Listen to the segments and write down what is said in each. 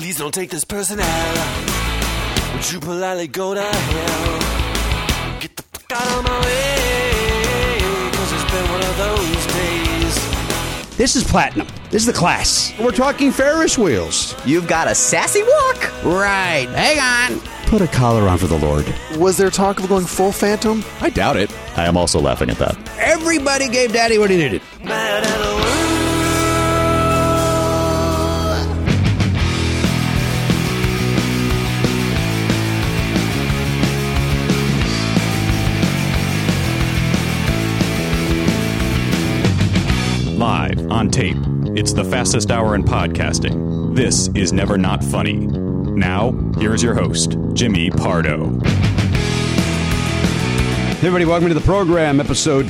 Please don't take this person out. Would you politely go to hell? Get the fuck out of my way, 'cause it's been one of those days. This is Platinum. This is the class. We're talking Ferris wheels. You've got a sassy walk. Right. Hang on. Put a collar on for the Lord. Was there talk of going full Phantom? I doubt it. I am also laughing at that. Everybody gave Daddy what he needed. Mad at the world. Live on tape. It's the fastest hour in podcasting. This is Never Not Funny. Now, here's your host, Jimmy Pardo. Hey everybody, welcome to the program, episode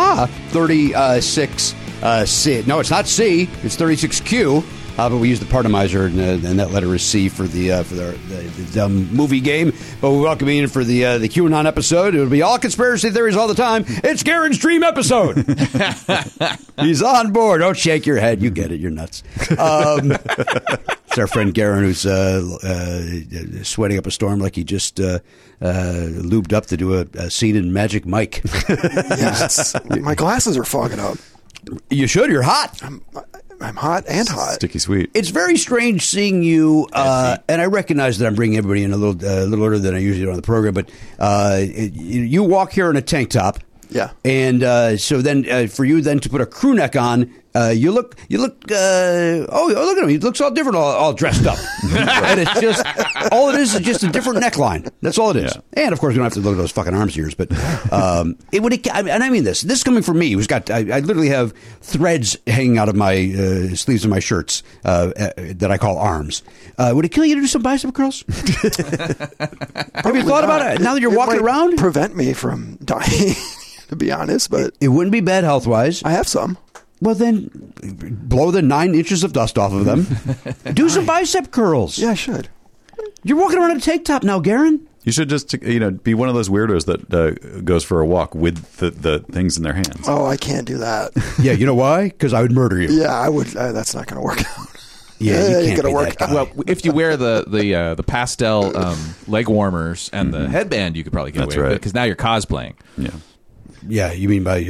36. C. No, it's not C. It's 36Q. But we use the partomizer, and that letter is C for the movie game. But we welcome you in for the QAnon episode. It'll be all conspiracy theories all the time. It's Garen's dream episode. He's on board. Don't shake your head. You get it. You're nuts. It's our friend Garen who's sweating up a storm like he just lubed up to do a scene in Magic Mike. Yes. My glasses are fogging up. You should. You're hot. I'm hot and hot. Sticky sweet. It's very strange seeing you, and I recognize that I'm bringing everybody in a little order than I usually do on the program, but you walk here in a tank top. Yeah. And so then for you then to put a crew neck on, you look look at him. He looks all different, all dressed up. And it's just, all it is just a different neckline. That's all it is. Yeah. And of course, we don't have to look at those fucking arms of yours, but and I mean this is coming from me, who's got, I literally have threads hanging out of my sleeves of my shirts that I call arms. Would it kill you to do some bicep curls? Have you thought about it now that you're walking around? Prevent me from dying. To be honest, but it wouldn't be bad health-wise. I have some. Well, then blow the 9 inches of dust off of them. Do some bicep curls. Yeah, I should. You're walking around in a tank top now, Garen. You should just, be one of those weirdos that goes for a walk with the things in their hands. Oh, I can't do that. Yeah, you know why? Because I would murder you. Yeah, I would. That's not going to work out. Yeah, you can't gonna be work that guy. Well, if you wear the pastel leg warmers and the headband, you could probably get That's away with right. it because now you're cosplaying. Yeah. Yeah, you mean by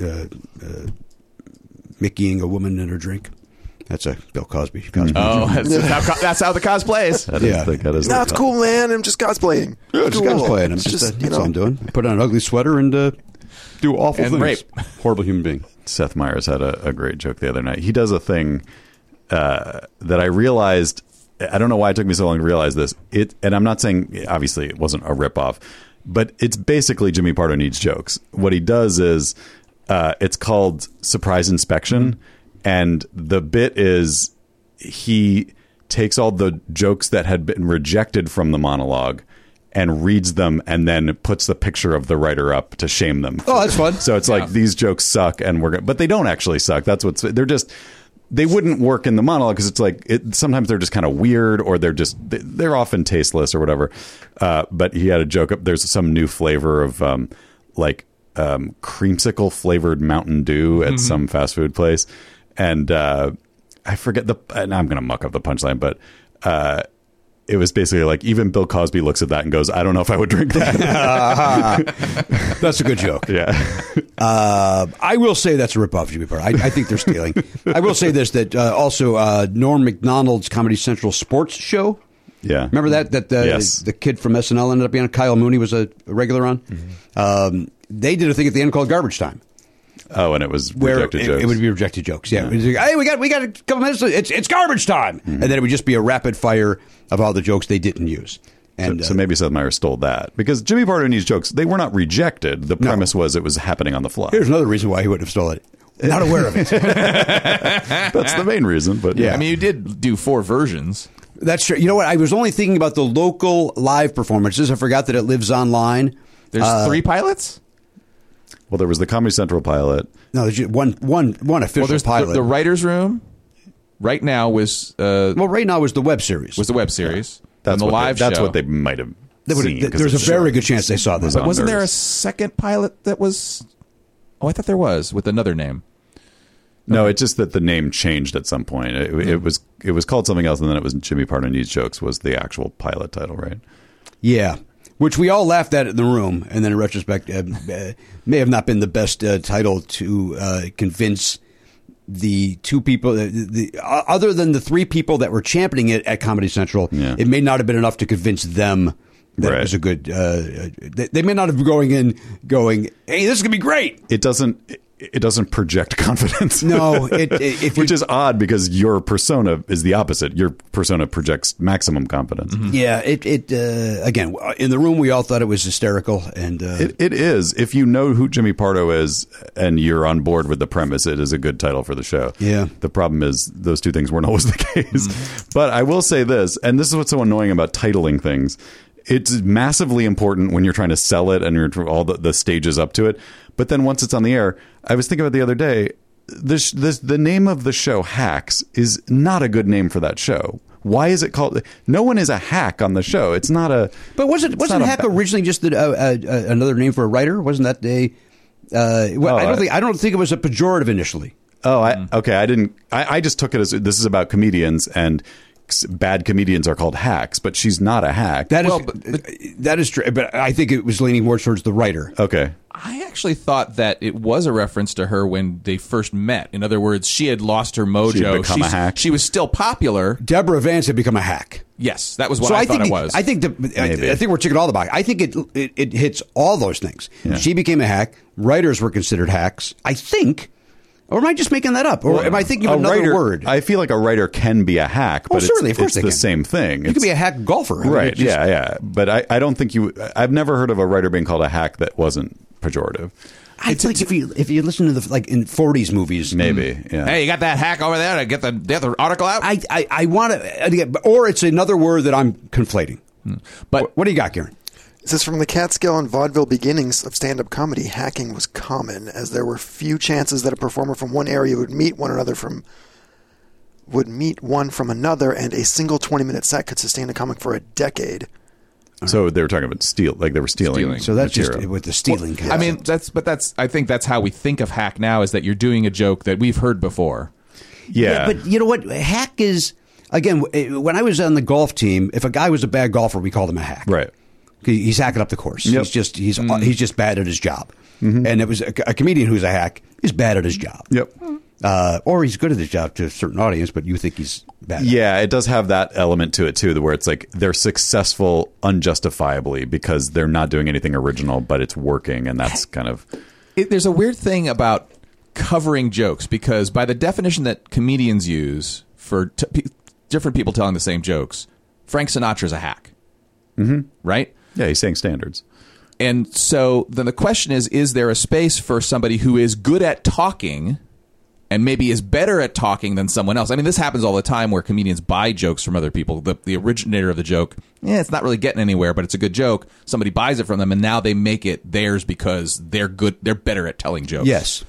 Mickeying a woman in her drink? That's a Bill Cosby. Oh, that's how the cosplay is. That is No, it's cool, man. I'm just cosplaying. Yeah, just Cool. cosplaying. It's just, that's all I'm doing. Put on an ugly sweater and do awful And things. rape. Horrible human being. Seth Meyers had a great joke the other night. He does a thing that I realized. I don't know why it took me so long to realize this. And I'm not saying, obviously, it wasn't a ripoff, but it's basically Jimmy Pardo Needs Jokes. What he does is it's called Surprise Inspection. And the bit is he takes all the jokes that had been rejected from the monologue and reads them and then puts the picture of the writer up to shame them. Oh, that's fun. So it's like these jokes suck and but they don't actually suck. That's they wouldn't work in the monologue because it's like sometimes they're just kind of weird or they're often tasteless or whatever. But he had a joke up. There's some new flavor of creamsicle flavored Mountain Dew at some fast food place. And I forget and I'm going to muck up the punchline, but it was basically like even Bill Cosby looks at that and goes, I don't know if I would drink that. That's a good joke. Yeah. I will say that's a ripoff, Jimmy Pardo. I think they're stealing. I will say this, that also Norm Macdonald's Comedy Central sports show. Yeah. Remember that Yes. the kid from SNL ended up being on? Kyle Mooney was a regular on. Mm-hmm. They did a thing at the end called Garbage Time. Oh, and it was Where rejected jokes. It would be rejected jokes. Yeah. It was like, hey, we got a couple minutes. It's garbage time. Mm-hmm. And then it would just be a rapid fire of all the jokes they didn't use. And so maybe Seth Meyers stole that because Jimmy Pardo Needs Jokes, they were not rejected. The premise was it was happening on the fly. Here's another reason why he wouldn't have stolen it. Not aware of it. That's the main reason. But Yeah. I mean, you did do 4 versions. That's true. You know what? I was only thinking about the local live performances. I forgot that it lives online. There's 3 pilots? Well, there was the Comedy Central pilot. No, there's just one official Well, there's pilot. the writer's room. Right now was right now was the web series. the web series. That's and the what live That's show. what they might have seen. 'Cause There's a it's very short. good chance they saw this. on Wasn't there a theirs. second pilot that was... Oh, I thought there was, with another name. No, it's just that the name changed at some point. It was called something else, and then it was Jimmy Pardo Needs Jokes was the actual pilot title, right? Yeah, which we all laughed at in the room, and then in retrospect, may have not been the best title to convince the two people, other than the three people that were championing it at Comedy Central. Yeah. It may not have been enough to convince them that it was a good. They may not have been going, hey, this is gonna be great. It doesn't project confidence. No, which is odd because your persona is the opposite. Your persona projects maximum confidence. Mm-hmm. Yeah, again, in the room we all thought it was hysterical, and it is. If you know who Jimmy Pardo is and you're on board with the premise, it is a good title for the show. Yeah. The problem is those two things weren't always the case. But I will say this, and this is what's so annoying about titling things. It's massively important when you're trying to sell it and you're all the stages up to it. But then once it's on the air, I was thinking about the other day, the name of the show, Hacks, is not a good name for that show. Why is it called? No one is a hack on the show. It's not a. But wasn't hack originally just another name for a writer? Wasn't that I don't think it was a pejorative initially. Oh, okay. I just took it as this is about comedians and bad comedians are called hacks, but she's not a hack. That is true. But I think it was leaning more towards the writer. Okay. I actually thought that it was a reference to her when they first met. In other words, she had lost her mojo. She had become a hack. She was still popular. Deborah Vance had become a hack. Yes, that was what I thought it was. I think we're checking all the box. I think it hits all those things. Yeah. She became a hack. Writers were considered hacks. I think. Or am I just making that up? Or am I thinking of another word? I feel like a writer can be a hack, but certainly, of course it's the same thing. You could be a hack golfer. Right, yeah. But I don't think I've never heard of a writer being called a hack that wasn't pejorative. I think if you listen to the in 40s movies, maybe. Yeah. Hey, you got that hack over there to get the article out? I want to, or it's another word that I'm conflating. But what do you got, Karen? This is from the Catskill and vaudeville beginnings of stand-up comedy. Hacking was common, as there were few chances that a performer from one area would meet one from another, and a single 20-minute set could sustain a comic for a decade. So they were talking about they were stealing. So that's material. just with the stealing. I mean, I think that's how we think of hack now, is that you're doing a joke that we've heard before. Yeah. But you know what? Hack is, again, when I was on the golf team, if a guy was a bad golfer, we called him a hack. Right. He's hacking up the course. Yep. He's just bad at his job. Mm-hmm. And it was a comedian who's a hack. He's bad at his job. Yep. Or he's good at his job to a certain audience, but you think he's bad. Yeah, it does have that element to it too, where it's like they're successful unjustifiably because they're not doing anything original, but it's working, and that's kind of. There's a weird thing about covering jokes, because by the definition that comedians use for different people telling the same jokes, Frank Sinatra's a hack. Mm-hmm. Right? Yeah, he's saying standards. And so then the question is there a space for somebody who is good at talking and maybe is better at talking than someone else? I mean, this happens all the time where comedians buy jokes from other people. The originator of the joke, it's not really getting anywhere, but it's a good joke. Somebody buys it from them, and now they make it theirs because they're good. They're better at telling jokes. Yes.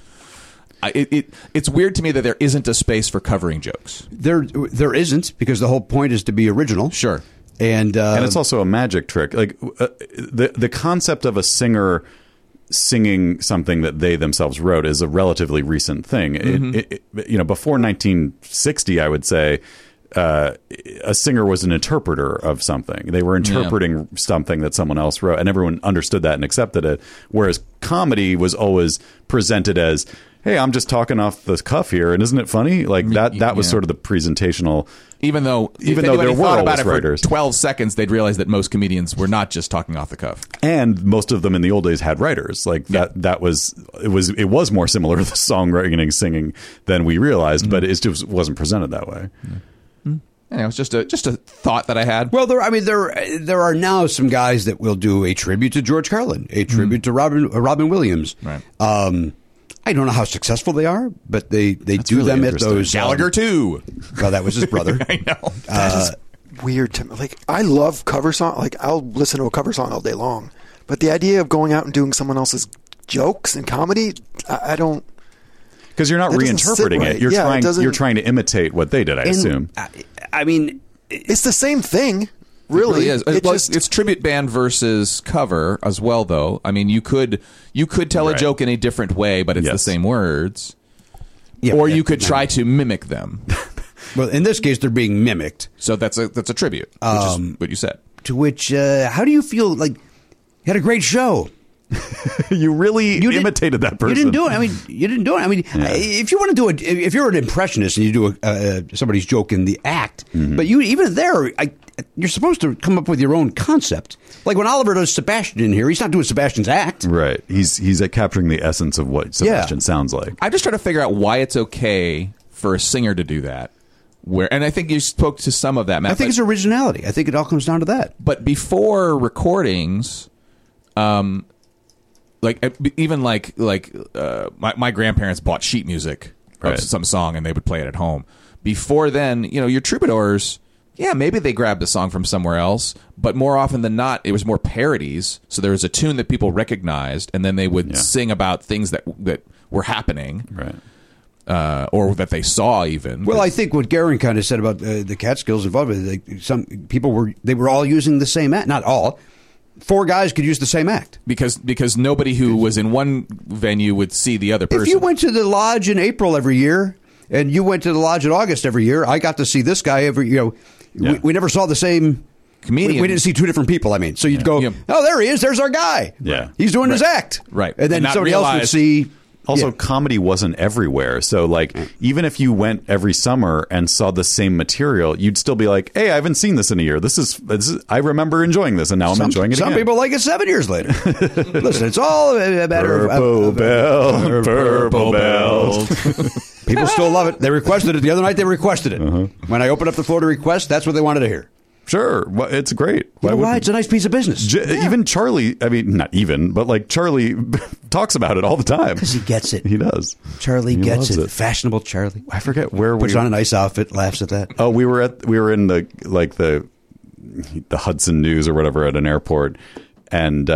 It's weird to me that there isn't a space for covering jokes. There isn't, because the whole point is to be original. Sure. And it's also a magic trick. Like the concept of a singer singing something that they themselves wrote is a relatively recent thing. Mm-hmm. Before 1960, I would say a singer was an interpreter of something. They were interpreting something that someone else wrote, and everyone understood that and accepted it. Whereas comedy was always presented as, hey, I'm just talking off the cuff here, and isn't it funny? Like that was sort of the presentational. Even though there were always writers. For 12 seconds, they'd realize that most comedians were not just talking off the cuff, and most of them in the old days had writers. Like that was more similar to the songwriting and singing than we realized, but it just wasn't presented that way. Anyway, it's just a thought that I had. Well, there are now some guys that will do a tribute to George Carlin, a tribute to Robin Williams. Right. I don't know how successful they are, but they do really them at those. Gallagher too. Well, that was his brother. I know. That is weird to me. Like, I love cover song. Like, I'll listen to a cover song all day long. But the idea of going out and doing someone else's jokes and comedy, I don't. Because you're not reinterpreting it. You're trying to imitate what they did, I assume. I mean, it's the same thing. Really, it is. It's tribute band versus cover as well, though. I mean, you could tell a joke in a different way, but it's the same words. or you could try to mimic them. Well, in this case, they're being mimicked. So that's a tribute, which is what you said. To which, how do you feel? Like, you had a great show. You really imitated that person. You didn't do it. I mean, you didn't do it. I mean, if you want to do it, if you're an impressionist and you do somebody's joke in the act, but you even there, you're supposed to come up with your own concept. Like when Oliver does Sebastian in here, he's not doing Sebastian's act. Right. He's capturing the essence of what Sebastian sounds like. I'm just trying to figure out why it's okay for a singer to do that. And I think you spoke to some of that, Matt. I think it's originality. I think it all comes down to that. But before recordings, my grandparents bought sheet music of some song and they would play it at home. Before then, your troubadours, maybe they grabbed the song from somewhere else, but more often than not, it was more parodies. So there was a tune that people recognized, and then they would sing about things that were happening. Right. Or that they saw even. Well, I think what Garen kind of said about the Catskills involved with it, some people were all using the same act. Not all. 4 guys could use the same act. Because nobody who was in one venue would see the other person. If you went to the lodge in April every year and you went to the lodge in August every year, I got to see this guy every, we never saw the same comedian. We didn't see 2 different people, I mean. So you'd go, oh, there he is. There's our guy. Yeah. He's doing his act. Right. And then somebody else would see... Also, comedy wasn't everywhere. So, even if you went every summer and saw the same material, you'd still be like, hey, I haven't seen this in a year. This is I remember enjoying this, and now I'm enjoying it again. Some people like it 7 years later. Listen, it's all a matter Purple Bell, Purple Bell. People still love it. They requested it. The other night, they requested it. When I opened up the floor to request, that's what they wanted to hear. Sure. Well, it's great. Why? It's a nice piece of business. Even Charlie, I mean, not even, but Charlie talks about it all the time. Because he gets it. He does. Charlie gets it. Fashionable Charlie. I forget where Puts on a nice outfit, laughs at that. Oh, we were in the Hudson News or whatever at an airport, and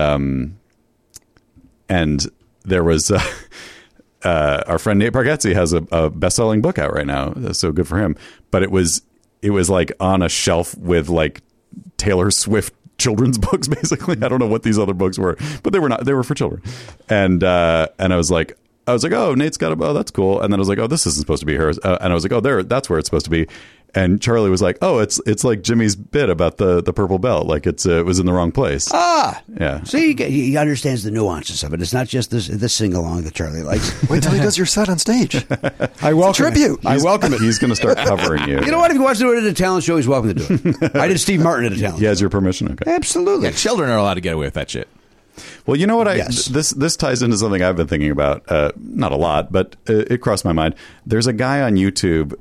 there was our friend Nate Bargatze has a best-selling book out right now, so good for him. But it was like on a shelf with Taylor Swift children's books, basically. I don't know what these other books were, but they were for children. And I was like, oh, Nate's got a, oh, that's cool. And then I was like, oh, this isn't supposed to be hers. And I was like, oh, that's where it's supposed to be. And Charlie was like, oh, it's like Jimmy's bit about the purple belt. Like it was in the wrong place. Yeah. See, he understands the nuances of it. It's not just this sing-along that Charlie likes. Wait till he does your set on stage. I welcome it. Tribute. I welcome it. He's going to start covering you. You know what? If he wants to do it at a talent show, he's welcome to do it. I did Steve Martin at a talent show. He has your permission? Okay. Absolutely. Yeah, children are allowed to get away with that shit. Well, you know what? Yes. This ties into something I've been thinking about. Not a lot, but it crossed my mind. There's a guy on YouTube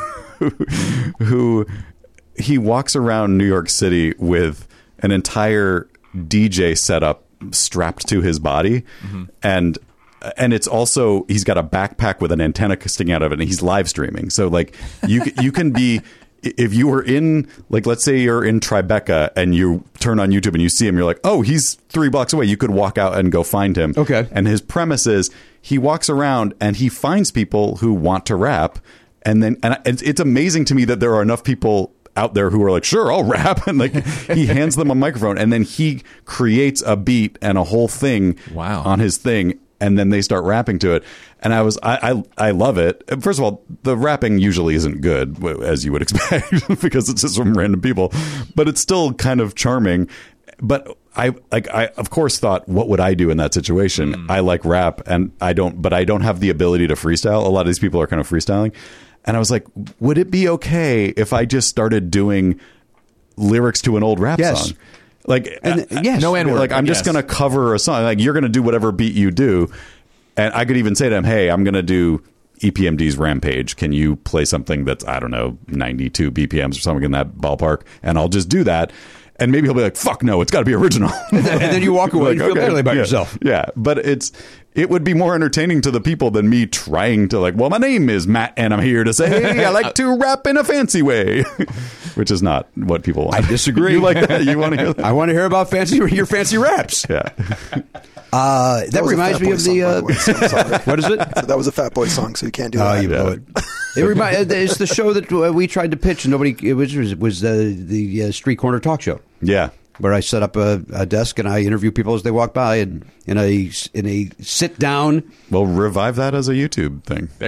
who he walks around New York City with an entire DJ setup strapped to his body, and it's also he's got a backpack with an antenna sticking out of it, and he's live streaming. So you can be. If you were in, let's say you're in Tribeca and you turn on YouTube and you see him, you're like, oh, he's 3 blocks away. You could walk out and go find him. Okay. And his premise is he walks around and he finds people who want to rap. And it's amazing to me that there are enough people out there who are like, sure, I'll rap. And he hands them a microphone and then he creates a beat and a whole thing on his thing. And then they start rapping to it. And I love it. First of all, the rapping usually isn't good, as you would expect, because it's just from random people. But it's still kind of charming. But I of course thought, what would I do in that situation? I like rap, and I don't have the ability to freestyle. A lot of these people are kind of freestyling. And I was like, would it be okay if I just started doing lyrics to an old rap song? Yes. No N-word. I'm just going to cover a song. You're going to do whatever beat you do. And I could even say to him, hey, I'm going to do EPMD's Rampage. Can you play something that's, I don't know, 92 BPMs or something in that ballpark? And I'll just do that. And maybe he'll be like, fuck no, it's got to be original. and then you walk away and feel badly about yourself. Yeah, but it would be more entertaining to the people than me trying to well, my name is Matt and I'm here to say, hey, I like to rap in a fancy way. Which is not what people want. I disagree. You like that? You want to hear that? I want to hear about your fancy raps. Yeah. That reminds me of the... What is it? So that was a Fat Boy song, so you can't do that. Oh, you blew it. It's the show that we tried to pitch, and nobody... It was the Street Corner Talk Show. Yeah. Where I set up a desk and I interview people as they walk by, and in a sit down. Well, revive that as a YouTube thing. There you go.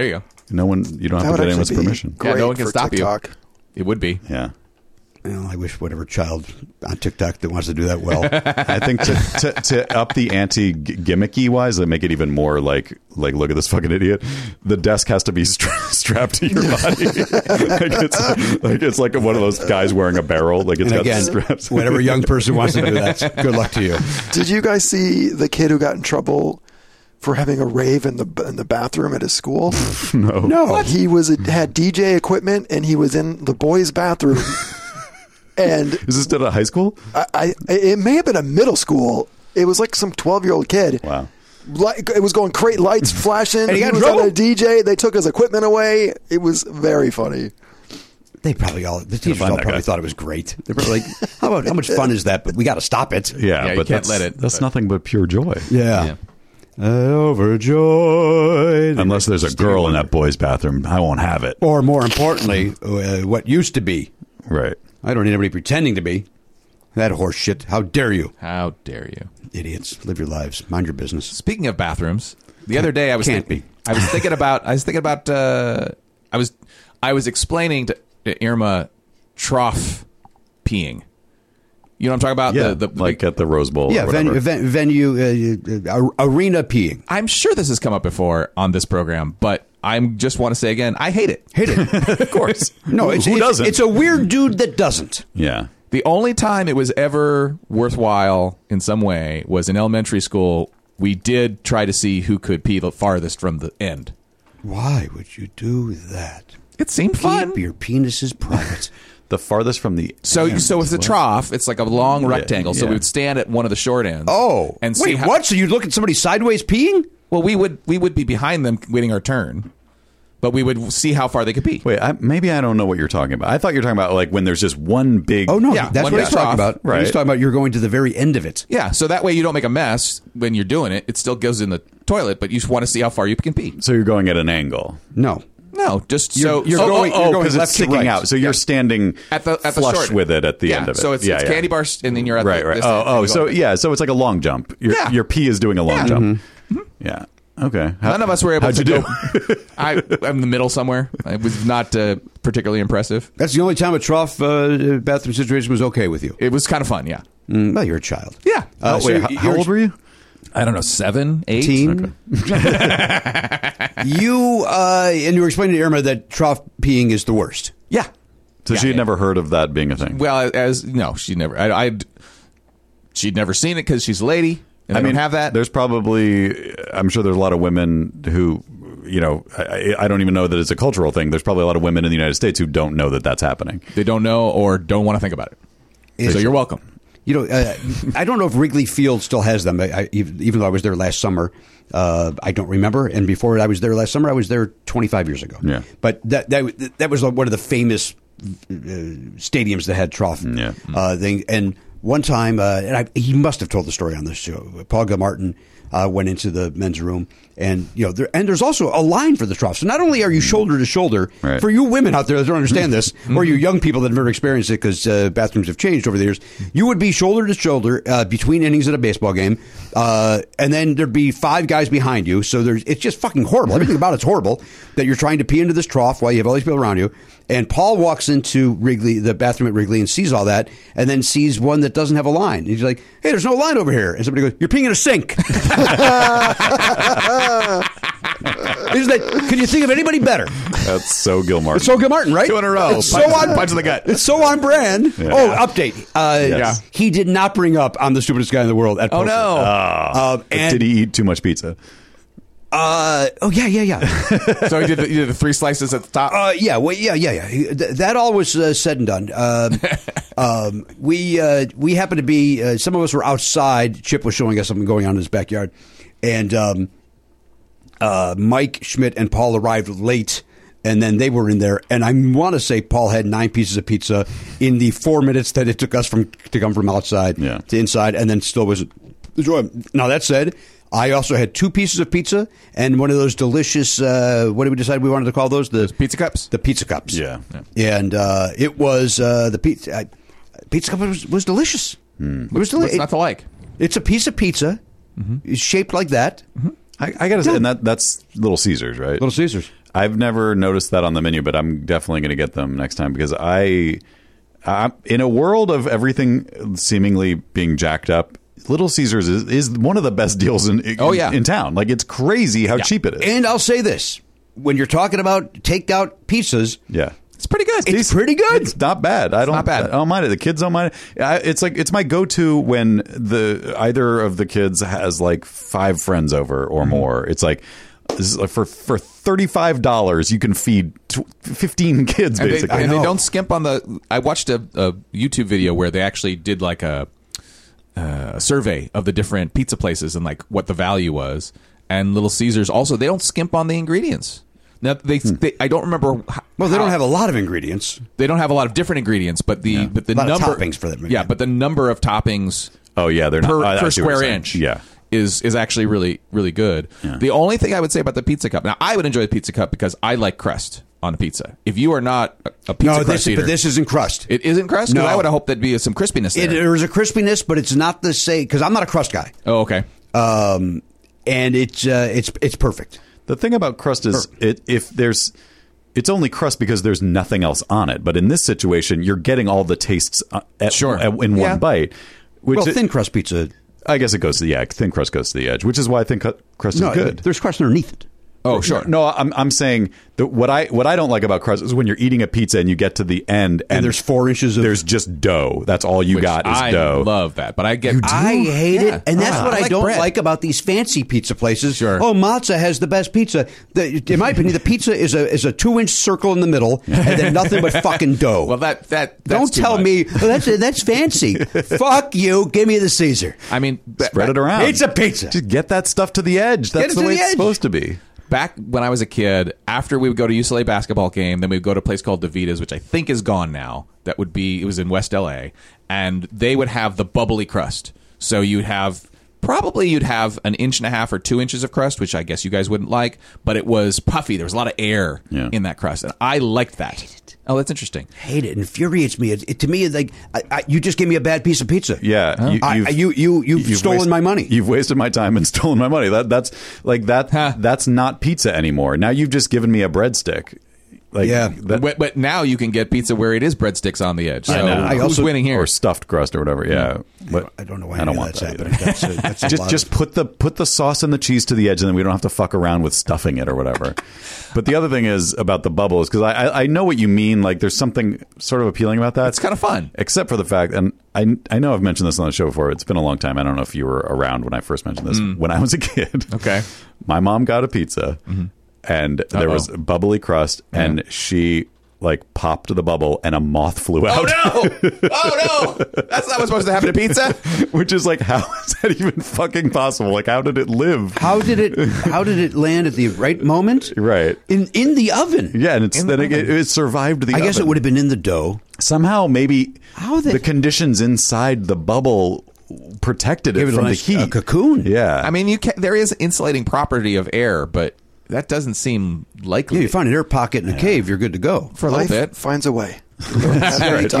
No one. You don't That have would to get anyone's actually be permission. great no one can for stop TikTok. you. It would be. Yeah. Well, I wish whatever child on TikTok that wants to do that well. I think to up the ante gimmicky wise, that make it even more like look at this fucking idiot. The desk has to be strapped to your body. it's like one of those guys wearing a barrel. Like it's And got again, straps. whatever young person wants to do that, good luck to you. Did you guys see the kid who got in trouble for having a rave in the bathroom at his school? No. He had DJ equipment and he was in the boys' bathroom. And Is this still at high school? it may have been a middle school. It was like some 12-year-old kid. Wow. Like, it was going great, lights flashing. And he got in was trouble? on a DJ. They took his equipment away. It was very funny. They probably the teachers find all that probably guy. thought it was great. They're probably like, how much fun is that? But we got to stop it. Yeah, you but can't let it. That's nothing but pure joy. Yeah. Overjoyed. Unless there's a girl in that boy's bathroom, I won't have it. Or more importantly, what used to be. Right. I don't need anybody pretending to be. That horse shit. How dare you? How dare you? Idiots. Live your lives. Mind your business. Speaking of bathrooms, the other day I was Can't thinking be. about I was explaining to Irma trough peeing. You know what I'm talking about? Yeah, the like at the Rose Bowl. Yeah, or whatever. venue, arena peeing. I'm sure this has come up before on this program, but I just want to say again, I hate it. Hate it. Of course. No, Who doesn't? It's a weird dude that doesn't. Yeah. The only time it was ever worthwhile in some way was in elementary school. We did try to see who could pee the farthest from the end. Why would you do that? It seemed fun. Keep your penises private. The farthest from the So with the trough, it's like a long rectangle. So yeah. we would stand at one of the short ends. Oh, and see wait, how, what? So you look at somebody sideways peeing? Well, we would be behind them waiting our turn, but we would see how far they could pee. Wait, maybe I don't know what you're talking about. I thought you were talking about like when there's just one big. Oh no, Yeah, that's one what big he's talking trough. about. Right. He's talking about you're going to the very end of it. Yeah, so that way you don't make a mess when you're doing it. It still goes in the toilet, but you just want to see how far you can pee. So you're going at an angle. No, No, just You're so going- Oh, going because left it's to sticking right. out. So you're standing at the flush short with it at the end of it. So it's candy bars, and then you're at right, the, right. this end, and Oh, you so go. yeah, so it's like a long jump. Yeah. Your pee is doing a long Yeah. jump. Yeah. Okay. None of us were able how'd to you go. do? I'm in the middle somewhere. It was not particularly impressive. that's the only time a trough bathroom situation was okay with you. It was kind of fun, yeah. Well, you're a child. Yeah. Oh, so wait, you're- how old were you? I don't know, 7, 8? Teen. You and you were explaining to Irma that trough peeing is the worst. Yeah. So Yeah, she had yeah. never heard of that being a thing. Well, no, she never. She'd never seen it because she's a lady. And I don't have that. There's probably, I'm sure there's a lot of women who, you know, I don't even know that it's a cultural thing. There's probably a lot of women in the United States who don't know that that's happening. They don't know or don't want to think about it. So you're welcome. You know, I don't know if Wrigley Field still has them. Even though I was there last summer, I don't remember. And before I was there last summer, I was there 25 years ago. Yeah. But that was one of the famous stadiums that had trough thing. And one time, he must have told the story on this show. Paul Gilmartin went into the men's room, and there's also a line for the trough. So not only are you shoulder to shoulder, Right. for you women out there that don't understand this, or you young people that have never experienced it because bathrooms have changed over the years, you would be shoulder to shoulder between innings at a baseball game, and then there'd be 5 guys behind you. So it's just fucking horrible. Everything about it's horrible that you're trying to pee into this trough while you have all these people around you. And Paul walks into the bathroom at Wrigley, and sees all that, and then sees one that doesn't have a line. And he's like, "Hey, there's no line over here." And somebody goes, "You're peeing in a sink." He's like, "Can you think of anybody better?" That's so Gilmartin. It's so Gilmartin, right? 2 in a row. It's so on Punch in the gut. It's so on brand. Yeah. Oh, update. Yes. He did not bring up "I'm the stupidest guy in the world" at Oh, poker. no. And Did he eat too much pizza? yeah. So you did the 3 slices at the top? Yeah. That all was said and done. We happened to be. Some of us were outside. Chip was showing us something going on in his backyard, and Mike Schmidt and Paul arrived late, and then they were in there. And I want to say Paul had 9 pieces of pizza in the 4 minutes that it took us to come from outside to inside, and then still was enjoying. Now that said, I also had 2 pieces of pizza and one of those delicious. What did we decide we wanted to call those? The Pizza cups? The pizza cups. Yeah. And it was the pizza. Pizza cup was delicious. It was delicious. What's not to like? It's a piece of pizza. It's shaped like that. I got to say, and that's Little Caesars, right? Little Caesars. I've never noticed that on the menu, but I'm definitely going to get them next time because I'm in a world of everything seemingly being jacked up. Little Caesars is one of the best deals in town. Like, it's crazy how cheap it is. And I'll say this. When you're talking about takeout pizzas, It's pretty good. it's pretty good. It's not bad. I don't mind it. The kids don't mind it. It's my go-to when either of the kids has like 5 friends over or more. It's like, this is like for $35 you can feed 15 kids basically. And they don't skimp on the. I watched a YouTube video where they actually did like a survey of the different pizza places and like what the value was. And Little Caesars also, they don't skimp on the ingredients. Now they I don't remember. Well, they don't have a lot of ingredients. They don't have a lot of different ingredients, but the a lot number of toppings for them. Yeah, but the number of toppings. Oh yeah, they're per not, square inch. Yeah. Is actually really, really good. Yeah. The only thing I would say about the Pizza Cup, now I would enjoy the Pizza Cup because I like crust on a pizza. If you are not a pizza crust eater, but this isn't crust. It isn't crust? 'Cause No. I would have hoped there'd be some crispiness there. There's a crispiness, but it's not the same because I'm not a crust guy. Oh, okay. And it's perfect. The thing about crust is it's only crust because there's nothing else on it. But in this situation, you're getting all the tastes in one bite. Which Thin crust pizza. I guess it goes to thin crust goes to the edge, which is why I think crust is good. There's crust underneath it. Oh, sure. No, I'm saying that what I don't like about crust is when you're eating a pizza and you get to the end And there's 4 inches of... there's just dough. That's all you got is dough. I love that, but I get... I hate it, and that's what I like don't bread. like about these fancy pizza places. Sure. Oh, Mazza has the best pizza. In my opinion, the pizza is a 2-inch circle in the middle, and then nothing but fucking dough. Well, that's don't too tell much. me that's fancy. Fuck you. Give me the Caesar. I mean... Spread it around. It's a pizza. Just get that stuff to the edge. That's the way it's supposed to be. Back when I was a kid, after we would go to UCLA basketball game, then we'd go to a place called DeVita's, which I think is gone now. It was in West LA, and they would have the bubbly crust. So you'd have an inch and a half or 2 inches of crust, which I guess you guys wouldn't like, but it was puffy. There was a lot of air in that crust, and I liked that. Oh, that's interesting. Hate it. It infuriates me. To me, it's like you just gave me a bad piece of pizza. Yeah, you've stolen my money. You've wasted my time and stolen my money. That's like that. That's not pizza anymore. Now you've just given me a breadstick. Like, but now you can get pizza where it is breadsticks on the edge. So who's winning here? Or stuffed crust or whatever. Yeah, but I don't know why I don't want that's that happening. That's just put the sauce and the cheese to the edge, and then we don't have to fuck around with stuffing it or whatever. But the other thing is about the bubbles, because I know what you mean. Like, there's something sort of appealing about that. It's kind of fun, except for the fact, and I know I've mentioned this on the show before. It's been a long time. I don't know if you were around when I first mentioned this. When I was a kid, okay, my mom got a pizza, and there was bubbly crust, and she popped the bubble and a moth flew out. Oh no! That's not what's supposed to happen to pizza. Which is how is that even fucking possible? Like, how did it live? How did it land at the right moment? Right. In the oven. Yeah, and it survived the oven. I guess it would have been in the dough. Somehow maybe the conditions inside the bubble protected it from the heat. A cocoon. Yeah. I mean, there is insulating property of air, but that doesn't seem likely. Yeah, you find an air pocket in a cave, you're good to go. For a little bit. Finds a way. According to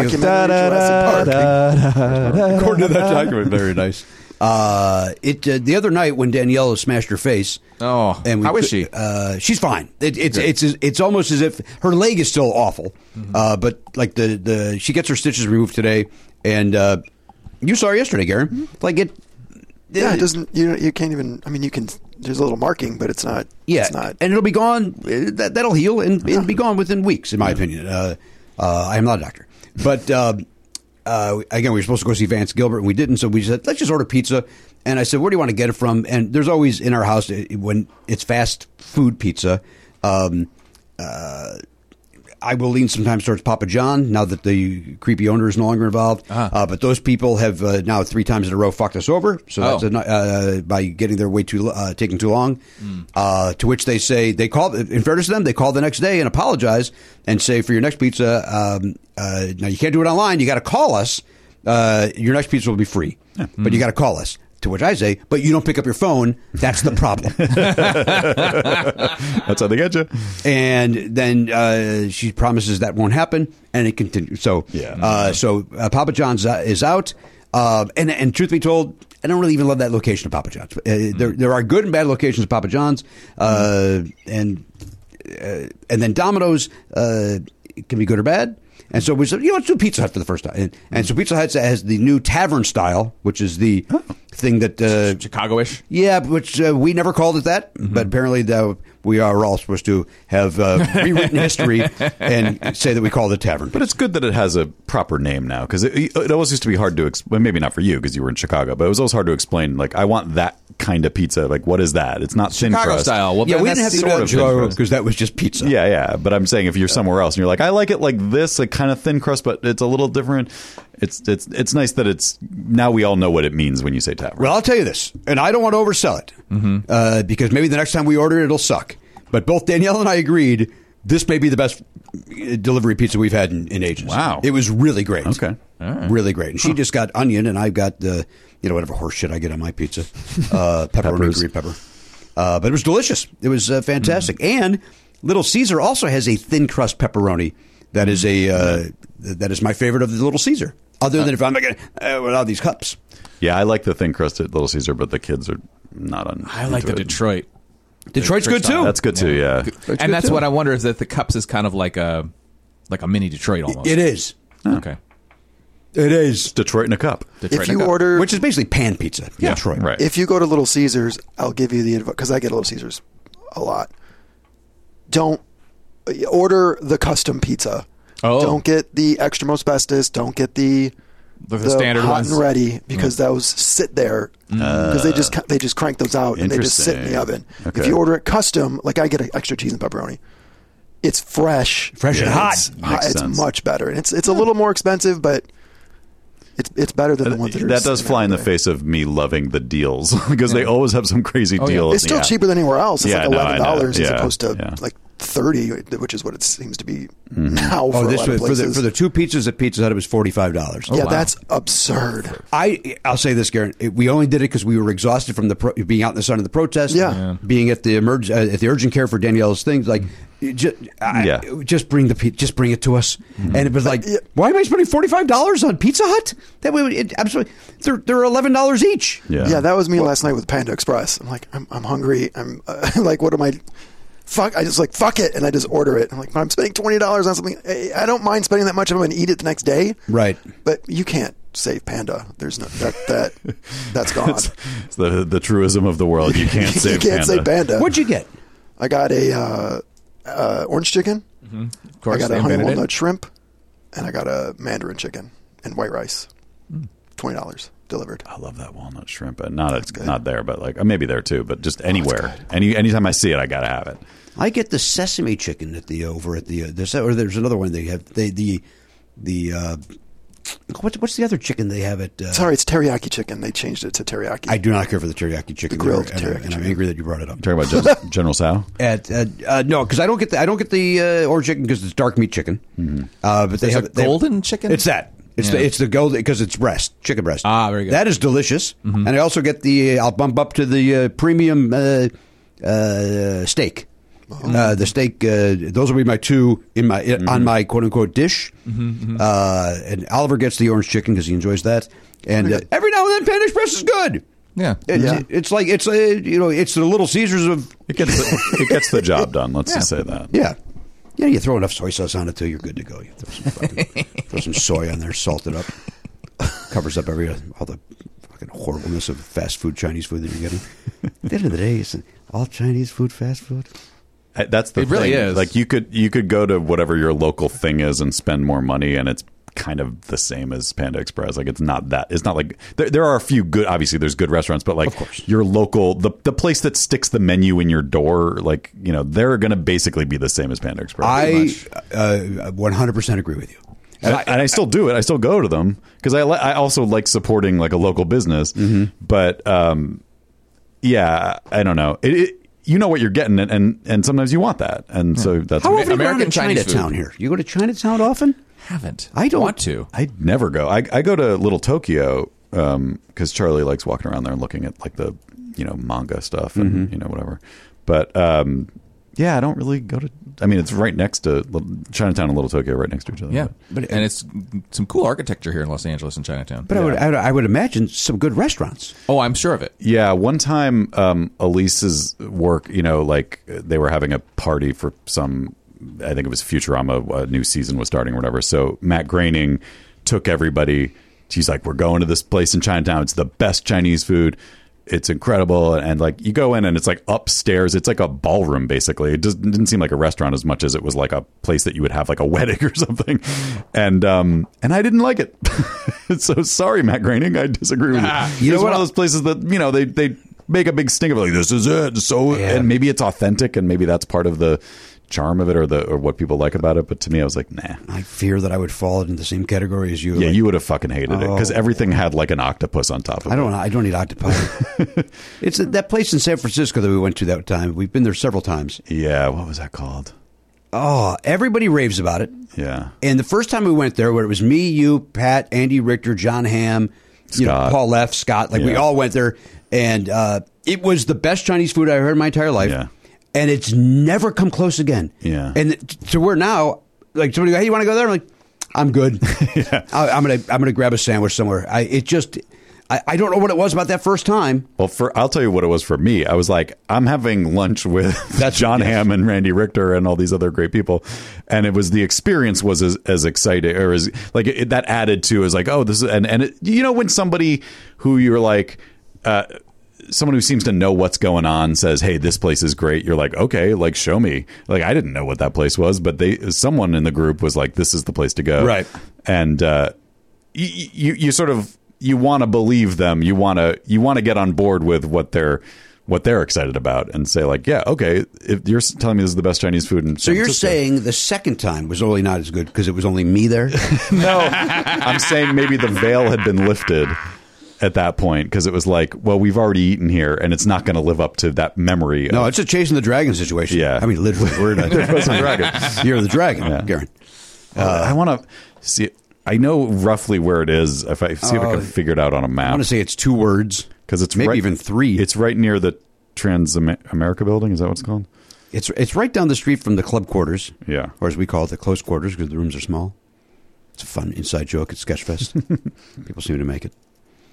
that document, very nice. The other night when Daniela smashed her face. Oh, how is she? She's fine. It's almost as if her leg is still awful, but she gets her stitches removed today, and you saw her yesterday, Garen. It doesn't. You can't even. I mean, you can. There's a little marking, but it's not. Yeah, it's not. And it'll be gone. That'll heal and be gone within weeks, in my opinion. I am not a doctor, but again, we were supposed to go see Vance Gilbert, and we didn't. So we said, let's just order pizza. And I said, where do you want to get it from? And there's always in our house when it's fast food pizza. I will lean sometimes towards Papa John now that the creepy owner is no longer involved. But those people have now 3 times in a row fucked us over. So that's by getting their way taking too long. To which they say they call. In fairness to them, they call the next day and apologize and say for your next pizza. Now you can't do it online. You got to call us. Your next pizza will be free, but you got to call us. To which I say, but you don't pick up your phone. That's the problem. That's how they get you. And then she promises that won't happen, and it continues. So, Papa John's is out. And truth be told, I don't really even love that location of Papa John's. There are good and bad locations of Papa John's, and then Domino's it can be good or bad. And so we said, let's do Pizza Hut for the first time. And so Pizza Hut has the new tavern style, which is the thing that Chicago-ish. Yeah, which we never called it that, but apparently we are all supposed to have rewritten history and say that we call it tavern. But it's good that it has a proper name now, because it always used to be hard to explain. Maybe not for you because you were in Chicago, but it was always hard to explain. Like, I want that kind of pizza. Like, what is that? It's not thin Chicago crust. style. Well, yeah, then we didn't have that's to do sort that of in thin Chicago crust. because that was just pizza. Yeah. But I'm saying if you're somewhere else and you're like, I like it like this, like kind of thin crust, but it's a little different. It's nice that it's now we all know what it means when you say tavern. Well, I'll tell you this, and I don't want to oversell it because maybe the next time we order it, it'll suck. But both Danielle and I agreed this may be the best delivery pizza we've had in ages. Wow. It was really great. Okay. All right. Really great. And she just got onion, and I've got whatever horse shit I get on my pizza, pepperoni, green pepper. But it was delicious. It was fantastic. And Little Caesar also has a thin crust pepperoni that is that is my favorite of the Little Caesar. Other than if I'm like without these cups. Yeah, I like the thin crusted Little Caesar, but the kids are not on. I like the into it. Detroit. Detroit's good too. That's good too. Yeah. And that's what I wonder is that the cups is kind of like a mini Detroit almost. It is. Okay. It is. Detroit in a cup. Detroit If in a you cup. order, Which is basically pan pizza. Yeah, Detroit. right. if you go to Little Caesars, I'll give you the info because I get Little Caesars a lot. Don't order the custom pizza. Oh. Don't get the extra asbestos. Don't get the standard hot ones. and ready because those sit there because they just crank those out and they just sit in the oven. Okay. If you order it custom, like I get an extra cheese and pepperoni, it's fresh, and hot. Makes It's sense. much better, and it's a little more expensive, but it's better than the ones that are. That does sitting fly in the there. face of me loving the deals because they always have some crazy deal. It's still cheaper than anywhere else. It's Yeah, like no, I know. $11 as Yeah, opposed to yeah. like $30, which is what it seems to be now for Oh, a this lot of was, places. for the two pizzas at Pizza Hut, it was $45. yeah, wow. that's absurd. I'll say this, Garen. We only did it because we were exhausted from being out in the sun of the protest. Yeah. Being at the at the urgent care for Danielle's things. Like, just bring just bring it to us. And it was like, why am I spending $45 on Pizza Hut? That way, absolutely, they're $11 each. Yeah, that was me last night with Panda Express. I'm like, I'm hungry. I'm like, what am I? Fuck! I just like fuck it, and I just order it. I'm like, I'm spending $20 on something. I don't mind spending that much if I'm going to eat it the next day. Right. But you can't save Panda. There's no that's gone. It's the truism of the world. You can't save you can't Panda. save Panda. What'd you get? I got a orange chicken. Of course, I got they a honey invented it. walnut shrimp, and I got a mandarin chicken and white rice. $20 delivered. I love that walnut shrimp, but not good. not there, but like maybe there too, but just anywhere. Anytime I see it, I gotta have it. I get the sesame chicken at the there's another one they have what's the other chicken they have at Sorry, it's teriyaki chicken. They changed it to teriyaki. I do not care for the teriyaki chicken. The grilled and teriyaki I'm chicken. angry that you brought it up. Talking about General Tso. No, because I don't get the orange chicken because it's dark meat chicken. But they There's have a golden chicken? It's that. It's the gold because it's chicken breast. Ah, very good. That is delicious. And I also get I'll bump up to the premium steak. The steak. Those will be my two on my quote unquote dish. And Oliver gets the orange chicken because he enjoys that. And every now and then, Panda Express is good. Yeah. It's like it's the Little Caesars of It gets the job done. Let's just say that. yeah. Yeah, you throw enough soy sauce on it till you're good to go. You throw some soy on there, salt it up, covers up all the fucking horribleness of fast food Chinese food that you're getting. At the end of the day, it's all Chinese food, fast food. That's the It really thing. is. Like you could go to whatever your local thing is and spend more money, and it's kind of the same as Panda Express. Like it's not like there are a few good. Obviously, there's good restaurants, but like Of course. your local the place that sticks the menu in your door, like they're going to basically be the same as Panda Express. I 100% agree with you. And I still do it. I still go to them because I also like supporting like a local business. But yeah, I don't know. You know what you're getting, and sometimes you want that, and so that's How often do you go American to Chinese Chinatown food. here? You go to Chinatown often? Haven't. I don't want to. I never go. I go to Little Tokyo because Charlie likes walking around there and looking at like the manga stuff and whatever. But yeah, I don't really go to. I mean, it's right next to Chinatown and Little Tokyo, right next to each other. Yeah, and it's some cool architecture here in Los Angeles and Chinatown. But I would imagine some good restaurants. Oh, I'm sure of it. Yeah, one time Elise's work, like they were having a party for some, I think it was Futurama, a new season was starting or whatever. So Matt Groening took everybody. She's like, we're going to this place in Chinatown. It's the best Chinese food. It's incredible. And like you go in and it's like upstairs. It's like a ballroom, basically. It didn't seem like a restaurant as much as it was like a place that you would have like a wedding or something. And I didn't like it. So sorry, Matt Groening. I disagree with you. It's one of those places that, they make a big stink of it. Like, this is it. So, and maybe it's authentic and maybe that's part of the charm of it or what people like about it. But to me, I was like, nah. I fear that I would fall into the same category as you. Yeah, you would have fucking hated it because everything had like an octopus on top of it. I don't eat octopus. It's that place in San Francisco that we went to that time. We've been there several times. Yeah, what was that called? Oh, everybody raves about it. Yeah. And the first time we went there, where it was me, you, Pat, Andy Richter, John Hamm, Paul Leff, Scott, we all went there, and it was the best Chinese food I ever heard in my entire life. Yeah. And it's never come close again. Yeah. And to where now, like somebody go, hey, you want to go there? I'm like, I'm good. Yeah. I'm gonna grab a sandwich somewhere. I don't know what it was about that first time. Well, I'll tell you what it was for me. I was like, I'm having lunch with John Hamm and Randy Richter and all these other great people, and it was the experience was as exciting or as like that added to is like, oh, this is and it, when somebody who you're like. Someone who seems to know what's going on says, hey, this place is great. You're like, okay, like show me. Like I didn't know what that place was, but someone in the group was like, this is the place to go. Right. And you sort of you want to believe them. You want to get on board with what they're excited about and say like, yeah, okay, if you're telling me this is the best Chinese food in San Francisco. Francisco. Saying the second time was only not as good because it was only me there? No, I'm saying maybe the veil had been lifted at that point because it was like, well, we've already eaten here and it's not going to live up to that memory. No, it's a chasing the dragon situation. Yeah. I mean, literally, we're in there was a dragon. You're the dragon, Garen. I want to see it. I know roughly where it is. If I can figure it out on a map. I want to say it's 2 words because it's maybe even 3. It's right near the Trans-America building. Is that what it's called? It's right down the street from the club quarters. Yeah. Or as we call it, the close quarters because the rooms are small. It's a fun inside joke at Sketchfest. People seem to make it.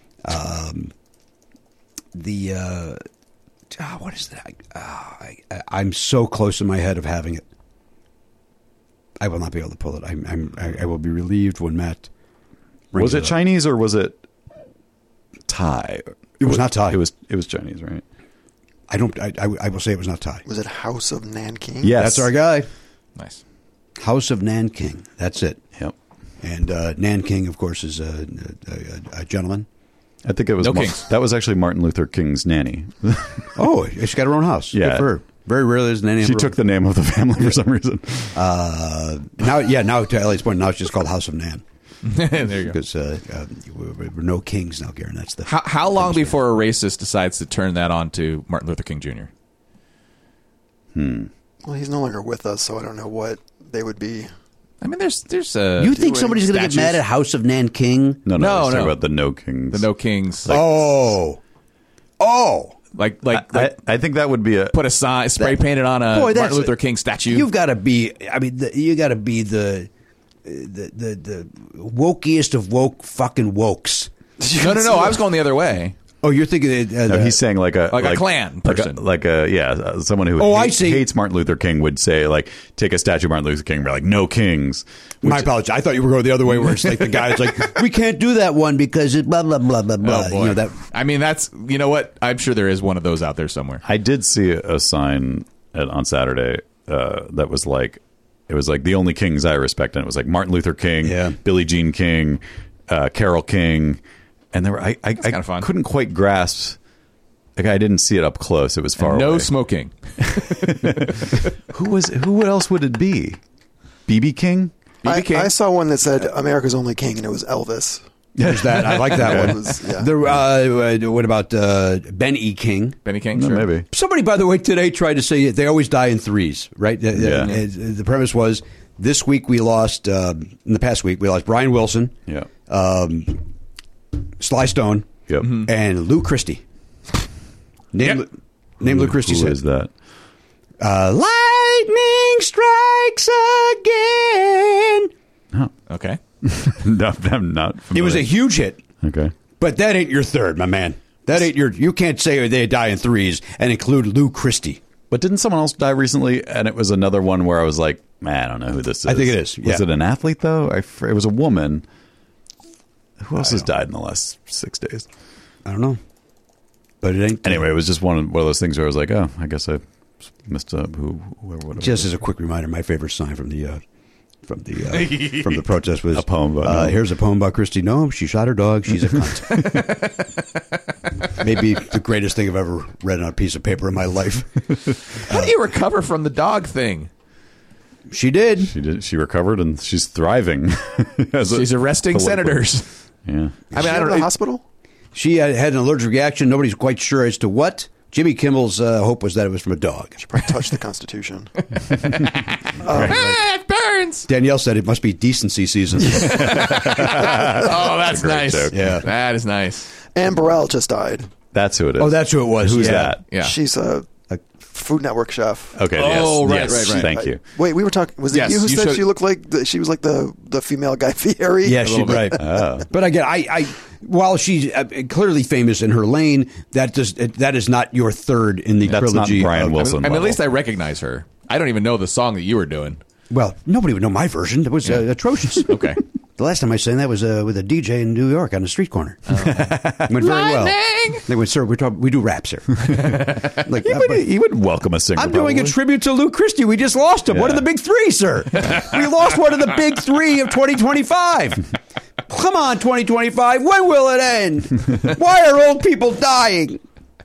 What is that? I'm so close in my head of having it. I will not be able to pull it. I will be relieved when Matt brings Was it Chinese or was it Thai? It was not Thai. It was Chinese, right? I will say it was not Thai. Was it House of Nanking? Yes. That's our guy. Nice. House of Nanking. That's it. Yep. And Nanking, of course, is a gentleman. I think it was that was actually Martin Luther King's nanny. Oh, she's got her own house. Yeah. Good for her. Very rarely is a nanny. She took the name of the family for some reason. Now to Ellie's point, now it's just called House of Nan. There you go. Because we're no kings now, Garen. That's the how long before a racist decides to turn that on to Martin Luther King Jr.? Well, he's no longer with us, so I don't know what they would be. I mean, there's you think somebody's going to get mad at House of Nanking? No. Talking about the No Kings. The No Kings. Like, Like I think that would be a put a sign, spray painted on a Martin Luther King statue. You've got to be. I mean, you got to be the wokiest of woke fucking wokes. No. I was going the other way. Oh, you're thinking? No, he's saying like a Klan person, someone who hates Martin Luther King would say like take a statue of Martin Luther King and be like no kings. My apologies. I thought you were going the other way where it's like the guy's like we can't do that one because it's blah blah blah blah blah. Oh, boy. I mean, that's what I'm sure there is one of those out there somewhere. I did see a sign on Saturday that was like it was like the only kings I respect, and it was like Martin Luther King, Billie Jean King, Carole King. And there were, I kind of fun. Couldn't quite grasp. Like I didn't see it up close. It was far away. No smoking. Who else would it be? BB King? BB King? I saw one that said America's only king, and it was Elvis. There's that. I like that one. What about Ben E. King? Benny King? No, sure. Maybe. Somebody, by the way, today tried to say they always die in threes, right? The premise was this week we lost, in the past week, we lost Brian Wilson. Yeah. Sly Stone, and Lou Christie. Name Lou Christie. Who is that? Lightning Lightning strikes again. No, Okay. no, I'm not familiar. It was a huge hit, Okay. but that ain't your third, my man. That ain't your. You can't say they die in threes and include Lou Christie. But didn't someone else die recently? And it was another one where I was like, man, I don't know who this is. I think it is, yeah. Was it an athlete, though? It was a woman. Who else has died in the last 6 days? I don't know, but it ain't. Anyway, it was just one of those things where I was like, oh, I guess I missed whoever. Just as a quick reminder, my favorite sign from the protest was A poem about Noam. here's a poem about Christy Noam. She shot her dog. She's a cunt. Maybe the greatest thing I've ever read on a piece of paper in my life. How do you recover from the dog thing? She did. She recovered and she's thriving. She's arresting senators. Yeah. I mean, Is she I in don't the know. hospital? She had an allergic reaction. Nobody's quite sure as to what. Jimmy Kimmel's hope was that it was from a dog. Probably touched the Constitution. It burns. Danielle said it must be decency season. Oh, that's great nice. joke. Yeah. That is nice. Anne Burrell just died. That's who it is. Oh, that's who it was. Who's Yeah. that? Yeah. She's a Food Network chef. Okay. Oh, yes, right, yes, right. Thank you. Wait, we were talking. Was it Yes, you who you said showed- she looked like she was like the female Guy Fieri? Yeah, she right. But again, I while she's clearly famous in her lane, that is not your third in the That's not trilogy. Brian of- Wilson. I mean, at level. least I recognize her. I don't even know the song that you were doing. Well, nobody would know my version. It was atrocious. Okay. The last time I sang that was with a DJ in New York on the street corner. Went very well. Lightning! They went, sir, we do raps here. Like, he would welcome a singer. I'm doing a probably. tribute to Lou Christie. We just lost him. One of the big three, sir. We lost one of the big three of 2025. Come on, 2025. When will it end? Why are old people dying?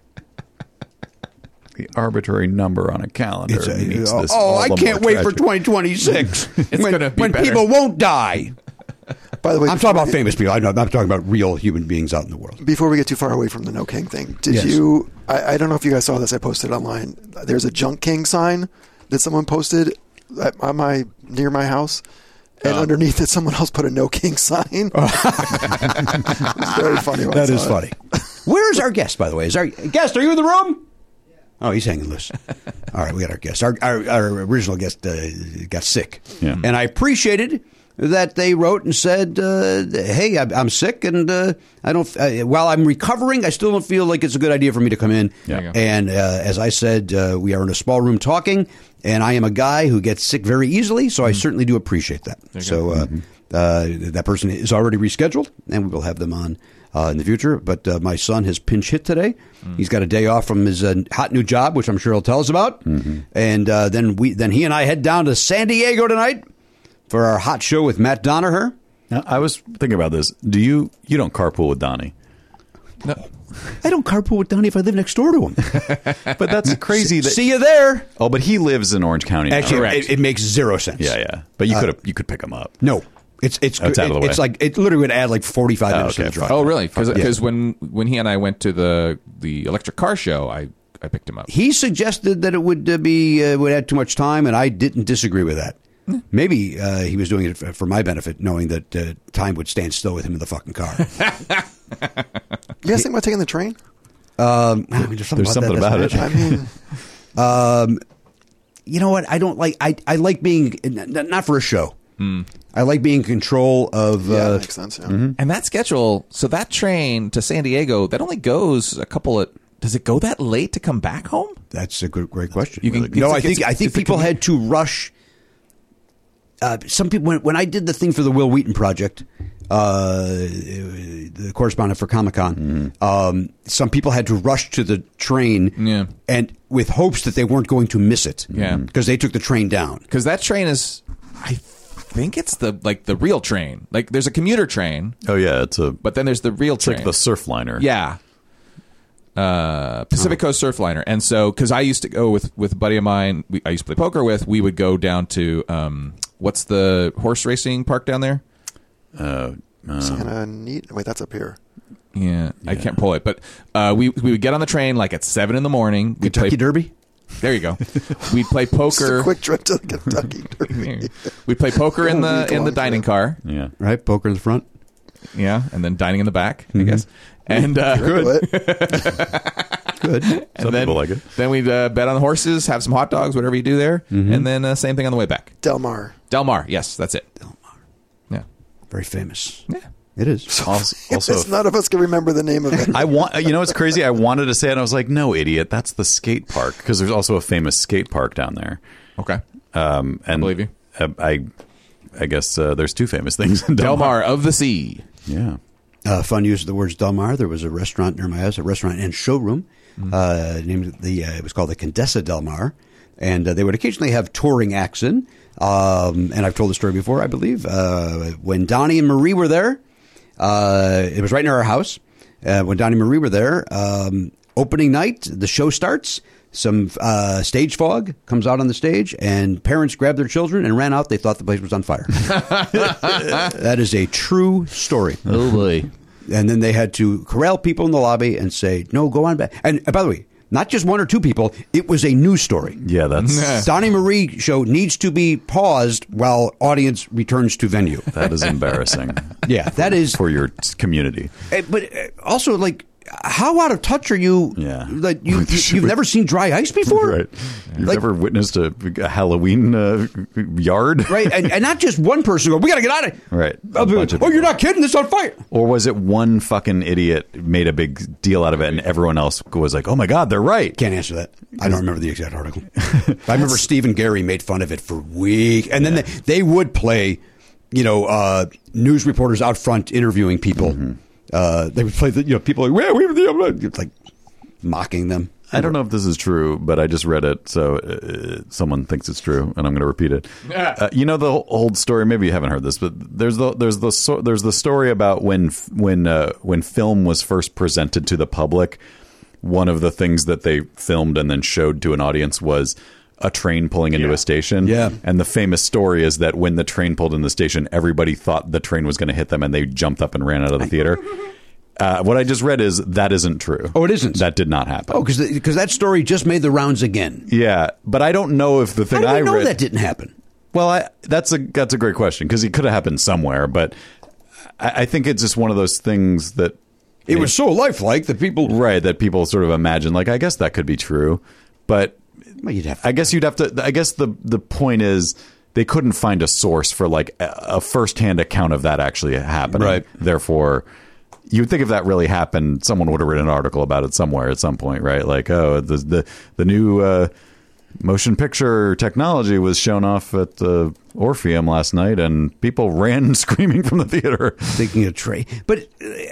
The arbitrary number on a calendar. makes this I all the can't more wait for tragic. 2026. when gonna be when better. people won't die. By the way, I'm talking about famous people. I'm talking about real human beings out in the world. Before we get too far away from the No King thing, did Yes. you? I don't know if you guys saw this. I posted it online. There's a Junk King sign that someone posted near my house, and underneath it, someone else put a No King sign. It's very funny. when I That is saw it. funny. Where is our guest, by the way? Is our guest? Are you in the room? Oh, he's hanging loose. All right, we got our guest. Our original guest got sick, Yeah. and I appreciated that they wrote and said, "Hey, I'm sick, and I don't. While I'm recovering, I still don't feel like it's a good idea for me to come in." Yeah. There you go. And as I said, we are in a small room talking, and I am a guy who gets sick very easily, so I certainly do appreciate that. So that person is already rescheduled, and we will have them on in the future. But my son has pinch hit today. He's got a day off from his hot new job, which I'm sure he'll tell us about. And then he and I head down to San Diego tonight for our hot show with Matt Donaher. Now, I was thinking about this. Do you don't carpool with Donnie? No. I don't carpool with Donnie if I live next door to him. But that's crazy. That, See you there. oh, but he lives in Orange County. now. Actually, Correct. it makes zero sense. Yeah. But you could pick him up. No. It's out of the way. It's like it literally would add like 45 minutes to okay, the drive. Oh, really? Because Yeah. when he and I went to the electric car show, I picked him up. He suggested that it would would add too much time, and I didn't disagree with that. Maybe he was doing it for my benefit, knowing that time would stand still with him in the fucking car. You guys think about taking the train? I mean, there's something There's about something that about that's it. magic. I mean, You know what? I don't like. I like being not for a show. I like being in control of. yeah, that makes sense. Yeah. And that schedule, so that train to San Diego, that only goes a couple of. Does it go that late to come back home? That's a great question. You can- no, it's- I think it's a people had to rush. Some people when I did the thing for the Will Wheaton project, the correspondent for Comic-Con, some people had to rush to the train, Yeah. and with hopes that they weren't going to miss it, Yeah. because they took the train down. Because that train is, I think it's the real train. Like there's a commuter train, Oh yeah, but then there's the real it's train. like the Surfliner. Yeah. Pacific Coast Surfliner. And so, because I used to go with a buddy of mine, I used to play poker with, we would go down to, what's the horse racing park down there? Santa Neat. Wait, that's up here. Yeah, I can't pull it. But we would get on the train like at 7 in the morning. We'd Kentucky play, Derby. There you go. We'd play Just a poker. quick trip to the Kentucky Derby. We'd play poker in We'll the make a long dining trip. car. Yeah. Right, poker in the front. Yeah, and then dining in the back, I guess. And Do it. good. Some then, people like it. Then we bet on the horses, have some hot dogs, whatever you do there, and then same thing on the way back. Del Mar. Del Mar, yes, that's it. Del Mar. Yeah. Very famous. Yeah. It is. Also, None of us can remember the name of it. it's crazy. I wanted to say it, and I was like, no, idiot. That's the skate park, because there's also a famous skate park down there. Okay. And I believe you. I guess there's two famous things in Del Mar of the Sea. Yeah. Fun use of the words Del Mar. There was a restaurant near my house, a restaurant and showroom. Named it was called the Condesa Del Mar, and they would occasionally have touring acts in. And I've told the story before, I believe. When Donnie and Marie were there, it was right near our house. When Donnie and Marie were there, opening night, the show starts. Some stage fog comes out on the stage, and parents grabbed their children and ran out. They thought the place was on fire. That is a true story. Oh, boy. And then they had to corral people in the lobby and say, no, go on back. And by the way, not just one or two people. It was a news story. Yeah, that's... Donnie Marie show needs to be paused while audience returns to venue. That is embarrassing. Yeah, that is... For your community. But also, like, how out of touch are you? Yeah. Like, you've never seen dry ice before? Right. You've never witnessed a Halloween yard? Right, and not just one person go, we got to get out of it. Right. Oh, you're not kidding? This is on fire. Or was it one fucking idiot made a big deal out of it and everyone else was like, oh my God, they're right? Can't answer that. I don't remember the exact article. I remember Steve and Gary made fun of it for weeks. And then they would play, news reporters out front interviewing people. They would play people like, we were like mocking them. I don't know if this is true, but I just read it, so someone thinks it's true, and I'm going to repeat it. The old story. Maybe you haven't heard this, but there's the story about when film was first presented to the public. One of the things that they filmed and then showed to an audience was a train pulling into a station. Yeah. And the famous story is that when the train pulled in the station, everybody thought the train was going to hit them, and they jumped up and ran out of the theater. What I just read is that isn't true. Oh, it isn't? That did not happen. Oh, because that story just made the rounds again. Yeah, but I don't know if the thing How do we know read that didn't happen? Well, that's a great question, because it could have happened somewhere, but I think it's just one of those things that it was so lifelike that people that people sort of imagine, like, I guess that could be true, but I guess you'd have to. I guess the point is they couldn't find a source for like a firsthand account of that actually happening. Right. Therefore, you'd think if that really happened, someone would have written an article about it somewhere at some point, right? Like, oh, the new motion picture technology was shown off at the Orpheum last night, and people ran screaming from the theater. Thinking of Trey. But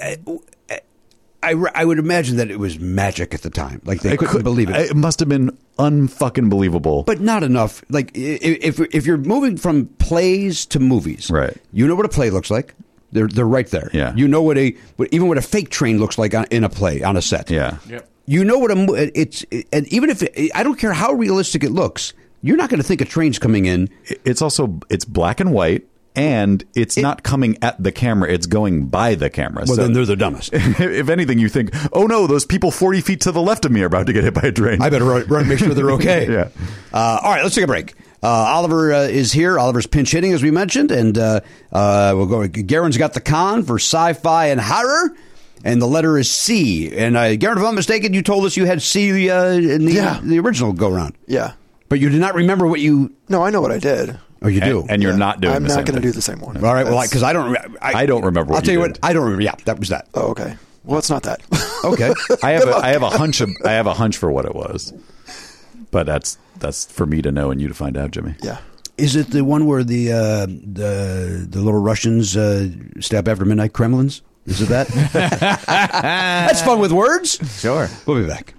I would imagine that it was magic at the time. Like, they couldn't believe it. It must have been unfucking believable. But not enough. Like, if you're moving from plays to movies, right? You know what a play looks like. They're right there. Yeah. You know what a fake train looks like in a play on a set. Yeah. Yep. You know what and even if I don't care how realistic it looks, you're not going to think a train's coming in. It's black and white. And it's not coming at the camera; it's going by the camera. Well, so then they're the dumbest. If anything, you think, "Oh no, those people 40 feet to the left of me are about to get hit by a train. I better run and make sure they're okay." Yeah. All right, let's take a break. Oliver is here. Oliver's pinch hitting, as we mentioned, and we'll go. Garen's got the con for sci-fi and horror, and the letter is C. And Garen, if I'm not mistaken, you told us you had C in the original go round. Yeah, but you did not remember what you. No, I know what I did. Oh, you do, and you're not doing. I'm the not same going to thing. do the same one. All right, well, because I don't. I don't remember. I'll tell you did. what. I don't remember. Yeah, that was that. Oh, okay. Well, it's not that. Okay. I have a hunch. I have a hunch for what it was, but that's for me to know and you to find out, Jimmy. Yeah. Is it the one where the little Russians stab after midnight Kremlins? Is it that? That's fun with words. Sure. We'll be back.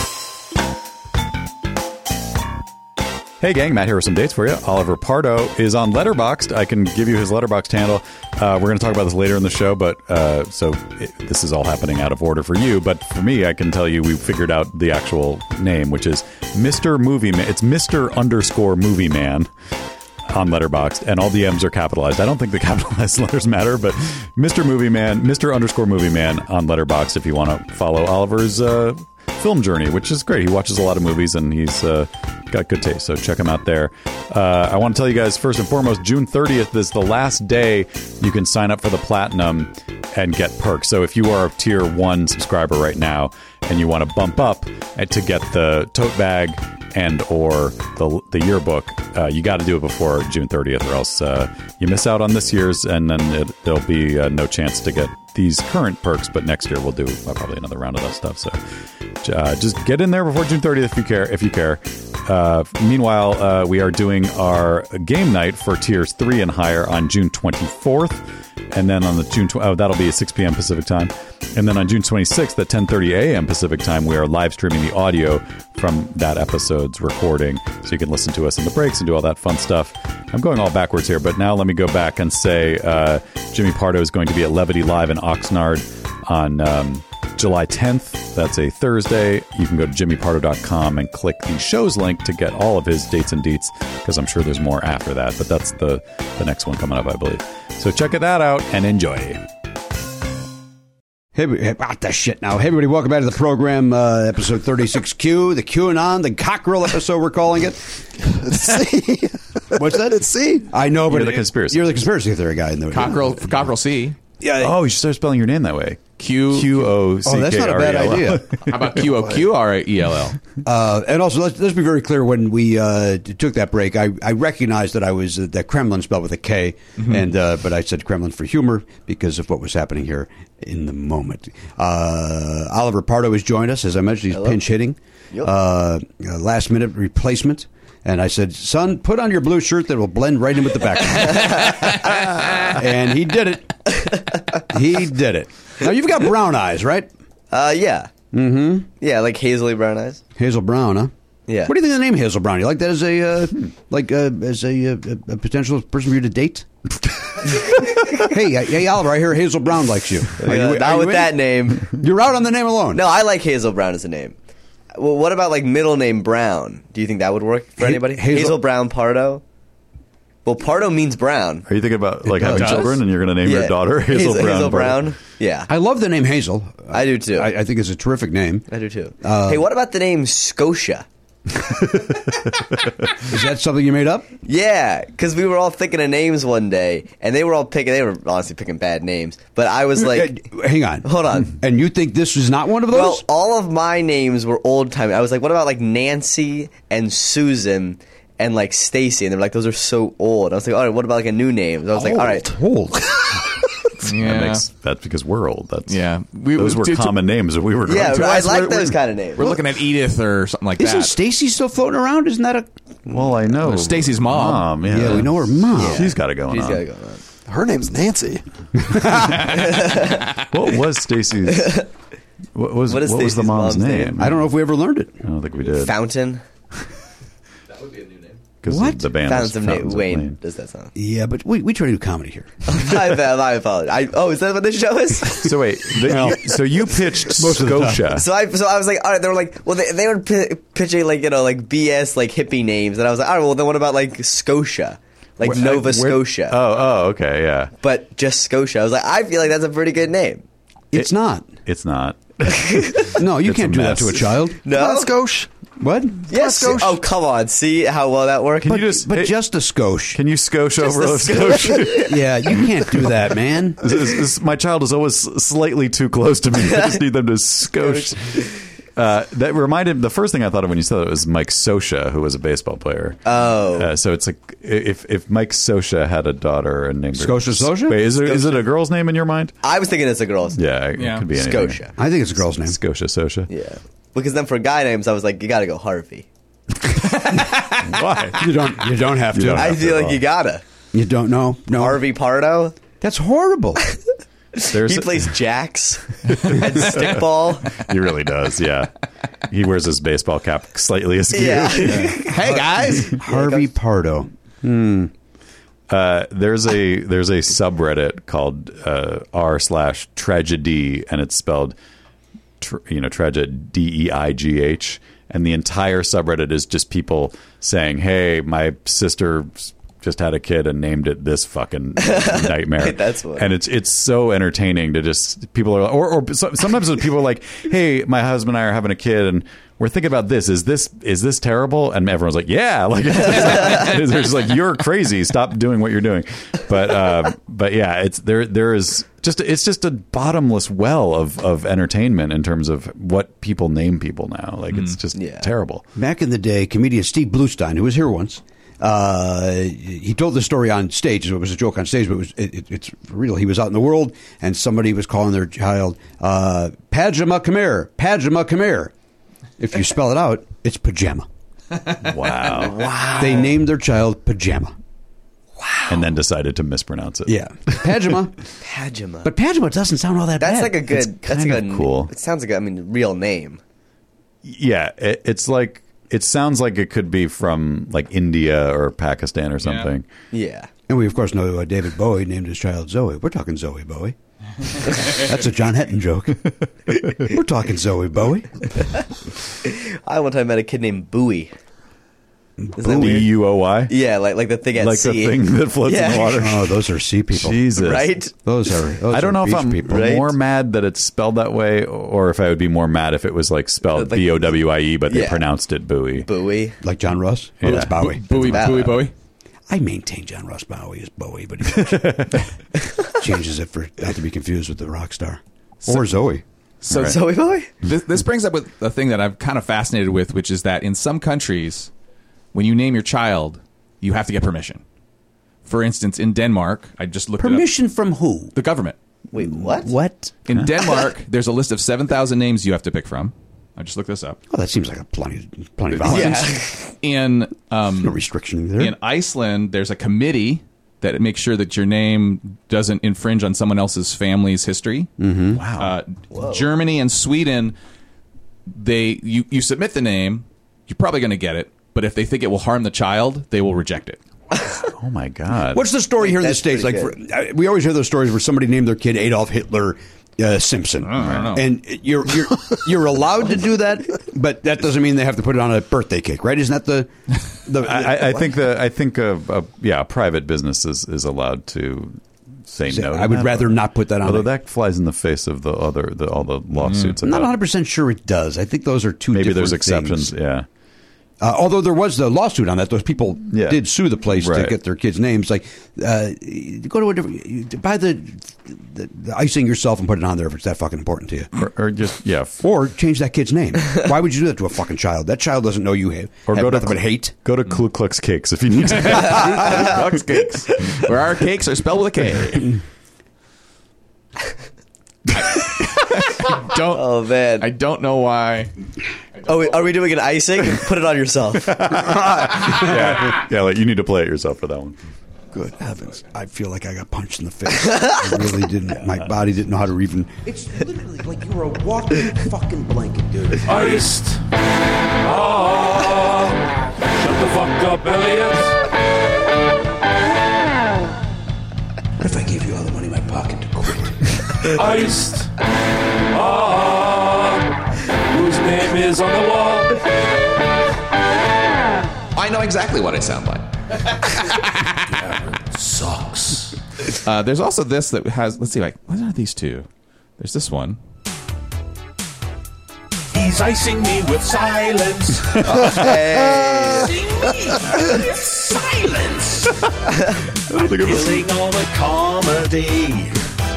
Hey gang, Matt here with some dates for you. Oliver Pardo is on Letterboxd. I can give you his Letterboxd handle. We're going to talk about this later in the show, but this is all happening out of order for you. But for me, I can tell you we figured out the actual name, which is Mr. Movie Man. It's Mr._Movie Man on Letterboxd, and all the M's are capitalized. I don't think the capitalized letters matter, but Mr. Movie Man, Mr._Movie Man on Letterboxd if you want to follow Oliver's film journey, which is great. He watches a lot of movies and he's got good taste, so check him out there. I want to tell you guys, first and foremost, June 30th is the last day you can sign up for the Platinum and get perks. So if you are a Tier 1 subscriber right now and you want to bump up to get the tote bag and or the yearbook, you got to do it before June 30th, or else you miss out on this year's, and then there'll be no chance to get these current perks. But next year we'll do probably another round of that stuff. So just get in there before June 30th if you care. Meanwhile, we are doing our game night for tiers 3 and higher on June 24th. And then on the that'll be at 6 p.m. Pacific time. And then on June 26th at 10:30 a.m. Pacific time, we are live streaming the audio from that episode's recording. So you can listen to us in the breaks and do all that fun stuff. I'm going all backwards here, but now let me go back and say Jimmy Pardo is going to be at Levity Live in Oxnard on July 10th. That's a Thursday. You can go to jimmypardo.com and click the show's link to get all of his dates and deets, because I'm sure there's more after that, but that's the next one coming up, I believe. So check that out and enjoy. Hey, what the shit now? Hey, everybody, welcome back to the program, episode 36Q, the QAnon, the cockerel episode, we're calling it. C. What's that? It's C. I know, but You're the conspiracy. You're the conspiracy theory guy. In the Cockerel C. Yeah. Oh, you should start spelling your name that way. Q-O-C-K-R-E-L-L. Oh, that's not a bad idea. How about Q-O-Q-R-E-L-L? And also, let's be very clear. When we took that break, I recognized that I was that Kremlin spelled with a K, and but I said Kremlin for humor because of what was happening here in the moment. Oliver Pardo has joined us, as I mentioned. He's pinch hitting, last minute replacement. And I said, son, put on your blue shirt that will blend right in with the background. And he did it. He did it. Now, you've got brown eyes, right? Yeah. Mm-hmm. Yeah, like hazily brown eyes. Hazel Brown, huh? Yeah. What do you think of the name Hazel Brown? You like that as a potential person for you to date? hey, Oliver, I hear Hazel Brown likes you. Not with that name. You're out on the name alone. No, I like Hazel Brown as a name. Well, what about like middle name Brown? Do you think that would work for anybody? Hazel Brown Pardo? Well, Pardo means brown. Are you thinking about like having does. children and you're going to name your daughter Hazel Brown? Hazel Brown? Yeah. I love the name Hazel. I do too. I think it's a terrific name. I do too. Hey, what about the name Scotia? Is that something you made up? Yeah, because we were all thinking of names one day, and they were honestly picking bad names. But I was like, hang on. Hold on. And you think this is not one of those? Well, all of my names were old time. I was like, what about like Nancy and Susan and like Stacy? And they were like, those are so old. I was like, all right, what about like a new name? So I was like, all right. Old. Yeah. That's because we're old. Those were to- common names that we were going Yeah, to. I like those kind of names. We're looking at Edith or something like Isn't that. Stacy still floating around? Isn't that a... Well, I know. Stacy's mom. Yeah, we know her mom. Yeah. She's got it going She's on. got it going on. Her name's Nancy. What was Stacy's? What was the Stacy's mom's mom's name? name? I don't know if we ever learned it. I don't think we did. Fountain. What? The band Fountains is of Fountains of Wayne. Wayne. Does that sound? Yeah, but we try to do comedy here. My bad. My apologies. Is that what this show is? So wait, so you pitched Scotia. So I was like, all right. They were like, well, they were pitching like like BS like hippie names, and I was like, all right, well then what about like Scotia, like Nova Scotia? Oh, okay, yeah. But just Scotia. I was like, I feel like that's a pretty good name. It's not. It's not. No, you It's can't a do that mess. to a child. No. Come on, Scosh. What? Yes. Scotia. Oh, come on. See how well that worked? Can you just But just a skosh. can you skosh over a a skosh? Yeah, you can't do that, man. My child is always slightly too close to me. I just need them to skosh. That reminded the first thing I thought of when you said it was Mike Scioscia, who was a baseball player. Oh. So it's like if Mike Scioscia had a daughter and named her Scotia Scioscia? Wait, is it a girl's name in your mind? I was thinking it's a girl's. Yeah, it could be anything. Scotia. I think it's a girl's name. Scotia Scioscia. Yeah. Because then for guy names, I was like, you got to go Harvey. Why? You don't have to. You don't I have feel to like at you all. gotta. You don't know? No. Harvey Pardo. That's horrible. There's He plays jacks and stickball. He really does. Yeah, he wears his baseball cap slightly askew. Yeah. Hey guys, Harvey Pardo. There's a subreddit called r/tragedy, and it's spelled tragedy, DEIGH, and the entire subreddit is just people saying, "Hey, my sister just had a kid and named it this fucking nightmare. That's what. And it's so entertaining to just people are or sometimes people are like, hey, my husband and I are having a kid and we're thinking about this. Is this terrible? And everyone's like, yeah. Like they're just like, you're crazy. Stop doing what you're doing. But yeah, it's just a bottomless well of entertainment in terms of what people name people now. Like it's just terrible. Back in the day, comedian Steve Bluestein, who was here once, he told the story on stage. It was a joke on stage, but it's real. He was out in the world, and somebody was calling their child, Pajama, come here. Pajama, come here. If you spell it out, it's pajama. Wow. They named their child Pajama. Wow. And then decided to mispronounce it. Yeah. Pajama. Pajama. But Pajama doesn't sound all that That's bad. like a good. It's That's kind like of a cool. It sounds like a real name. Yeah, it's like it sounds like it could be from like India or Pakistan or something. Yeah. And we, of course, know David Bowie named his child Zoe. We're talking Zoe Bowie. That's a John Hetton joke. We're talking Zoe Bowie. I one time met a kid named Bowie. Buoy. Yeah, like the thing at Like sea. the thing that floats in the water. Oh, those are sea people. Jesus. Right? Those I don't know are if beach I'm people. Right? more mad that it's spelled that way or if I would be more mad if it was like spelled Like- Bowie, but they Yeah. pronounced it Bowie. Bowie. Like John Ross? Oh, that's Bowie. Bowie. I maintain John Ross Bowie is Bowie, but he changes it for not to be confused with the rock star. Or Zoe. So Right. Zoe Bowie? this brings up with a thing that I'm kind of fascinated with, which is that in some countries, when you name your child, you have to get permission. For instance, in Denmark, I just looked Permission from who? it up. The government. Wait, what? What? In Denmark, there's a list of 7,000 names you have to pick from. I just looked this up. Oh, that seems like a plenty of options. In No restriction there. in Iceland, there's a committee that makes sure that your name doesn't infringe on someone else's family's history. Mm-hmm. Wow. Germany and Sweden, you submit the name, you're probably going to get it, but if they think it will harm the child, they will reject it. Oh my God. What's the story here in the That's States? Like, pretty we always hear those stories where somebody named their kid Adolf Hitler Simpson, don't know. and you're allowed to do that, but that doesn't mean they have to put it on a birthday cake, right? Isn't that the? I think a private business is allowed to say no. to I would that. rather not put that on. Although it. that flies in the face of all the lawsuits. I'm not about 100% sure it does. I think those are two. maybe different there's exceptions. things. Yeah. Although there was the lawsuit on that, those people did sue the place to Right. get their kids' names. Like, go to a different, buy the icing yourself and put it on there if it's that fucking important to you. Or just Or change that kid's name. Why would you do that to a fucking child? That child doesn't know you have. or have go to nothing but hate. Go to Ku Klux Cakes if you need to. Klux Cakes, where our cakes are spelled with a K. Oh, man. I don't know why. Oh, wait, are we doing an icing? Put it on yourself. yeah, like you need to play it yourself for that one. Good heavens! I feel like I got punched in the face. I really didn't. My body didn't know how to even. It's literally like you were a walking fucking blanket, dude. Iced. Ah, shut the fuck up, Elliot. What if I gave you all the money in my pocket to quit? Iced. Ah, whose name is on the wall? I know exactly what I sound like. Sucks. There's also this that has. Let's see, like, what are these two? There's this one. He's icing me with silence. Icing me with silence. Killing all the comedy.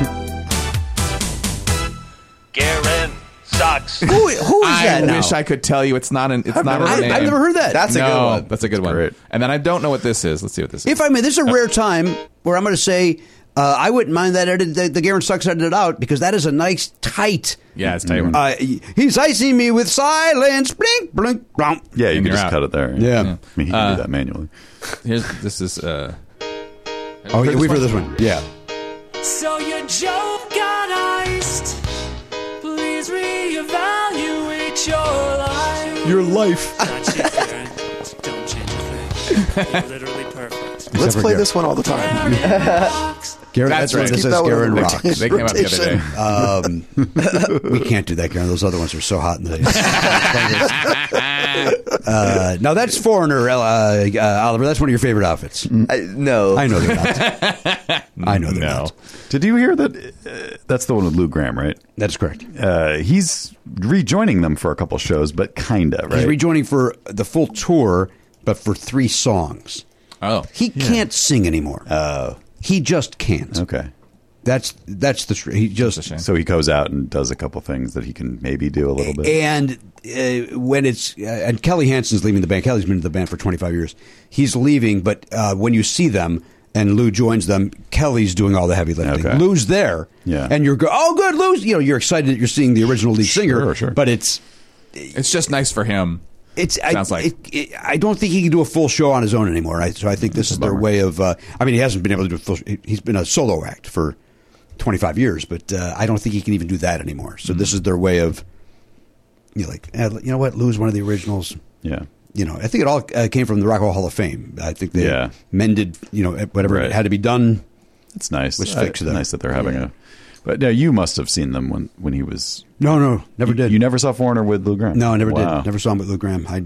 Garen sucks. Who is that I now? wish I could tell you it's not an. It's not a I've name. never heard that. That's a good one. That's a good one. great. And then I don't know what this is. Let's see what this is. If I may, this is a rare time where I'm going to say I wouldn't mind that the Garen Sucks edited out because that is a nice tight. Yeah, it's tight one. He's icing me with silence. Blink, blink, blomp. Yeah, you And can you're just out. cut it there. Yeah. I mean, he can do that manually. This is. Oh, yeah, we've heard this one. Yeah. So your joke got iced. Please reevaluate your life. Your life. Not shit, Garen. Don't change a thing. You're literally perfect. Let's play this one all the time. Garen, That's right. This Keep is that one Garen on the Rocks. They came out the other day. We can't do that, Garen. Those other ones are so hot in the Now that's Foreigner, Oliver. That's one of your favorite outfits. No. I know they're not. I know they're not. Did you hear that? That's the one with Lou Gramm, right? That's correct. He's rejoining them for a couple shows, but kinda, right? He's rejoining for the full tour, but for 3 songs. Oh. He can't sing anymore. He just can't. Okay. That's the he just. So he goes out and does a couple things that he can maybe do a little bit. And when it's and Kelly Hansen's leaving the band. Kelly's been in the band for 25 years. He's leaving, but when you see them and Lou joins them, Kelly's doing all the heavy lifting. Okay. Lou's there, and you're oh good, Lou's. You know, you're excited that you're seeing the original lead singer. Sure. But it's just nice for him. Sounds like I don't think he can do a full show on his own anymore. So I think this is their way of. I mean, he hasn't been able to do a full. He's been a solo act for 25 years, but I don't think he can even do that anymore. So this is their way of, you know what, Lou's one of the originals. Yeah. You know, I think it all came from the Rock and Roll Hall of Fame. I think they mended, whatever had to be done. It's nice. Was fixed. Nice that they're having a. But now you must have seen them when he was. No, never did. You never saw Foreigner with Lou Gramm? No, I never Wow. did. Never saw him with Lou Gramm. I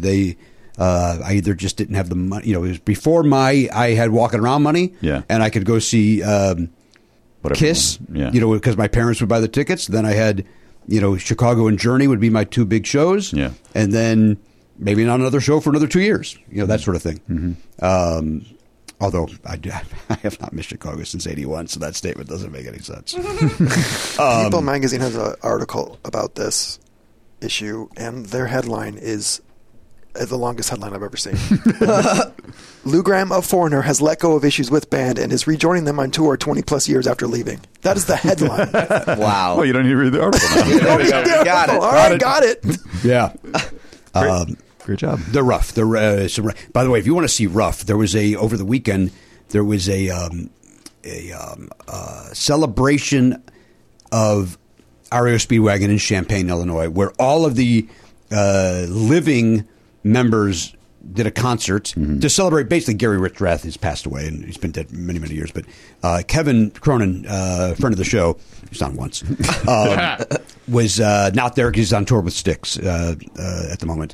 either just didn't have the money. You know, it was before I had walking around money. Yeah. And I could go see. Whatever. Kiss, Yeah. because my parents would buy the tickets. Then I had, Chicago and Journey would be my 2 big shows. Yeah. And then maybe not another show for another 2 years, that sort of thing. Mm-hmm. Although I have not missed Chicago since '81, so that statement doesn't make any sense. People Magazine has an article about this issue, and their headline is the longest headline I've ever seen. Lou Gramm of Foreigner has let go of issues with band and is rejoining them on tour 20 plus years after leaving. That is the headline. Wow. Well, you don't need to read the article now. There we go. Got it. All right, got it. Yeah. Great job. They're rough. By the way, if you want to see rough, there was over the weekend there was a celebration of REO Speedwagon in Champaign, Illinois, where all of the living members did a concert to celebrate. Basically, Gary Richrath has passed away, and he's been dead many, many years. But Kevin Cronin, friend of the show, he's on once, was not there because he's on tour with Styx at the moment.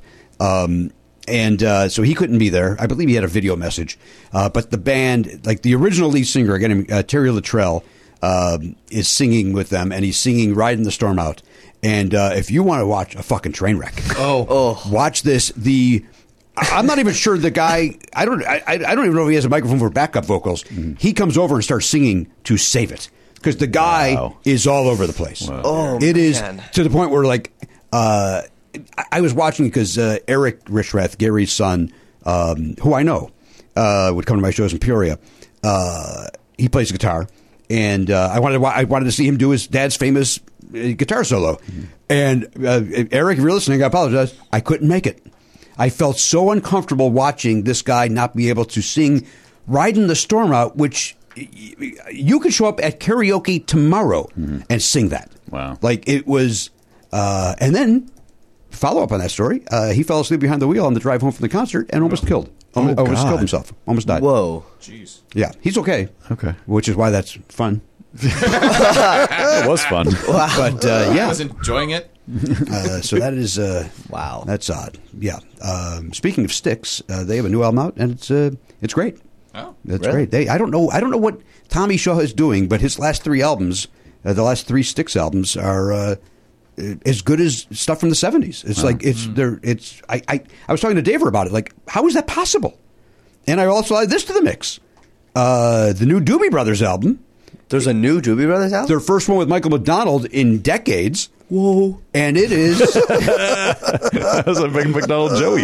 So he couldn't be there. I believe he had a video message. But the band, like the original lead singer, again, Terry Luttrell, is singing with them, and he's singing "Riding the Storm Out." And if you want to watch a fucking train wreck, watch this. I'm not even sure the guy. I don't even know if he has a microphone for backup vocals. He comes over and starts singing to save it because the guy is all over the place. Wow. Oh, it is man. to the point where I was watching because Eric Richrath, Gary's son, who I know, would come to my shows in Peoria. He plays guitar, and I wanted to see him do his dad's famous guitar solo. And Eric, if you're listening, I apologize. I couldn't make it. I felt so uncomfortable watching this guy not be able to sing "Riding the Storm Out," which you could show up at karaoke tomorrow and sing that. Wow. Like it was, and then follow up on that story. He fell asleep behind the wheel on the drive home from the concert and almost killed. Almost killed himself. Almost died. Whoa. Jeez. Yeah, he's okay. Okay. Which is why that's fun. It was fun. But I was enjoying it. so that is Wow. That's odd. Yeah. Speaking of Styx, they have a new album out, and it's great. Oh, That's really? great. I don't know what Tommy Shaw is doing, but his last 3 albums, the last 3 Styx albums, are as good as stuff from the 70s. It's like I was talking to Daver about it. Like, how is that possible? And I also add this to the mix: the new Doobie Brothers album. There's a new Doobie Brothers album? Their first one with Michael McDonald in decades. Whoa! And it is. That's a big McDonald Joey.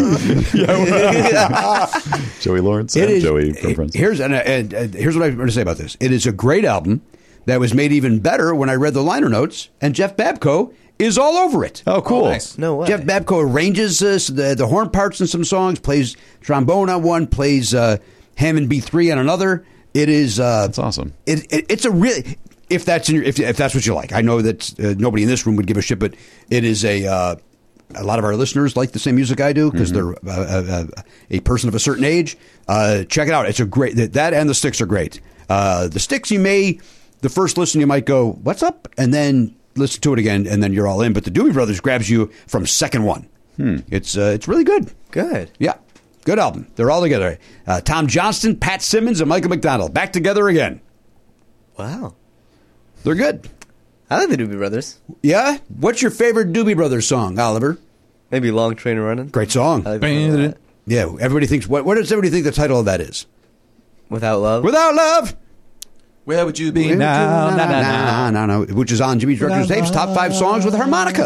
Joey Lawrence It and is. Joey from Friends. Here's what I want to say about this. It is a great album that was made even better when I read the liner notes, and Jeff Babko is all over it. Oh, cool. nice. No way. Jeff Babko arranges the horn parts in some songs, plays trombone on one, plays Hammond B3 on another. It is. That's awesome. It's a really. If that's if that's what you like, I know that nobody in this room would give a shit, but it is a lot of our listeners like the same music I do because they're a person of a certain age. Check it out; it's a great that and the Styx are great. The Styx, the first listen you might go, "What's up?" and then listen to it again, and then you're all in. But the Doobie Brothers grabs you from second one. It's really good. Good. Yeah, good album. They're all together. Tom Johnston, Pat Simmons, and Michael McDonald back together again. Wow. They're good. I like the Doobie Brothers. Yeah. What's your favorite Doobie Brothers song, Oliver? Maybe Long Train Running. Great song. I like that. Yeah. Everybody thinks. What does everybody think the title of that is? Without Love. Without Love. Where would you be now? No. Which is on Jimmy Director's Tapes Top 5 Songs with Harmonica.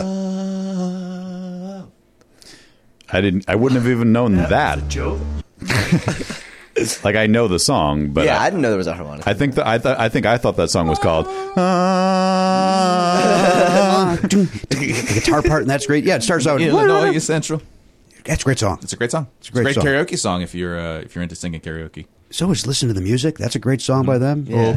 I wouldn't have even known that. Joe? Like I know the song, but Yeah, I didn't know there was a harmonica. I think I thought that song was called. The guitar part, and that's great. Yeah, it starts out. Illinois Central. That's a great song. It's a great song. It's a great great song. karaoke song if you're into singing karaoke. So is Listen to the Music. That's a great song by them. Yeah.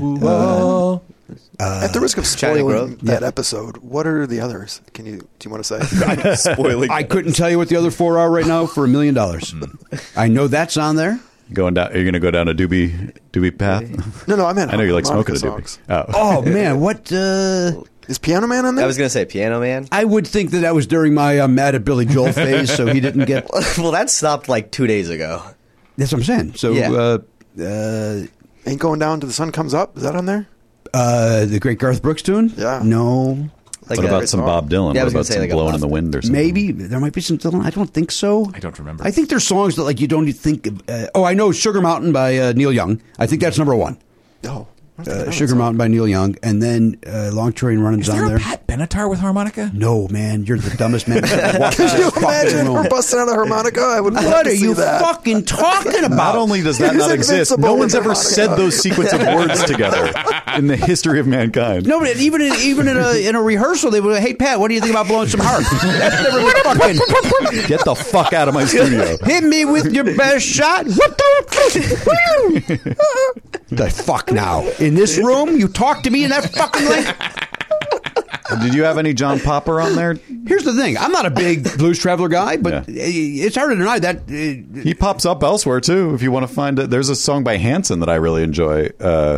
At the risk of China spoiling Grove. that episode, what are the others? Do you want to say? Spoiling. I couldn't tell you what the other four are right now for $1 million. I know that's on there. Going down? Are you going to go down a doobie path? No, I meant I know you like harmonica smoking a doobie. songs. Oh man, what? Is Piano Man on there? I was going to say Piano Man. I would think that was during my Mad at Billy Joel phase, so he didn't get. Well, that stopped like 2 days ago. That's what I'm saying. So, Yeah. Ain't Going Down Till the Sun Comes Up. Is that on there? the great Garth Brooks tune. Yeah. No. Like What a- about some Bob Dylan? Yeah, I What was gonna about say, some like a Blowing in Bob- the Wind or something? Maybe there might be some Dylan. I don't think so. I don't remember. I think there's songs that like you don't think. I know Sugar Mountain by Neil Young. I think that's number one. Oh. Sugar Mountain by Neil Young, and then Long Train Running's Is there on a there. Pat Benatar with harmonica? No, man, you're the dumbest man. Could you imagine her busting out a harmonica? I would love What to are see you that. fucking talking about? Not only does that He's not exist, invincible no with one's ever harmonica. said those sequence of words together in the history of mankind. No, but even in a rehearsal, they would. Hey, Pat, what do you think about blowing some harp? That's never been fucking. Get the fuck out of my studio. Hit me with your best shot. What the fuck now? In this room, you talk to me in that fucking way? Did you have any John Popper on there? Here's the thing. I'm not a big Blues Traveler guy, but Yeah. it's hard to deny that. He pops up elsewhere too. If you want to find it, there's a song by Hanson that I really enjoy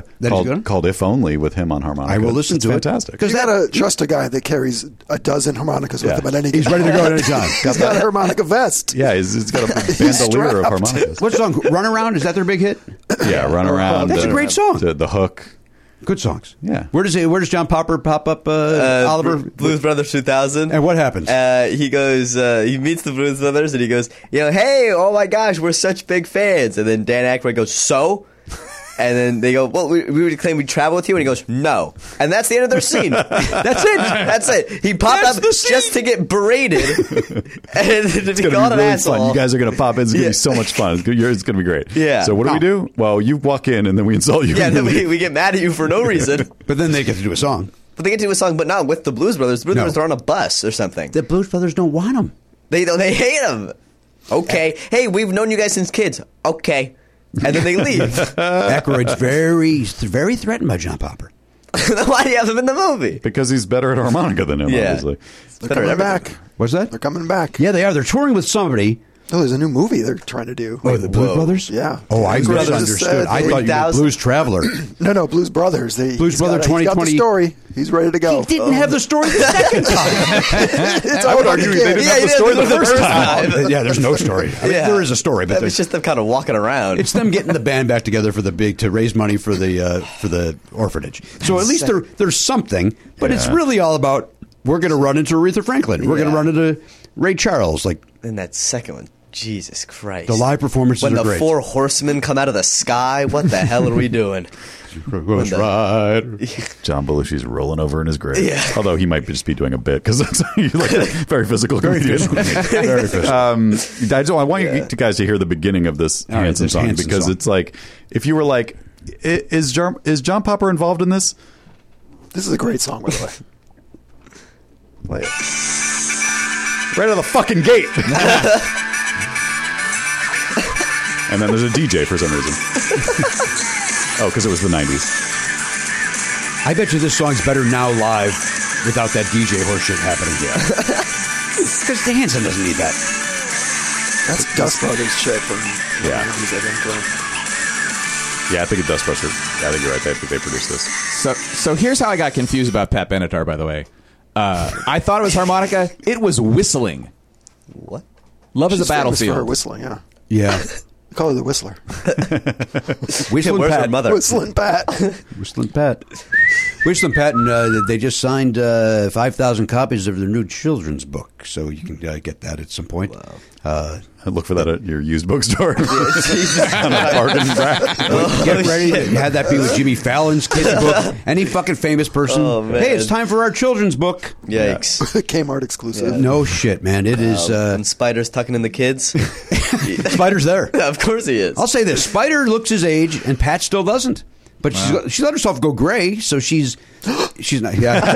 called "If Only" with him on harmonica. I will listen it's to it. fantastic. You gotta trust a guy that carries a dozen harmonicas with Yeah. him at any He's time. ready to go at any time. He's got a harmonica vest. Yeah, he's got a bandolier of harmonicas. What song? Run Around? Is that their big hit? Yeah, Run Around. That's a great song. The hook. Good songs. Yeah. Where does John Popper pop up, Oliver? Blues Brothers 2000. And what happens? He goes, he meets the Blues Brothers and he goes, hey, oh my gosh, we're such big fans. And then Dan Aykroyd goes, so? And then they go, well, we would claim we'd travel with you. And he goes, no. And that's the end of their scene. That's it. That's it. He popped That's up the scene. just to get berated. And to It's be going to called be an really asshole. fun. You guys are going to pop in. It's going to Yeah. be so much fun. It's going to be great. Yeah. So what do we do? Well, you walk in and then we insult you. Yeah, and then you leave. we get mad at you for no reason. But then they get to do a song. But they get to do a song, but not with the Blues Brothers. The Blues No. Brothers are on a bus or something. The Blues Brothers don't want them. They hate him. Okay. Hey, we've known you guys since kids. Okay. And then they leave. Aykroyd's very threatened by John Popper. Why do you have him in the movie? Because he's better at harmonica than him, Yeah. obviously. They're Better coming everything. back. What's that? They're coming back. Yeah, they are. They're touring with somebody. Oh, there's a new movie they're trying to do. Oh, the Blues Brothers? Yeah. Oh, I Blues Brothers misunderstood. said I they- thought you meant 8,000. Blues Traveler. No, Blues Brothers. Blues Brother He's got 2020. the story. He's ready to go. He didn't have the story the second time. It's I would already argue in. they didn't Yeah, have the he story didn't the have first the time. first time. Yeah, there's no story. I mean, Yeah. there is a story, but That was just them kind of walking around. it's them getting the band back together to raise money for the orphanage. So at least there's something, but it's really all about we're going to run into Aretha Franklin. We're going to Yeah. run into Ray Charles. Like And that second one, Jesus Christ. the live performances when are the great. four horsemen come out of the sky, what the hell are we doing? Ghost Rider. John Belushi's rolling over in his grave. Yeah. Although he might just be doing a bit because that's like a very physical comedian. Very physical. I want you guys to hear the beginning of this All right, Hanson this song Hanson because song. it's like if you were like, is John Popper involved in this? This is a great song, by the way. Play it. Right out of the fucking gate. And then there's a DJ for some reason. Oh, because it was the 90s. I bet you this song's better now live without that DJ horseshit happening. Yeah. Because Hanson doesn't need that. That's Dust Brothers shit from the Yeah. 90s, I think. Yeah, I think it does Buster. I think you're right. They produced this. So here's how I got confused about Pat Benatar, by the way. I thought it was harmonica. It was whistling. What? Love is She's a famous for her battlefield. whistling, yeah. Yeah. We call her the Whistler. Whistling Where's her Pat. mother? Whistling Pat. Whistling Pat. Whistling Pat, and they just signed 5,000 copies of their new children's book, so you can get that at some point. Look for that at your used bookstore. On a bargain rack. Get ready to have that be with Jimmy Fallon's kids' book. Any fucking famous person. Oh, man. Hey, it's time for our children's book. Yikes. Kmart exclusive. No shit, man. It is. And Spider's tucking in the kids. Spider's there. Of course he is. I'll say this: Spider looks his age, and Pat still doesn't. But she let herself go gray, so she's not.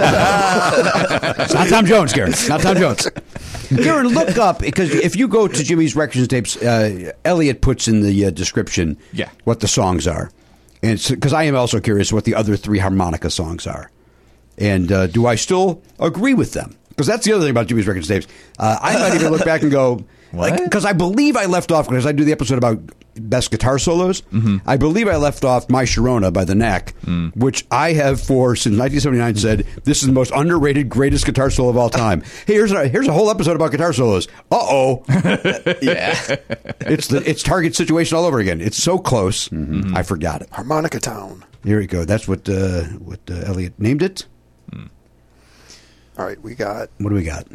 Yeah, it's not Tom Jones, Garen. Not Tom Jones. Garen, look up because if you go to Jimmy's Records and Tapes, Elliot puts in the description what the songs are, and because I am also curious what the other 3 harmonica songs are, and do I still agree with them? Because that's the other thing about Jimmy's Records and Tapes. I might even look back and go. Because I believe I left off, because I do the episode about best guitar solos, I believe I left off My Sharona by The Knack, which I have since 1979 said, this is the most underrated, greatest guitar solo of all time. Hey, here's a whole episode about guitar solos. Uh-oh. Yeah. It's Target situation all over again. It's so close, I forgot it. Harmonica Town. Here we go. That's what Elliot named it. All right, we got... What do we got?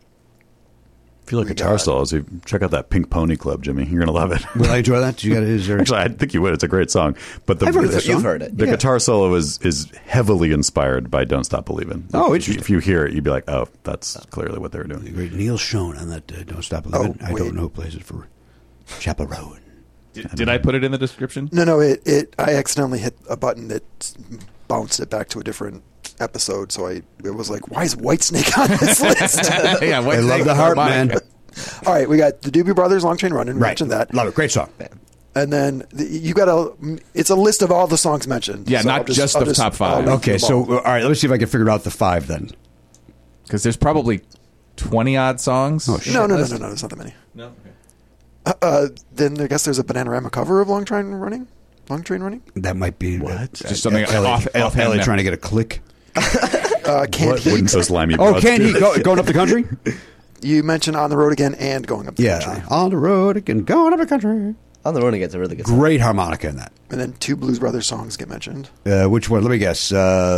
If you like guitar solos, check out that Pink Pony Club, Jimmy. You're going to love it. Will I enjoy that? Actually, I think you would. It's a great song. But I've heard this song. You've heard it. The guitar solo is heavily inspired by Don't Stop Believin'. Oh, interesting. If you hear it, you'd be like, oh, that's clearly what they were doing. Great Neil Schon on that Don't Stop Believin'. I wait. don't know who plays it for Chapel Road. Did I put it in the description? No, I accidentally hit a button that bounced it back to a different episode, so it was like, why is Whitesnake on this list? Yeah, I love the heart, man. All right, we got the Doobie Brothers, Long Train Running. We Right. mentioned that. Love it. Great song. And then you got it's a list of all the songs mentioned. Yeah, So not I'll just the top 5. I'll read Okay, them so all. all right, let me see if I can figure out the 5 then. Because there's probably 20-odd songs. Oh, shit. No, there's not that many. No? Okay. Then I guess there's a Bananarama cover of Long Train Running. That might be Just something Ellie offhand. trying to get a click. Can't What wouldn't Heat. those limey Oh, broads can do? he going up the country? You mentioned On the Road Again and Going Up the Yeah, Country. on the road again, going up the country. On the Road Again's a really good song. Great harmonica in that. And then 2 Blues Brothers songs get mentioned. Which one? Let me guess.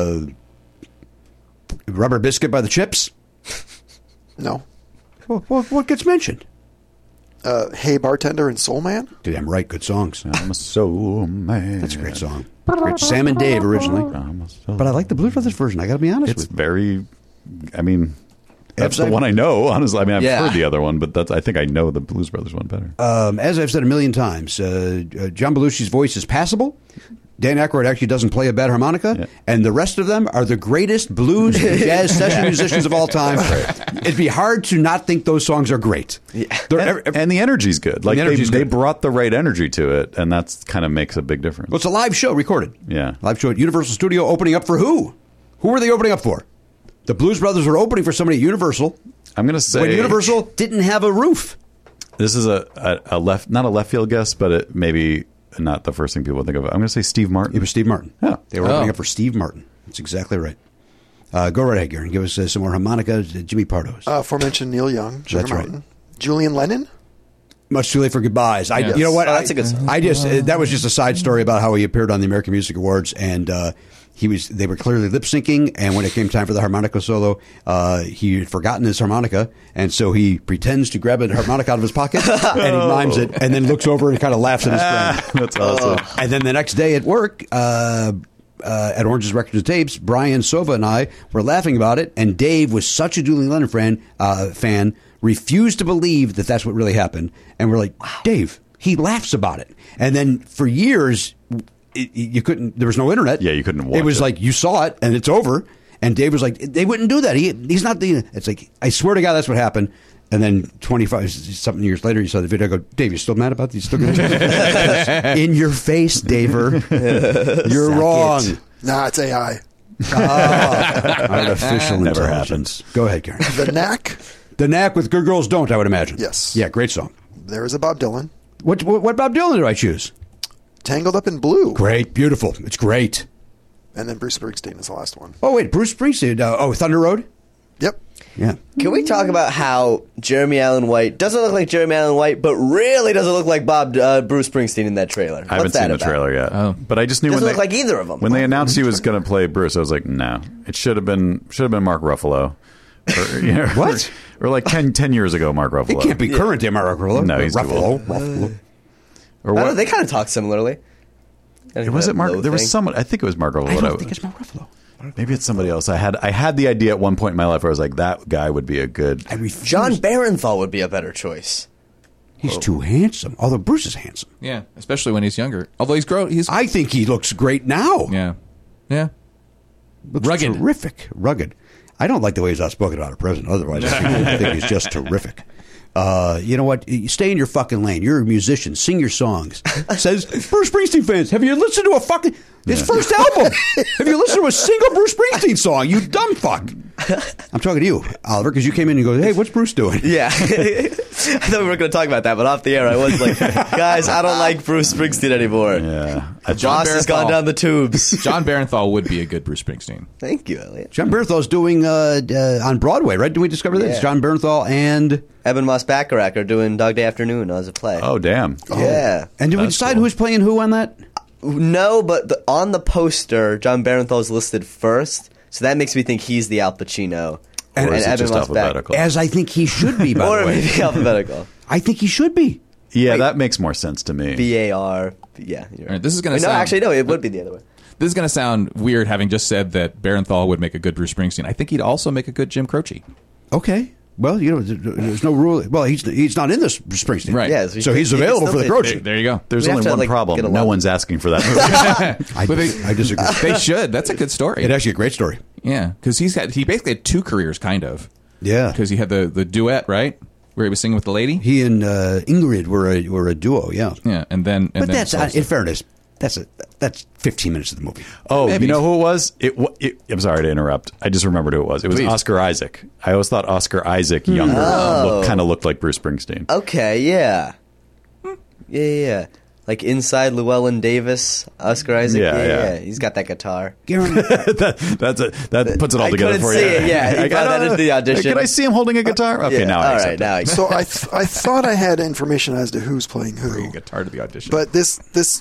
Rubber Biscuit by the Chips. No. What gets mentioned? Hey Bartender and Soul Man. Damn right, good songs. I'm a soul man. That's a great song. Great. Sam and Dave originally, I'm a soul but I like the Blues Brothers version. I got to be honest It's with you. very. I mean, that's the I've- one I know. Honestly, I mean, I've Yeah. heard the other one, but I think I know the Blues Brothers one better. As I've said a million times, John Belushi's voice is passable. Dan Aykroyd actually doesn't play a bad harmonica, Yeah. and the rest of them are the greatest blues and jazz session musicians of all time. It'd be hard to not think those songs are great. They're And the energy's good. Like The energy's they good. brought the right energy to it, and that's kind of makes a big difference. well, it's a live show recorded. Yeah. Live show at Universal Studio opening up for who? Who were they opening up for? The Blues Brothers were opening for somebody at Universal I'm going to say when Universal didn't have a roof. this is a left, not a left field guess, but it maybe not the first thing people would think of. I'm going to say Steve Martin. It was Steve Martin. Yeah. They were opening up for Steve Martin. That's exactly right. Go right ahead, Garen. Give us some more harmonica. Jimmy Pardo's. Aforementioned Neil Young. Sugar That's right. Mountain. Julian Lennon. Much Too Late for Goodbyes. Yes. You know what? Oh, that's a good song. I just that was just a side story about how he appeared on the American Music Awards, and they were clearly lip syncing, and when it came time for the harmonica solo, he had forgotten his harmonica, and so he pretends to grab a harmonica out of his pocket and he mimes it, and then looks over and kind of laughs at his friend. That's awesome. And then the next day at work, at Orange's Records and Tapes, Brian Sova and I were laughing about it, and Dave was such a Julian Lennon fan, refused to believe that that's what really happened, and we're like, Dave, he laughs about it. And then for years, you couldn't. There was no internet. Yeah, you couldn't watch It was it. like you saw it and it's over. And Dave was like, they wouldn't do that. He's not the. It's like, I swear to God, that's what happened. And then 25 something years later, you saw the video. I go, Dave, you still mad about these? Still gonna in your face, Daver. You're wrong. Nah, it's AI. Artificial Never intelligence. Go ahead, Karen. The Knack. The Knack with Good Girls Don't, I would imagine. Yes. Yeah, great song. There is a Bob Dylan. What Bob Dylan did I choose? Tangled Up in Blue. Great, beautiful. It's great. And then Bruce Springsteen is the last one. Oh wait, Bruce Springsteen. Thunder Road. Yep. Yeah. Can we talk about how Jeremy Allen White doesn't look like Jeremy Allen White, but really doesn't look like Bruce Springsteen in that trailer? I haven't seen the trailer yet. Oh. But I just knew Doesn't when look like either of them. When they announced he was going to play Bruce, I was like, no. It should have been Mark Ruffalo. Or, you know, What? Or like 10 years ago, Mark Ruffalo. It can't be current day Mark Ruffalo. No, he's too old. Ruffalo. Or I don't know, what? they kind of talk similarly. Was it Mark? There was someone. I think it was Mark Ruffalo. I don't think it's Mark Ruffalo. Maybe it's somebody else. I had the idea at one point in my life where I was like, that guy would be a good. I refuse. John Barenthal would be a better choice. He's too handsome. Although Bruce is handsome. Yeah, especially when he's younger. Although he's grown. I think he looks great now. Yeah. Looks Rugged. terrific. Rugged. I don't like the way he's outspoken about a president. Otherwise, I think he's just terrific. You know what? You stay in your fucking lane. You're a musician. Sing your songs. Says Bruce Springsteen fans. Have you listened to his first album? Have you listened to a single Bruce Springsteen song? You dumb fuck. I'm talking to you, Oliver, because you came in and go, hey, what's Bruce doing? Yeah. I thought we were going to talk about that, but off the air I was like, guys, I don't like Bruce Springsteen anymore. Yeah. Joss has gone down the tubes. John Barenthal would be a good Bruce Springsteen. Thank you, Elliot. John Bernthal's doing on Broadway, right? Did we discover this? Yeah. John Bernthal and Eben Moss-Bacharach are doing Dog Day Afternoon as a play. Oh, damn. Yeah. did we That's decide cool. who's playing who on that? No, but on the poster, John Barenthal is listed first, so that makes me think he's the Al Pacino. And Or is it Eben just Moss-Bacharach. alphabetical? As I think he should be, by Or the way. maybe alphabetical. I think he should be. Yeah, Wait. that makes more sense to me. B-A-R. Yeah. You're All right, this is gonna No, sound- actually, no, it would be the other way. This is going to sound weird, having just said that Barenthal would make a good Bruce Springsteen. I think he'd also make a good Jim Croce. Okay. Well, you know, there's no rule. Well, he's not in this Springsteen. Right. Yeah, So he's you can available still for the do- Croce. There you go. There's We have only to, one like, problem. get a No lot. one's asking for that movie. I disagree. They should. That's a good story. It's actually a great story. Yeah, because he basically had two careers, kind of. Yeah. Because he had the duet, right, where he was singing with the lady. He and Ingrid were a duo, yeah. Yeah, and then But then that's, in fairness, that's 15 minutes of the movie. Oh, Maybe. you know who it was? I'm sorry to interrupt. I just remembered who it was. It was Please. Oscar Isaac. I always thought Oscar Isaac, younger, kind of looked like Bruce Springsteen. Okay, yeah. Yeah. Like Inside Llewellyn Davis, Oscar Isaac. Yeah. He's got that guitar. that puts it all I together couldn't for see you. it, yeah. He I brought got that into the audition. Can I see him holding a guitar? Okay, Yeah, now I all accept right, it. now So I thought I had information as to who's playing who, guitar to the audition. but this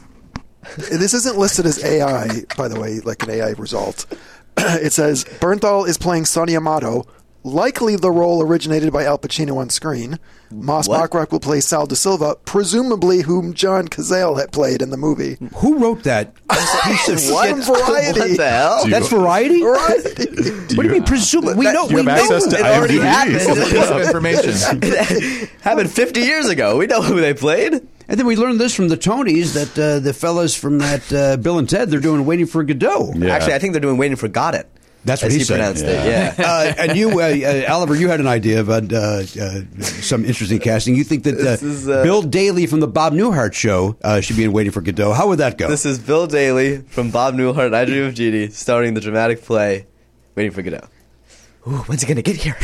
isn't listed as AI, by the way, like an AI result. It says Bernthal is playing Sonny Amato, likely the role originated by Al Pacino on screen. Moss-Bacharach will play Sal Da Silva, presumably whom John Cazale had played in the movie. Who wrote that piece of What? shit? Variety. What the hell? That's Variety? Variety. What do you mean, presume? We know. Do you We have access know. to It already IMDb? piece of information. It happened 50 years ago. We know who they played. And then we learned this from the Tonys that the fellas from that Bill and Ted, they're doing Waiting for Godot. Yeah. Actually, I think they're doing Waiting for Got It. That's what as he he said. pronounced it. Yeah. And you, Oliver, you had an idea about some interesting casting. You think that This is, Bill Daly from the Bob Newhart show should be in Waiting for Godot. How would that go? This is Bill Daly from Bob Newhart, I Dream of Jeannie, starring the dramatic play Waiting for Godot. Ooh, when's he going to get here?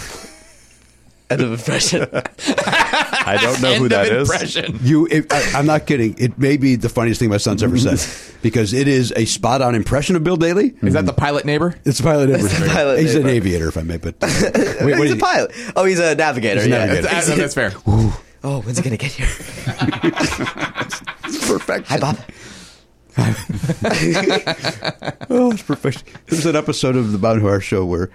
End of impression. I don't know who that is. I'm not kidding. It may be the funniest thing my son's ever said because it is a spot-on impression of Bill Daly. Is that the pilot neighbor? It's a pilot. It's a pilot He's an neighbor. aviator, if I may. But He's a pilot. Oh, he's a navigator. He's a yeah. navigator. That's fair. Oh, when's he going to get here? perfect. Hi, Bob. Oh, it's perfect. There's an episode of the Bob Newhart show where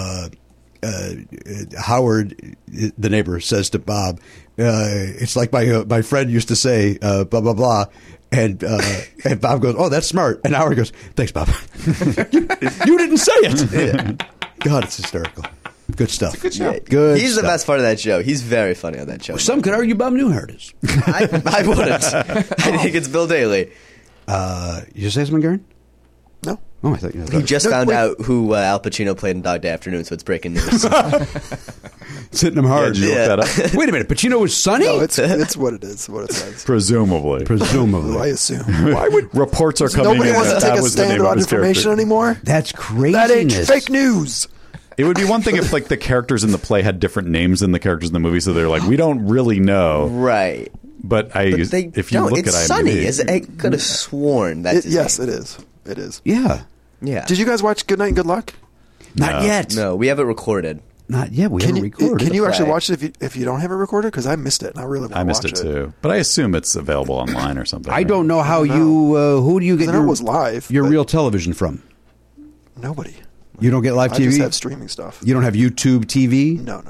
Howard, the neighbor, says to Bob, "It's like my friend used to say, blah blah blah," and Bob goes, "Oh, that's smart," and Howard goes, "Thanks, Bob." you didn't say it. God, it's hysterical. Good stuff. good show. Good. He's the stuff. best part of that show. He's very funny on that show. Some could argue Bob Newhart is. I wouldn't. I think it's Bill Daly. You say something, Garen? No. Oh, I thought you. He just No, found wait. out who Al Pacino played in Dog Day Afternoon, so it's breaking news. It's hitting him hard. Did you Yeah. look that up? Wait a minute, Pacino was Sonny? No, it's what it is, what it says. Presumably. Presumably. I assume. Why would Reports are coming Nobody in wants to that take that a was the stand name of about his information character. anymore. That's crazy. That ain't fake news. It would be one thing if like the characters in the play had different names than the characters in the movie, so they're like, we don't really know. Right. But They if you don't. look It's at IMDb, Sonny. I could have sworn that's his Yes, name. it is. It is. Yeah. Yeah. Did you guys watch Good Night and Good Luck? Not No. yet. No, we have it recorded. Not yet. We haven't recorded. Can you actually Right. watch it if you don't have it recorded? Because I missed it, and I really want to I watch missed it too, but I assume it's available online or something. I don't know how you. Who do you get I know your, it was live, your but- real television from? Nobody. You don't get live I TV. just have streaming stuff. You don't have YouTube TV. No.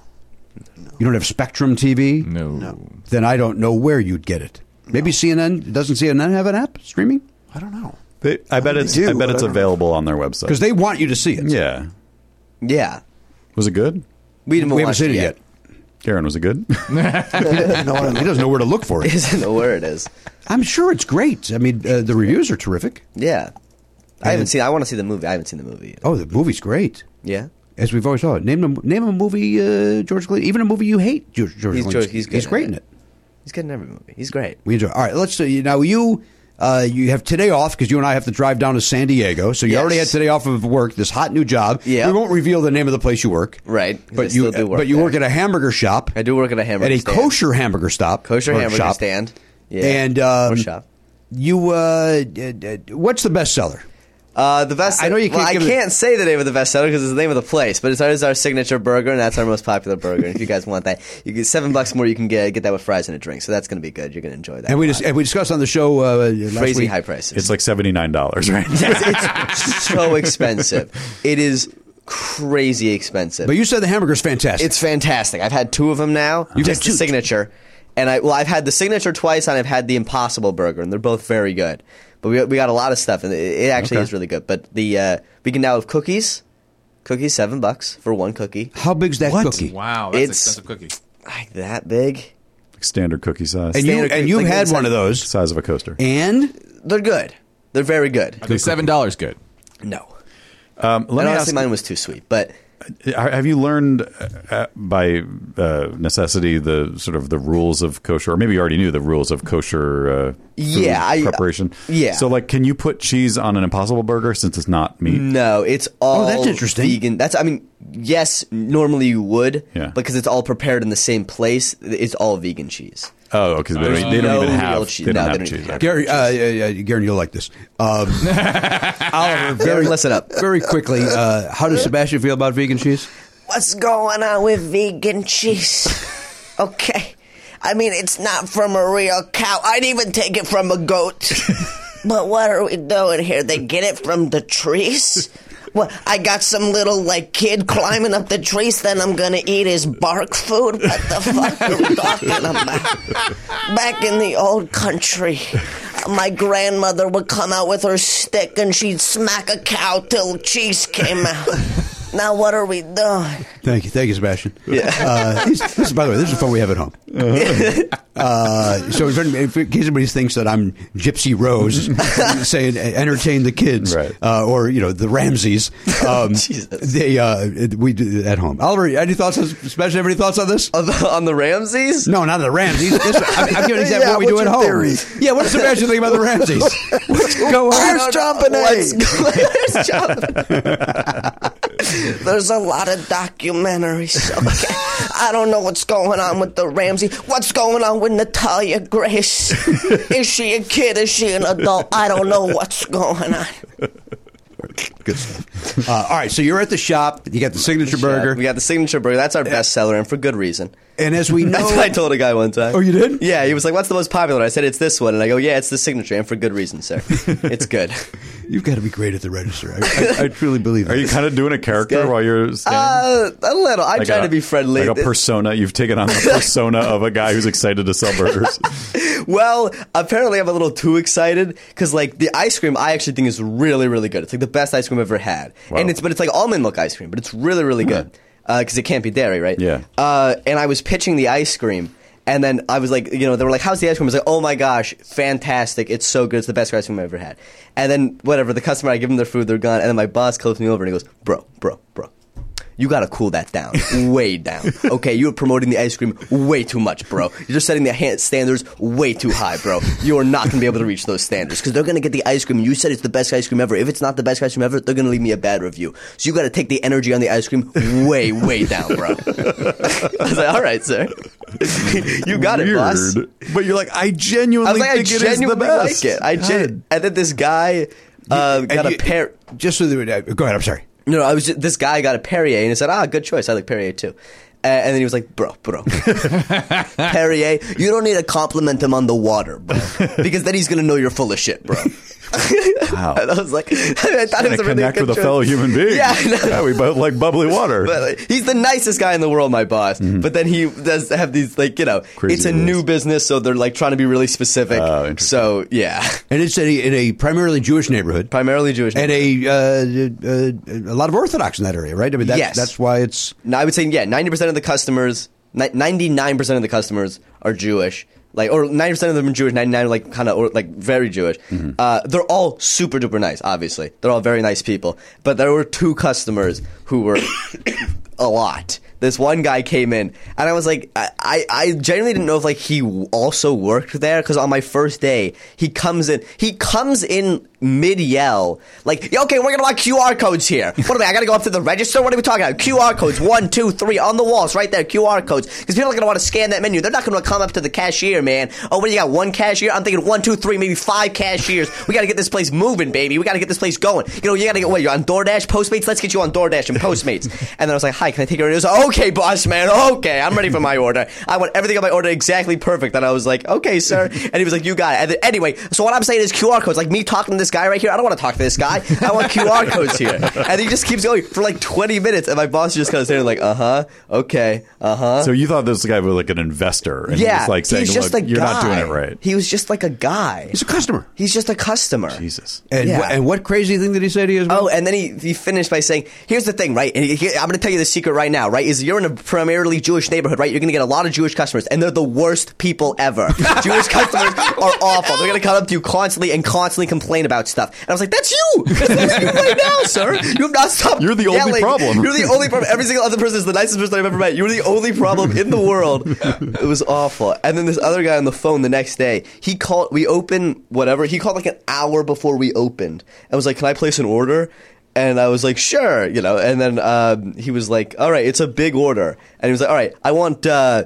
You don't have Spectrum TV. No. Then I don't know where you'd get it. Maybe CNN. Doesn't CNN have an app streaming? I don't know. I bet it's do, I bet but it's I don't know. available on their website. Because they want you to see it. Yeah, Yeah. was it good? We didn't We haven't watch seen it yet. Karen, was it good? No, I He doesn't know where to look for He it. doesn't know where it is. I'm sure it's great. I mean, the reviews are terrific. Yeah. I want to see the movie. I haven't seen the movie yet. Oh, the movie's great. Yeah. As we've always thought. Name a movie, George Clooney. Even a movie you hate, George Clooney. He's good He's in great it. in it. He's good in every movie. He's great. We enjoy. All right, let's see. Now you have today off because you and I have to drive down to San Diego. So you Yes. already had today off of work. This hot new job. Yeah. We won't reveal the name of the place you work. Right. 'cause I But still you do work but you there. work at a hamburger shop. I do work at a hamburger at a stand. kosher hamburger stop. Kosher or hamburger shop. stand. Yeah. And or shop. you what's the bestseller? The best. I know you can't Well, I give it- can't say the name of the bestseller because it's the name of the place, but it's our signature burger, and that's our most popular burger. And if you guys want that, you get $7 more. You can get that with fries and a drink, so that's going to be good. You're going to enjoy that. And we a lot. we discussed on the show last crazy week. high prices. It's like $79, right? it's so expensive. It is crazy expensive. But you said the hamburger's fantastic. It's fantastic. I've had 2 of them now. You've just had two? the signature, and I've had the signature twice, and I've had the Impossible Burger, and they're both very good. But we got a lot of stuff, and it actually Okay. is really good. But we can now have cookies. Cookies, $7 for one cookie. How big's that What? cookie? Wow, that's It's- expensive cookie. Like that big. Standard cookie size. And Standard you've like had inside- one of those. Size of a coaster. And They're good. They're very good. I think $7 good. No. Let And me honestly, ask, mine was too sweet. But have you learned by necessity the sort of the rules of kosher, or maybe you already knew the rules of kosher food preparation? yeah. So, like, can you put cheese on an Impossible Burger since it's not meat? no, it's all that's interesting. vegan. Yes, normally you would, Yeah. because it's all prepared in the same place. It's all vegan cheese. Oh, because they don't no even real have cheese. they don't No, have they don't cheese. even have Gary, Garen, you'll like this. Oliver, very Listen up. very quickly. How does Sebastian feel about vegan cheese? What's going on with vegan cheese? Okay. I mean, it's not from a real cow. I'd even take it from a goat. But what are we doing here? They get it from the trees? What, I got some little, kid climbing up the trees, then I'm gonna eat his bark food? What the fuck are we talking about? Back in the old country, my grandmother would come out with her stick and she'd smack a cow till cheese came out. Now what are we doing? Thank you, Sebastian. Yeah. By the way, this is fun we have at home. So if in case anybody thinks that I'm Gypsy Rose saying entertain the kids, Right. Or the Ramses, we do at home. Oliver, any thoughts? Sebastian, have any thoughts on this? On the Ramses? No, not the Ramses. I'm giving example Yeah, what we do what's at your home. theory? Yeah, what does Sebastian think about the Ramses? What's going on? Here's John Bonet. There's a lot of documentaries. Okay. I don't know what's going on with the Ramsey. What's going on with Natalia Grace? Is she a kid? Is she an adult? I don't know what's going on. Good stuff. All right, so you're at the shop. You got the signature burger. We got the signature burger. That's our best seller, and for good reason. And as we know, That's what I told a guy one time. Oh, you did? Yeah, he was like, "What's the most popular?" I said, "It's this one." And I go, "Yeah, it's the signature, and for good reason, sir. It's good." you've got to be great at the register. I truly believe that. Are you kind of doing a character good. while you're standing? A little. I try to be friendly. Like a persona. You've taken on the persona of a guy who's excited to sell burgers. Well, apparently I'm a little too excited because the ice cream I actually think is really, really good. It's like the best ice cream I've ever had, Wow. and it's like almond milk ice cream, but it's really, really good because it can't be dairy, right? Yeah. And I was pitching the ice cream. And then I was like, they were like, "How's the ice cream?" I was like, "Oh my gosh, fantastic! It's so good. It's the best ice cream I've ever had." And then whatever, the customer, I give them their food, they're gone. And then my boss calls me over and he goes, "Bro, you gotta cool that down, way down. Okay, you're promoting the ice cream way too much, bro. You're just setting the standards way too high, bro. You're not gonna be able to reach those standards because they're gonna get the ice cream. You said it's the best ice cream ever. If it's not the best ice cream ever, they're gonna leave me a bad review. So you gotta take the energy on the ice cream way, way down, bro." I was like, "All right, sir, you got it, boss." Weird. But you're like, I genuinely I was like, "I think it is the genuinely best. like it. And then this guy got a pair." Just so that go ahead. I'm sorry. No, I was just, this guy got a Perrier, and he said, good choice. I like Perrier too. And then he was like, bro. Perrier, you don't need to compliment him on the water, bro. Because then he's going to know you're full of shit, bro. Wow. And I was like, I thought it was a really connect good with a choice. fellow human being. Yeah, I know. Yeah, we both like bubbly water. But he's the nicest guy in the world, my boss. But then he does have these, like, you know, Crazy it's a rules. new business, so they're like trying to be really specific. Oh, interesting. So, yeah. And it's in a primarily Jewish neighborhood. Primarily Jewish. And a lot of Orthodox in that area, right? I mean, Yes. that's why it's... No, I would say, 90% of the customers, 99% of the customers are Jewish. Like, or 90% of them are Jewish, 99 are like kind of, or like very Jewish. They're all super duper nice, obviously. They're all very nice people. But there were 2 customers who were a lot. This one guy came in, and I was like, I genuinely didn't know if like he also worked there, because on my first day, he comes in mid-yell, like, okay, we're gonna want QR codes here. What am I gotta go up to the register? What are we talking about? QR codes, 1, 2, 3, on the walls, right there, QR codes. Because people are gonna want to scan that menu. They're not gonna come up to the cashier, man. Oh, what do you got, 1 cashier? I'm thinking 1, 2, 3, maybe 5 cashiers. We gotta get this place moving, baby. We gotta get this place going. You know, you gotta get, what, you're on DoorDash, Postmates? Let's get you on DoorDash and Postmates. And then I was like, hi, can I take your order? He was like, okay, boss man, okay, I'm ready for my order. I want everything on my order exactly perfect. And I was like, okay, sir. And he was like, you got it. And then, anyway, so what I'm saying is QR codes. Like me talking to this guy right here, I don't want to talk to this guy. I want QR codes here. And he just keeps going for like 20 minutes. And my boss just kind of standing like, okay, So you thought this guy was like an investor. And he was like saying, he's just look, a you're guy. not doing it right. He was just like a guy. He's a customer. He's just a customer. Jesus. And, Yeah. and what crazy thing did he say to you as well? Oh, and then he finished by saying, here's the thing, right? And I'm going to tell you the secret right now, right? Is you're in a primarily Jewish neighborhood, right? You're going to get a lot of Jewish customers, and they're the worst people ever. Jewish customers are awful. They're going to come up to you constantly and constantly complain about stuff. And I was like, that's you! That's you right now, sir! You have not stopped You're the only yelling. problem. You're the only problem. Every single other person is the nicest person I've ever met. You're the only problem in the world. It was awful. And then this other guy on the phone the next day, we opened whatever. He called like an hour before we opened. And was like, can I place an order? And I was like, sure, you know. And then he was like, all right, it's a big order. And he was like, all right, I want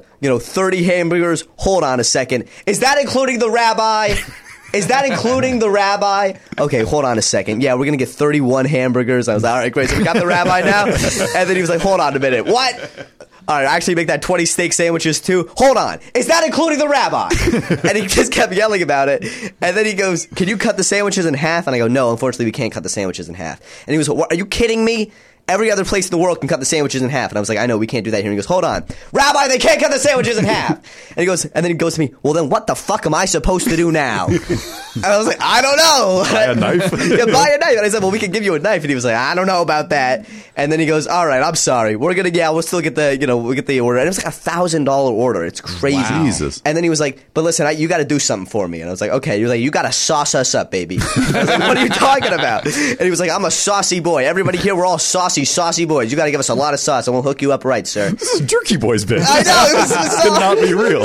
30 hamburgers. Hold on a second. Is that including the rabbi? Is that including the rabbi? Okay, hold on a second. Yeah, we're going to get 31 hamburgers. I was like, all right, great. So we got the rabbi now? And then he was like, hold on a minute. What? All right, actually make that 20 steak sandwiches too. Hold on. Is that including the rabbi? And he just kept yelling about it. And then he goes, can you cut the sandwiches in half? And I go, no, unfortunately we can't cut the sandwiches in half. And he was, what, are you kidding me? Every other place in the world can cut the sandwiches in half. And I was like, I know, we can't do that here. And he goes, hold on. Rabbi, they can't cut the sandwiches in half. And then he goes to me, well, then what the fuck am I supposed to do now? And I was like, I don't know. Buy a knife? Yeah, buy a knife. And I said, well, we can give you a knife. And he was like, I don't know about that. And then he goes, all right, I'm sorry. We'll still get we'll get the order. And it was like $1,000 order. It's crazy. Wow. Jesus. And then he was like, but listen, you got to do something for me. And I was like, okay. He was like, you got to sauce us up, baby. And I was like, what are you talking about? And he was like, I'm a saucy boy. Everybody here, we're all saucy boys. You got to give us a lot of sauce, and we'll hook you up right, sir. This is Jerky Boy's bit. I know, it was so, Could not be real.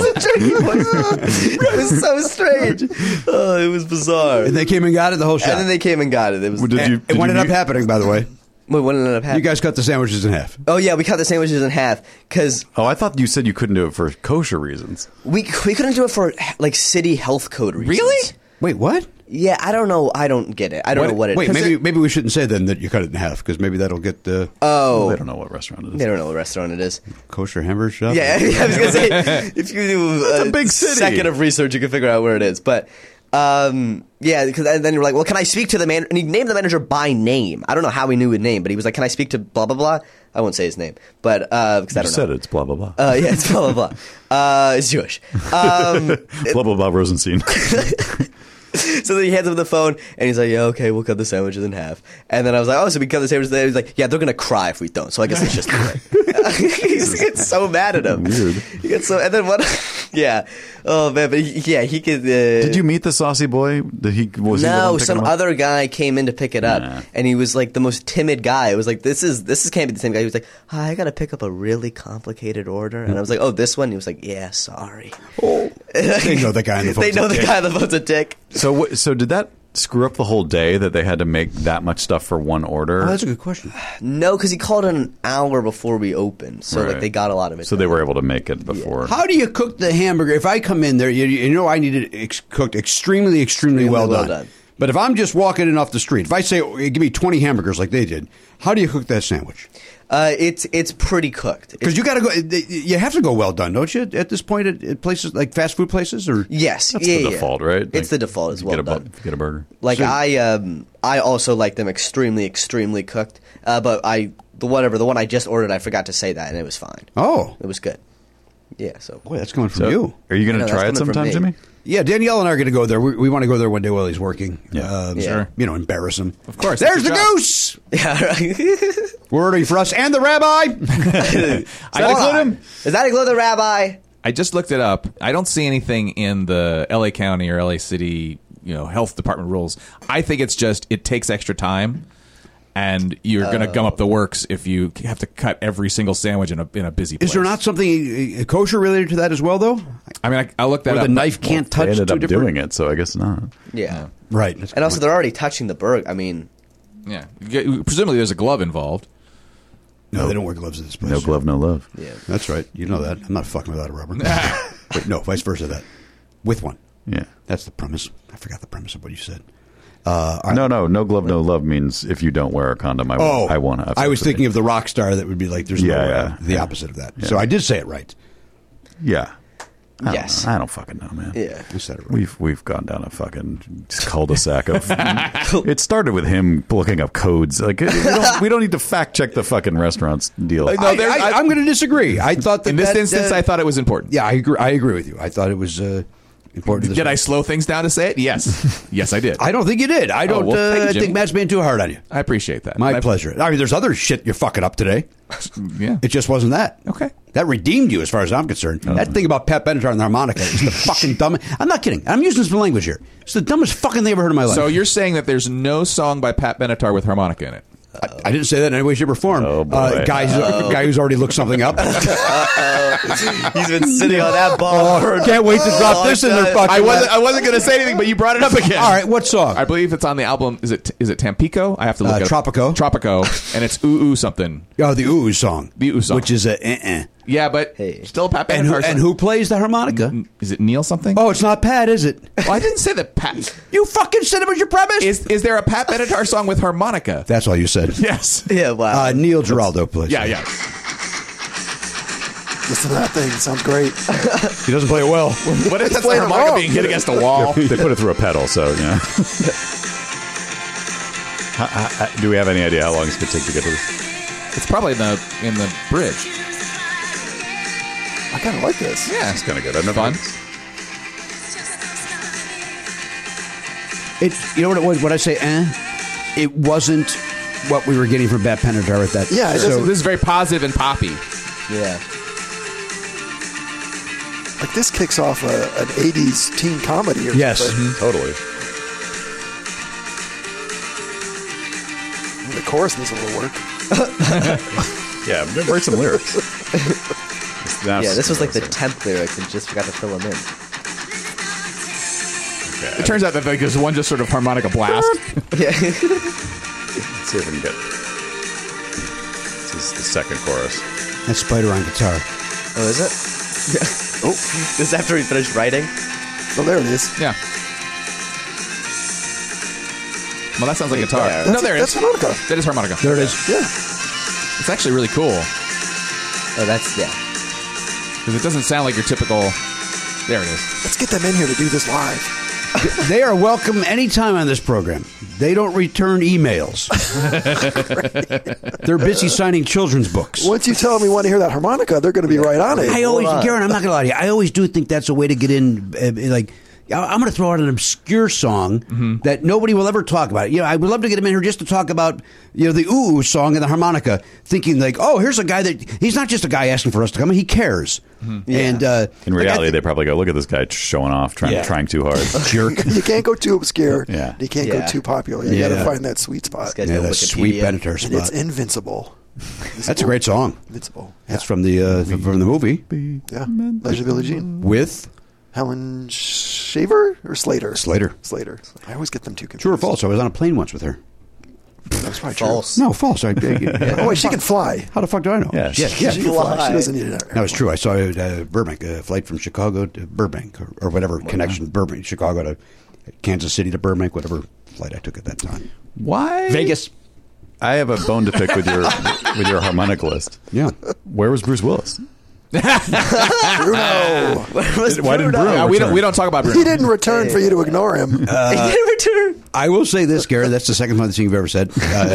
It was so strange. Oh, it was bizarre. And they came and got it the whole shot. And then they came and got it. It was. Did you- and what did ended up you- happening, by the way? Wait, what ended up happening? You guys cut the sandwiches in half. Oh yeah, we cut the sandwiches in half because Oh, I thought you said you couldn't do it for kosher reasons. we couldn't do it for like city health code reasons. Really? Wait, what? Yeah, I don't know. I don't get it. I don't know what it is. Wait, 'Cause maybe we shouldn't say then that you cut it in half, because maybe that'll get the Oh, They don't know what restaurant it is. they don't know what restaurant it is. kosher hamburger shop. Yeah, I was gonna say if you do a big city. second of research, you can figure out where it is. But yeah, because then you're like, well, can I speak to the man? And he named the manager by name. I don't know how he knew his name, but he was like, can I speak to blah blah blah? I won't say his name, but because I You don't said know. it's blah, blah, blah. Yeah, it's blah blah blah. It's Jewish. Blah, blah, blah, Rosenstein. So then he hands him the phone, and he's like, yeah, okay, we'll cut the sandwiches in half. And then I was like, oh, so we cut the sandwiches in half? He's like, yeah, they're going to cry if we don't, so I guess let's just do it. He gets so mad at him. Weird. He gets so, and then what? Yeah. Oh, man, but he could... Did you meet the saucy boy? Was he the one No, picking some him up? other guy came in to pick it up, Nah. and he was like the most timid guy. It was like, this can't be the same guy. He was like, hi, I got to pick up a really complicated order. And I was like, oh, this one? He was like, yeah, sorry. They know the guy on the phone. They know the guy on the phone's a dick. So did that screw up the whole day that they had to make that much stuff for one order? Oh, that's a good question. No, because he called an hour before we opened, so like Right. they got a lot of it. So they done. were able to make it before. How do you cook the hamburger? If I come in there, you know I need it cooked extremely, extremely well done. But if I'm just walking in off the street, if I say, give me 20 hamburgers like they did, how do you cook that sandwich? It's pretty cooked. Because you got to go, you have to go well done, don't you? At this point, at places like fast food places, or Yes, That's the default, right? It's the default as well done. If you get a burger. Like I also like them extremely, extremely cooked. But the one I just ordered, I forgot to say that, and it was fine. Oh, It was good. Yeah. So boy, that's coming from So, you. are you going No, to that's try it coming from sometime, me. Jimmy? Yeah, Danielle and I are going to go there. We want to go there one day while he's working. Yeah. Sure. You know, embarrass him. Of course, There's that's the your job. goose. yeah. Right. We're ordering for us and the rabbi. I include him. Does that include the rabbi? I just looked it up. I don't see anything in the LA County or LA City, health department rules. I think it's just it takes extra time, and you're going to gum up the works if you have to cut every single sandwich in a busy place. Is there not something kosher related to that as well, though? I mean, I'll look that Where up. the knife can't touch They ended two up different... doing it, so I guess not. Yeah. Right. And also, they're already touching the burger. I mean, Yeah, presumably there's a glove involved. No, they don't wear gloves at this place. No glove, no love. yeah. That's right. You know that. I'm not fucking without a rubber. Wait, no, vice versa that. With one. Yeah. That's the premise. I forgot the premise of what you said. No glove, no love means if you don't wear a condom, I won't have. I was thinking of the rock star that would be like, there's the opposite of that. Yeah. So I did say it right. Yeah. Yes. I don't fucking know, man. Yeah. I said it right. We've gone down a fucking cul-de-sac of. It started with him looking up codes. Like we don't need to fact check the fucking restaurant's deal. No, I'm going to disagree. I thought that In this that, instance, I thought it was important. Yeah, I agree with you. I thought it was important. Did I slow things down to say it? Yes. Yes, I did. I don't think you did. I don't. well, thank you, I Jimmy. think Matt's being too hard on you. I appreciate that. My pleasure. I mean, there's other shit you're fucking up today. Yeah. It just wasn't that. Okay. That redeemed you as far as I'm concerned. That thing about Pat Benatar and the harmonica is the fucking dumbest. I'm not kidding. I'm using some language here. It's the dumbest fucking thing I've ever heard in my life. So you're saying that there's no song by Pat Benatar with harmonica in it? I didn't say that in any way, shape, or form. Oh, boy. Guy who's already looked something up. He's been sitting on that ball. Can't wait to drop this in their fucking. I wasn't going to say anything, but you brought it up again. All right, what song? I believe it's on the album. Is it Tampico? I have to look it up. Tropico. Tropico, and it's Ooh Ooh something. Oh, the Ooh song. The Ooh song. Which is a Yeah, but Hey. still a Pat Benatar And song. who plays the harmonica? Is it Neil something? Oh, it's not Pat, is it? Well, I didn't say that Pat. You fucking said it was your premise. Is there a Pat Benatar song with harmonica? That's all you said. Yes. Yeah, wow. Neil Giraldo plays. Yeah, yeah. Listen to that thing. It sounds great. He doesn't play it well. What if it's the playing it harmonica wrong. being hit against a wall? They put it through a pedal, so yeah. Do we have any idea how long it's going to take to get to this? It's probably in the bridge. I kind of like this. Yeah, It's kind of good. I've never fun. heard this. You know what it was? When I say it wasn't what we were getting from Pat Benatar at that. Yeah, it So doesn't- this is very positive and poppy. yeah. Like this kicks off an 80s teen comedy. Or Yes. something. Totally. The chorus needs a little work. Yeah, write some lyrics. Yeah, this was like the 10th lyrics and just forgot to fill them in. It turns out that there's one just sort of harmonica blast. Yeah. Let's see if we can get. This is the second chorus. That's Spider on guitar. Oh, is it? Oh, this is after we finished writing? Oh, there it is. Yeah. Well, that sounds like guitar. That's- No, there it That's is. harmonica. That is harmonica. There it is. Yeah. It's actually really cool Oh, that's, yeah. because it doesn't sound like your typical. There it is. Let's get them in here to do this live. They are welcome anytime on this program. They don't return emails. They're busy signing children's books. Once you tell them you want to hear that harmonica, they're going to be right on it. I always, Hold on. Garen, I'm not going to lie to you. I always do think that's a way to get in. Like, I'm going to throw out an obscure song that nobody will ever talk about. I would love to get him in here just to talk about, the Ooh Ooh song and the harmonica, thinking like, oh, here's a guy that he's not just a guy asking for us to come in. He cares. And In reality, they probably go, look at this guy showing off, trying too hard. jerk. You can't go too obscure. Yeah. You can't go Yeah. too popular. You got Yeah. to find that sweet spot. This guy's Yeah, no that sweet Wikipedia. Benatar And it's spot. invincible. That's a great song. Invincible. That's from the movie Yeah. Leisure Billie Jean. with Helen Shaver or Slater? Slater. Slater. I always get them too confused. True or false? I was on a plane once with her. That's probably true. False. No, false. Oh, wait, she can fly. How the fuck do I know? Yeah, yeah. She can fly. She doesn't need an That was true. I saw it at Burbank, a flight from Chicago to Burbank, or whatever connection, Burbank, Chicago to Kansas City to Burbank, whatever flight I took at that time. Why? Vegas. I have a bone to pick with your harmonic list. Yeah. Where was Bruce Willis? Bruno. Why didn't Bruno? Yeah, we return? don't talk about Bruno. He didn't return for you to ignore him. He didn't return. I will say this, Gary. That's the second funniest thing you've ever said.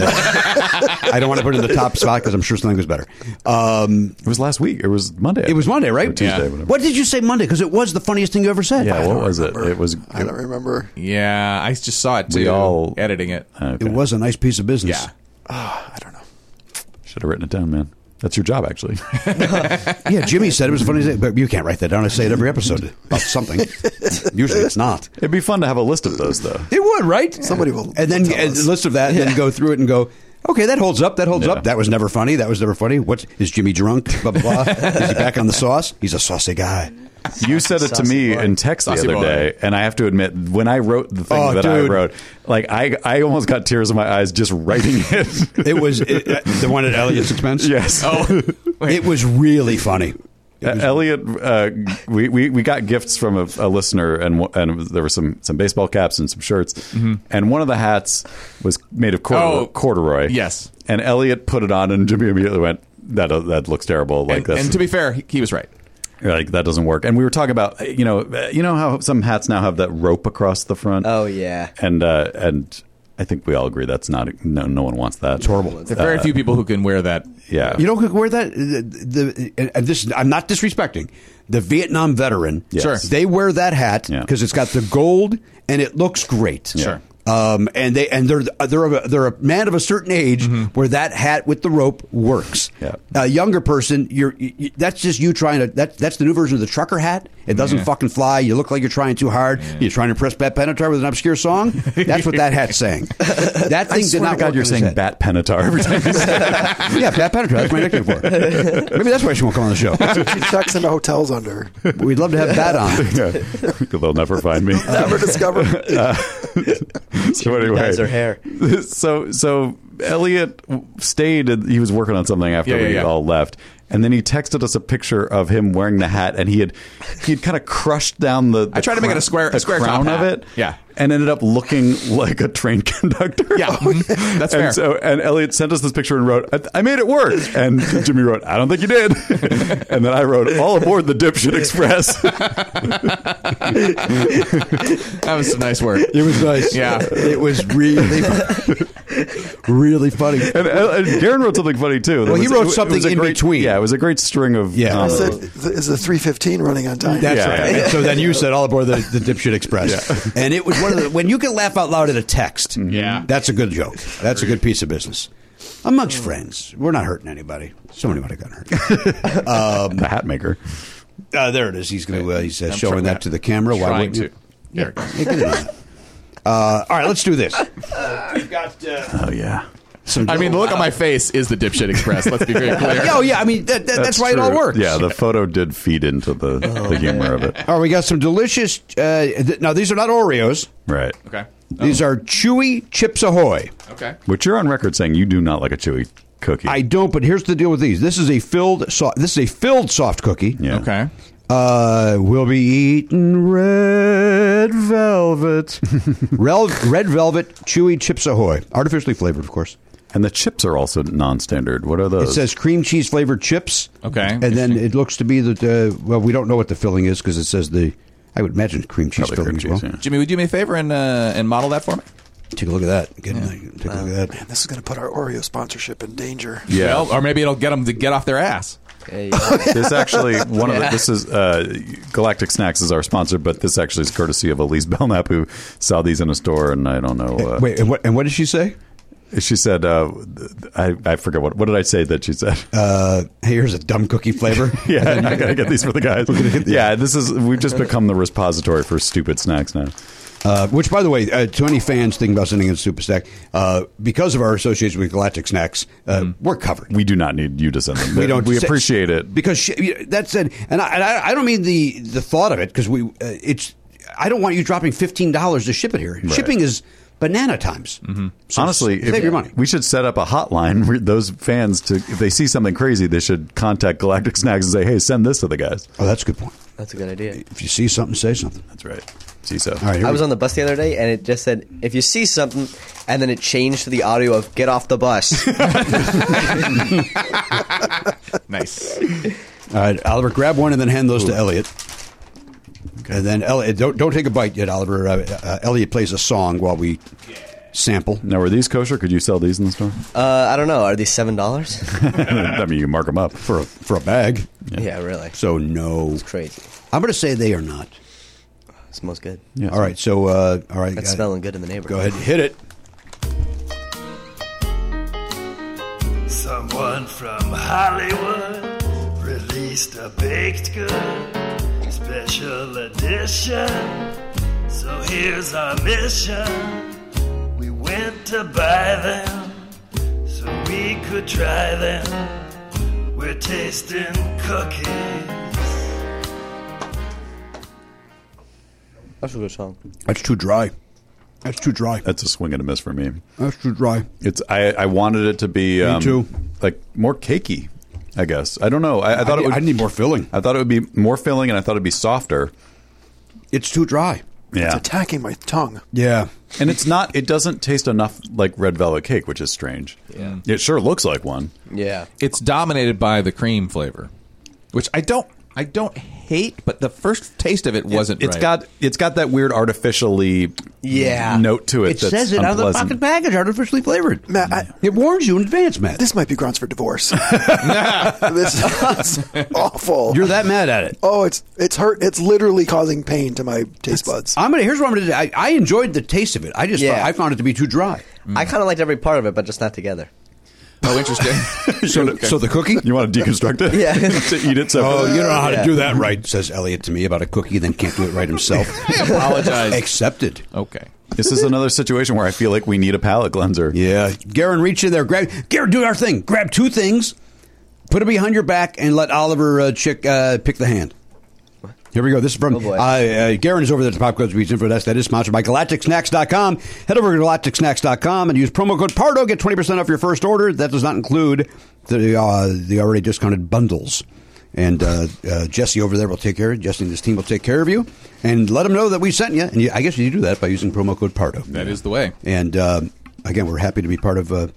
I don't want to put it in the top spot because I'm sure something was better. It was last week. It was Monday. It was Monday, right? Or Tuesday. Yeah. Whatever. What did you say Monday? Because it was the funniest thing you ever said. Yeah. What was it? It was. I don't remember. Yeah, I just saw it too. We all- editing it. Okay. It was a nice piece of business. Yeah. I don't know. Should have written it down, man. That's your job, actually. Yeah, Jimmy said it was the funniest thing, but you can't write that down. I say it every episode about something. Usually it's not. It'd be fun to have a list of those, though. It would, right? Somebody will And then tell a us. list of that, and then go through it and go, okay, that holds up. That holds Yeah. up. That was never funny. That was never funny. What is Jimmy drunk? Blah blah blah. Is he back on the sauce? He's a saucy guy. You said it to me in text the Saucy other boy. day, and I have to admit, when I wrote the thing Oh, that I dude. wrote, like I almost got tears in my eyes just writing it. It was the one at Elliot's expense. Yes. Oh, It was really funny. Elliot, we got gifts from a listener, and there were some baseball caps and some shirts, and one of the hats was made of corduroy. Yes. And Elliot put it on, and Jimmy immediately went, "That looks terrible." Like and to be fair, he was right. like that doesn't work. And we were talking about you know how some hats now have that rope across the front. Oh yeah. And I think we all agree that's not no one wants that. It's horrible. There are very few people who can wear that. Yeah. You know who could wear that? And this, I'm not disrespecting the Vietnam veteran. Yes. Sure. They wear that hat Yeah. because it's got the gold and it looks great. Sure. And they're a man of a certain age where that hat with the rope works. Yeah. A younger person, that's just you trying to. That's the new version of the trucker hat. It doesn't fucking fly. You look like you're trying too hard. You're trying to impress Pat Benatar with an obscure song. That's what that hat's saying. That thing I did swear not to God, work you're in his saying head. Bat Benatar every time you say it. Yeah, Pat Benatar. That's my nickname for her. Maybe that's why she won't come on the show. She checks into hotels under. We'd love to have that on. Yeah. They'll never find me. Never discovered. So anyway, Dyes her hair. So Elliot stayed. He was working on something after we all left, and then he texted us a picture of him wearing the hat, and he had kind of crushed down the. I tried to make it a square crown top of hat. it. Yeah. And ended up looking like a train conductor. Yeah, that's fair. And Elliot sent us this picture and wrote, "I made it work." And Jimmy wrote, "I don't think you did." And then I wrote, "All aboard the Dipshit Express." That was some nice work. It was nice. Yeah. It was really, really funny. And Garen wrote something funny too. Well, he wrote something in great, between. Yeah, it was a great string of. Yeah. I said, is the 315 running on time? That's Yeah, right. yeah. And so then you said all aboard the Dipshit Express. And it was one of the, when you can laugh out loud at a text, that's a good joke. That's a good piece of business. Amongst friends. We're not hurting anybody. Somebody might have gotten hurt. The hat maker. There it is. He's going to, he's showing that to the camera. Why Trying wouldn't you? to. There it goes. Yeah, get it on that. All right, let's do this. We've got Oh yeah. some. I mean, the look on my face is the Dipshit Express. Let's be very clear. Oh, yeah. I mean, that's why it all true. works. Yeah, the photo did feed into the humor of it. All right, we got some delicious. Now, these are not Oreos. Right. Okay. These are Chewy Chips Ahoy. Okay. Which you're on record saying you do not like a chewy cookie. I don't, but here's the deal with these. This is a filled soft cookie. Yeah. Okay. We'll be eating red velvet. Red velvet Chewy Chips Ahoy. Artificially flavored, of course. And the chips are also non-standard. What are those? It says cream cheese flavored chips. Okay. And then it looks to be that, well, we don't know what the filling is because it says I would imagine cream cheese Probably filling cream as cheese, well. yeah. Jimmy, would you do me a favor and model that for me? Take a look at that. Take a look at that. Man, this is going to put our Oreo sponsorship in danger. Yeah. Well, or maybe it'll get them to get off their ass. Hey, This actually one of the, this is Galactic Snacks is our sponsor, but this actually is courtesy of Elise Belknap, who saw these in a store, and I don't know. Wait, and what did she say? She said, I forget what did I say that she said? Hey, here's a dumb cookie flavor. Yeah, I gotta get these for the guys. Yeah, we've just become the repository for stupid snacks now. Which, by the way, to any fans thinking about sending in Super Stack, because of our association with Galactic Snacks, we're covered. We do not need you to send them. We don't. We appreciate it. because that said, and I don't mean the thought of it because I don't want you dropping $15 to ship it here. Right. Shipping is banana times. So Honestly, save your money. We should set up a hotline. Those fans, if they see something crazy, they should contact Galactic Snacks and say, "Hey, send this to the guys." Oh, that's a good point. that's a good idea. If you see something, say something. That's right. CISO. All right, here I we was go. on the bus the other day, and it just said, if you see something, and then it changed to the audio of "Get off the bus." Nice. All right, Oliver, grab one and then hand those to Elliot. And then Elliot, don't take a bite yet, Oliver. Elliot plays a song while we sample. Now, were these kosher? Could you sell these in the store? I don't know. Are these $7? I mean, you can mark them up. For a bag. Yeah, really. So no. It's crazy. I'm going to say they are not. It smells good. Yeah. All right, so all right, That's smelling good in the neighborhood. go ahead, hit it. Someone from Hollywood released a baked good special edition. So here's our mission. We went to buy them so we could try them. We're tasting cookies. That's a good song. That's too dry. That's too dry. That's a swing and a miss for me. That's too dry. It's I wanted it to be too. like more cakey. I guess I don't know. I thought it would. I need more filling. I thought it would be more filling, and I thought it'd be softer. It's too dry. Yeah, It's attacking my tongue. Yeah. and it's not. It doesn't taste enough like red velvet cake, which is strange. Yeah. It sure looks like one. Yeah. It's dominated by the cream flavor, which I don't hate, but the first taste of it wasn't It's right. got that weird artificially note to it. It that's says it on the unpleasant. pocket package, artificially flavored. Matt, It warns you in advance, Matt. this might be grounds for divorce. This is awful. You're that mad at it. Oh, it's hurt. It's literally causing pain to my taste buds. Here's what I'm going to do. I enjoyed the taste of it. I just Yeah. I found it to be too dry. I kind of liked every part of it, but just not together. Oh, interesting. So the cookie? You want to deconstruct it? Yeah. To eat it separately. Oh, you don't know how to Yeah. do that right, says Elliot to me about a cookie, then can't do it right himself. I apologize. Accepted. Okay. This is another situation where I feel like we need a palate cleanser. Yeah. Garen, reach in there. Garen, do our thing. Grab two things, put it behind your back, and let Oliver pick the hand. Here we go. This is from Oh, boy. Garen is over there at the Pop Culture Beats Info Desk. That is sponsored by GalacticSnacks.com. Head over to GalacticSnacks.com and use promo code PARDO. Get 20% off your first order. That does not include the already discounted bundles. And Jesse over there will take care of you. Jesse and his team will take care of you. And let them know that we sent you. And I guess you do that by using promo code PARDO. That is the way. And again, we're happy to be part of a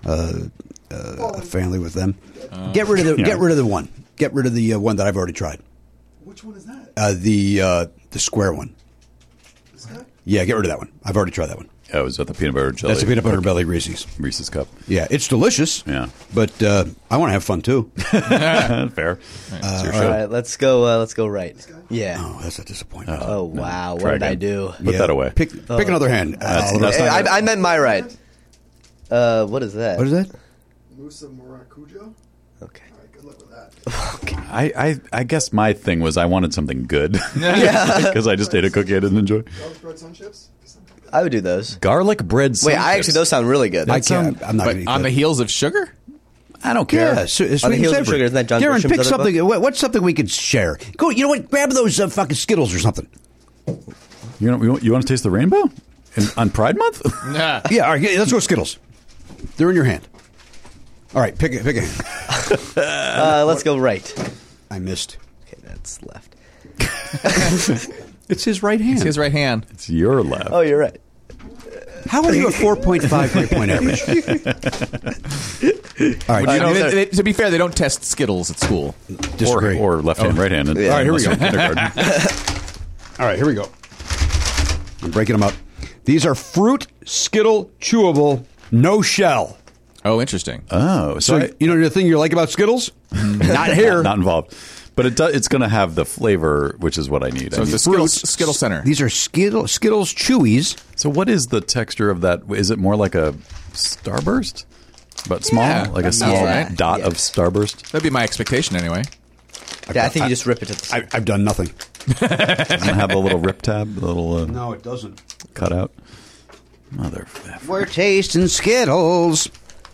family with them. Get rid of the one. Get rid of the one that I've already tried. Which one is that? The square one. This guy? Yeah, get rid of that one. I've already tried that one. Oh, it was with the peanut butter jelly. That's the peanut butter belly Reese's Cup. Yeah, it's delicious. Yeah. But I want to have fun too. Fair. It's your All show. right, let's go right. Yeah. Oh, that's a disappointment. Oh, wow. Try What did I again. do? Put that away. Pick another hand. Oliver. that's not- I meant my right. What is that? What is that? Musa Maracujo? Okay. All right, good luck with that. I guess my thing was I wanted something good. Because I just ate a cookie I didn't enjoy. Garlic bread sun chips? I would do those. Garlic bread Wait, actually, those sound really good. I can't. I'm not But going to eat on that. the heels of sugar? I don't care. Yeah, sweet On the and heels of savory. sugar, isn't that John Garen, Grisham's pick other something. What's something we could share? Go. You know what? Grab those fucking Skittles or something. You want to taste the rainbow? On Pride Month? Nah. Yeah. All right. Let's go Skittles. They're in your hand. All right. Pick a hand. Let's go right. I missed. Okay, that's left. It's his right hand. It's his right hand. It's your left. Oh, you're right. How are you at 4.5 grade point average? All right. You know, sorry. to be fair, they don't test Skittles at school. Disagree. Or left hand, right hand. All right, here we go. Kindergarten. All right, here we go. I'm breaking them up. These are fruit Skittle chewable, no shell. Oh, interesting. Oh, So you know the thing you like about Skittles? Not here. not involved. But it's going to have the flavor, which is what I need. So it's the Skittle Center. These are Skittles Chewies. So what is the texture of that? Is it more like a Starburst? But small? Yeah, like a that sounds small right. dot Yeah. of Starburst? That'd be my expectation anyway. Yeah, I think you just rip it to the I've done nothing. Doesn't it have a little rip tab? A little No, it doesn't. cutout? Mother. We're tasting Skittles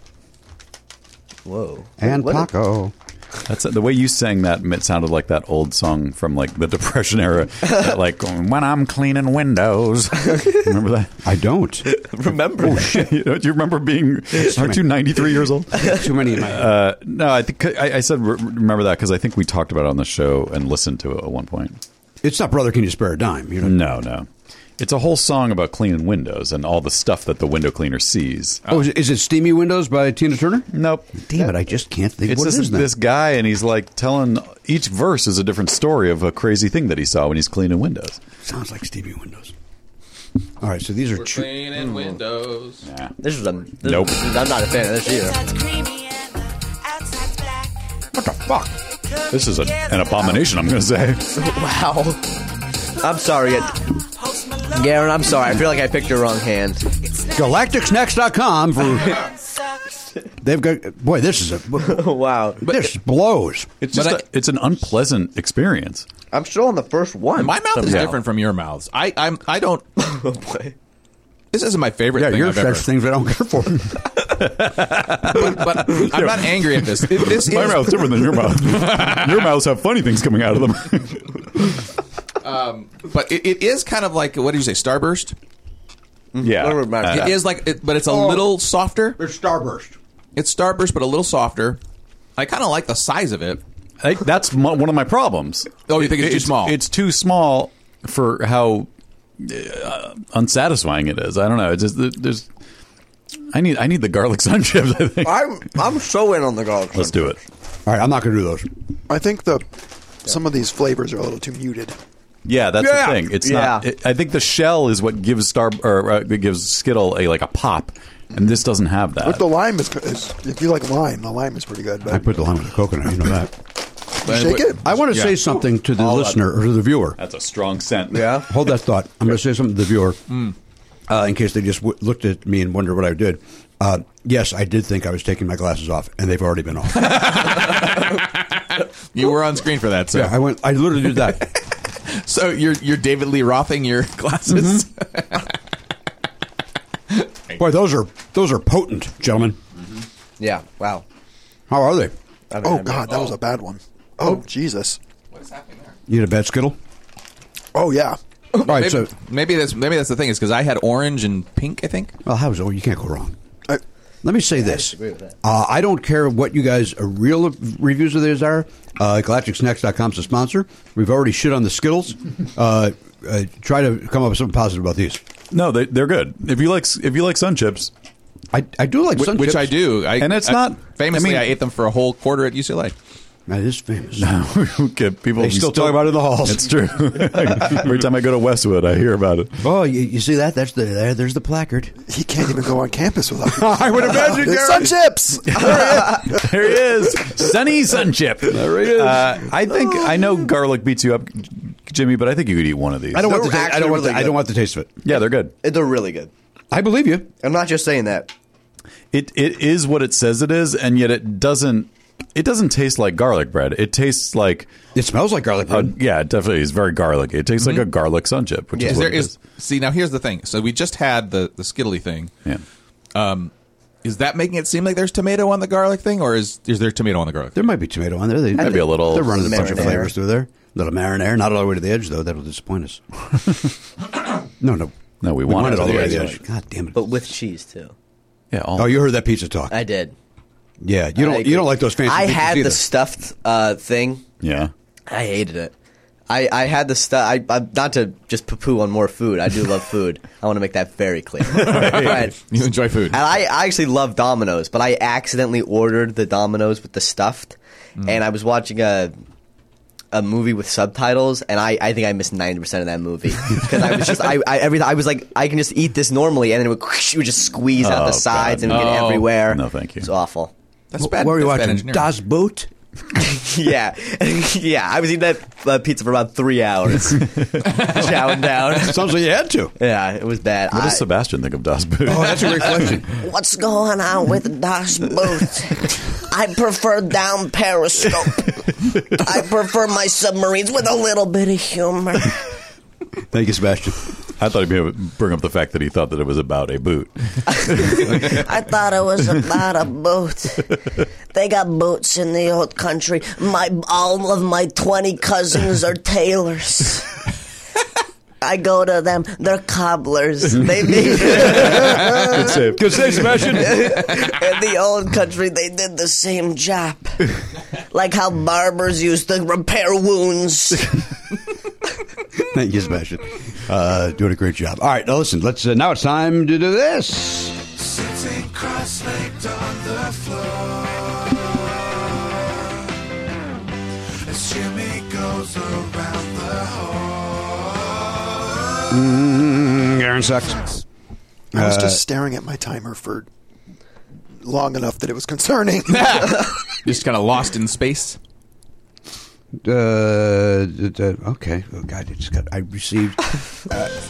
Whoa. and What- Paco. That's the way you sang that. It sounded like that old song from like the Depression era, that, like when I'm cleaning windows. Remember that? I don't. Remember Oh that. shit! Don't you remember being? Aren't you 93 years old? Too many. In my No, I think I said remember that because I think we talked about it on the show and listened to it at one point. It's not Brother, Can You Spare a Dime? You know? No. It's a whole song about cleaning windows and all the stuff that the window cleaner sees. Oh, is it Steamy Windows by Tina Turner? Nope. Damn it, I just can't think It's what it is now. this guy, and he's like telling each verse is a different story of a crazy thing that he saw when he's cleaning windows. Sounds like Steamy Windows. All right, so these are We're cleaning windows. Yeah. Nope. I'm not a fan of this either. Inside's creamy and the outside's black. what the fuck? This is an abomination, I'm going to say. Wow. I'm sorry, Garen. I'm sorry. I feel like I picked the wrong hand. GalacticSnacks.com for they've got boy. This is a Wow. this blows. It's just it's an unpleasant experience. I'm still on the first one. My mouth is Yeah. different from your mouths. I don't. Oh, boy. This isn't my favorite Yeah, thing you're I've ever. such things I don't care for. But I'm not angry at this. This My is mouth's different than your mouth. Your mouths have funny things coming out of them. but it is kind of like, what did you say, Starburst? Yeah. It is like, but it's a little softer. There's Starburst. It's Starburst, but a little softer. I kind of like the size of it. That's one of my problems. Oh, you think it's too small? It's too small for how unsatisfying it is. I don't know. It's just there's. I need the garlic sun chips. I think. I'm so in on the garlic. Let's do it. All right, I'm not going to do those. I think some of these flavors are a little too muted. Yeah, that's Yeah. the thing. It's Yeah. not. I think the shell is what gives gives Skittle a pop, and this doesn't have that. But the lime is if you like lime, the lime is pretty good. But I put the lime with the coconut. You know that. shake it. I want to say something to the listener or to the viewer. That's a strong scent. Yeah. Hold that thought. I'm going to say something to the viewer in case they just looked at me and wondered what I did. Yes, I did think I was taking my glasses off, and they've already been off. You were on screen for that, so Yeah, I literally did that. so you're David Lee Rothing your glasses. Boy, those are potent, gentlemen. Yeah. Wow. How are they? Oh God, that was a bad one. Oh Jesus. What's happening there? You had a bad Skittle? Oh yeah. All right, Maybe, so maybe that's the thing, is because I had orange and pink, I think. well, how's you can't go wrong. I, Let me say this. disagree with that. I don't care what you guys' real reviews of theirs are. GalacticSnacks.com is a sponsor. We've already shit on the Skittles. Try to come up with something positive about these. No, they're good. If you like sun chips, I do like sun Which chips. I do. And it's not- famously. I I mean- ate them for a whole quarter at UCLA. That is famous. get people. They still talk about it in the halls. It's true. Every time I go to Westwood, I hear about it. Oh, you see that? There's the placard. he can't even go on campus without. I would imagine, It's sun chips. There he is, Sunny Sun Chip. There he is. I know garlic beats you up, Jimmy, but I think you could eat one of these. I don't want the They're taste. I don't want. actually I don't want the taste of it. Yeah, they're good. They're really good. I believe you. I'm not just saying that. It is what it says it is, and yet it doesn't. It doesn't taste like garlic bread. It tastes like. It smells like garlic bread. Yeah, it definitely is very garlicky. It tastes like a garlic sun chip, which is what There it is. is. See, now here's the thing. So we just had the Skittly thing. Yeah. Is that making it seem like there's tomato on the garlic thing, or is there tomato on the garlic There thing? might be tomato on there. Might be a little They're running a bunch of marinara. flavors through there. Little marinara, not all the way to the edge though. That'll disappoint us. No. No, we want want it all the way to the edge. edge. God damn it! But with cheese, too. Yeah. Oh, you heard that pizza talk? I did. Yeah, you don't like those fancy. I pizzas had either. the stuffed thing. Yeah. I hated it. I had the stuff. I not to just poo-poo on more food. I do love food. I want to make that very clear. But- You enjoy food. and I actually love Domino's, but I accidentally ordered the Domino's with the stuffed, and I was watching a movie with subtitles, and I think I missed 90% of that movie because I was just I was like, I can just eat this normally, and then it would just squeeze out the Oh, sides God. and get Oh. everywhere. No, thank you. It's awful. That's bad. What were you that's bad watching? engineering. Das Boot. Yeah, yeah. I was eating that pizza for about 3 hours, chowing down. Sounds like you had to. Yeah, it was bad. What does Sebastian think of Das Boot? Oh, that's a great question. What's going on with Das Boot? I prefer down periscope. I prefer my submarines with a little bit of humor. Thank you, Sebastian. I thought he'd be able to bring up the fact that he thought that it was about a boot. I thought it was about a boot. They got boots in the old country. All of my 20 cousins are tailors. I go to them. They're cobblers. They make Good save. Good save, Sebastian. in the old country. They did the same job, like how barbers used to repair wounds. Thank you, Sebastian. Doing a great job. All right, now listen. Let's. Now it's time to do this. Sitting cross-legged on the floor as Jimmy goes around the hall. Aaron sucks. I was just staring at my timer for long enough that it was concerning. Just kind of lost in space. Okay. Oh God, I received. Who's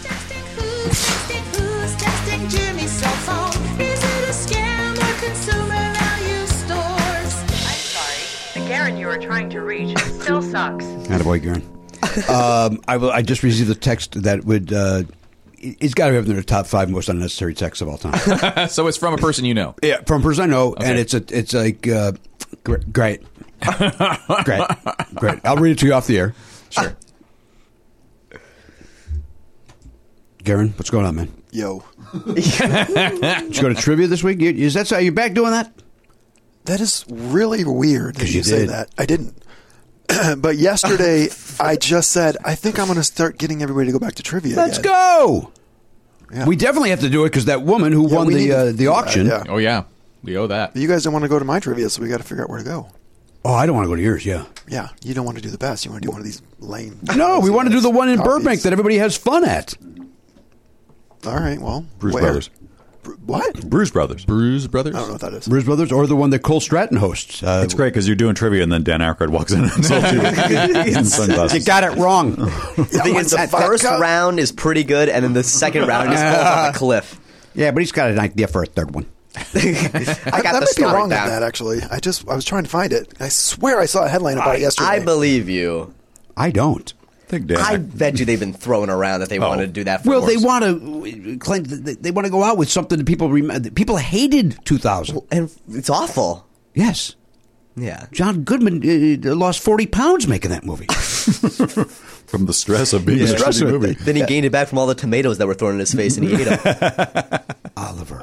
testing Jimmy's cell phone? Is it a scam or consumer value stores? I'm sorry. The Garen you were trying to reach still sucks. Attaboy, Garen. I just received a text that would. It's got to be up in the top 5 most unnecessary texts of all time. So it's from a person you know. Yeah, from a person I know, Okay. and it's like great. Great. I'll read it to you off the air. Sure. Garen, what's going on, man? Yo, Did you go to trivia this week? Is that so? Are you back doing that? that is really weird that 'Cause you you say did. that. I didn't. But yesterday, I just said, I think I'm going to start getting everybody to go back to trivia Let's again. go. Yeah. We definitely have to do it because that woman who Yeah, won we need to the do that, auction. yeah. Oh, yeah. We owe that. You guys don't want to go to my trivia, so we got to figure out where to go. Oh, I don't want to go to yours. Yeah. Yeah, you don't want to do the best. You want to do one of these lame. No, we want to do the one in copies. Burbank that everybody has fun at. All right, well, Bruce where? Brothers. What? Bruce Brothers. Bruise Brothers? I don't know what that is. Bruce Brothers or the one that Cole Stratton hosts. It's great because you're doing trivia and then Dan Aykroyd walks in and insults you in sunglasses. You got it wrong. The thing is, the first round is pretty good, and then the second round just falls off a cliff. Yeah, but he's got an idea for a third one. I got that the might be story wrong down. on that, actually. I was trying to find it. I swear I saw a headline about it yesterday. I believe you. I don't. I think Dan I Aykroyd- bet you they've been throwing around that they wanted to do that for Well, they horse. want to claim that they want to go out with something that people remember. People hated 2000. And it's awful. Yes. Yeah. John Goodman lost 40 pounds making that movie. from the stress of being in a Stress shitty of it. movie. Then he gained it back from all the tomatoes that were thrown in his face, and he ate them. Oliver.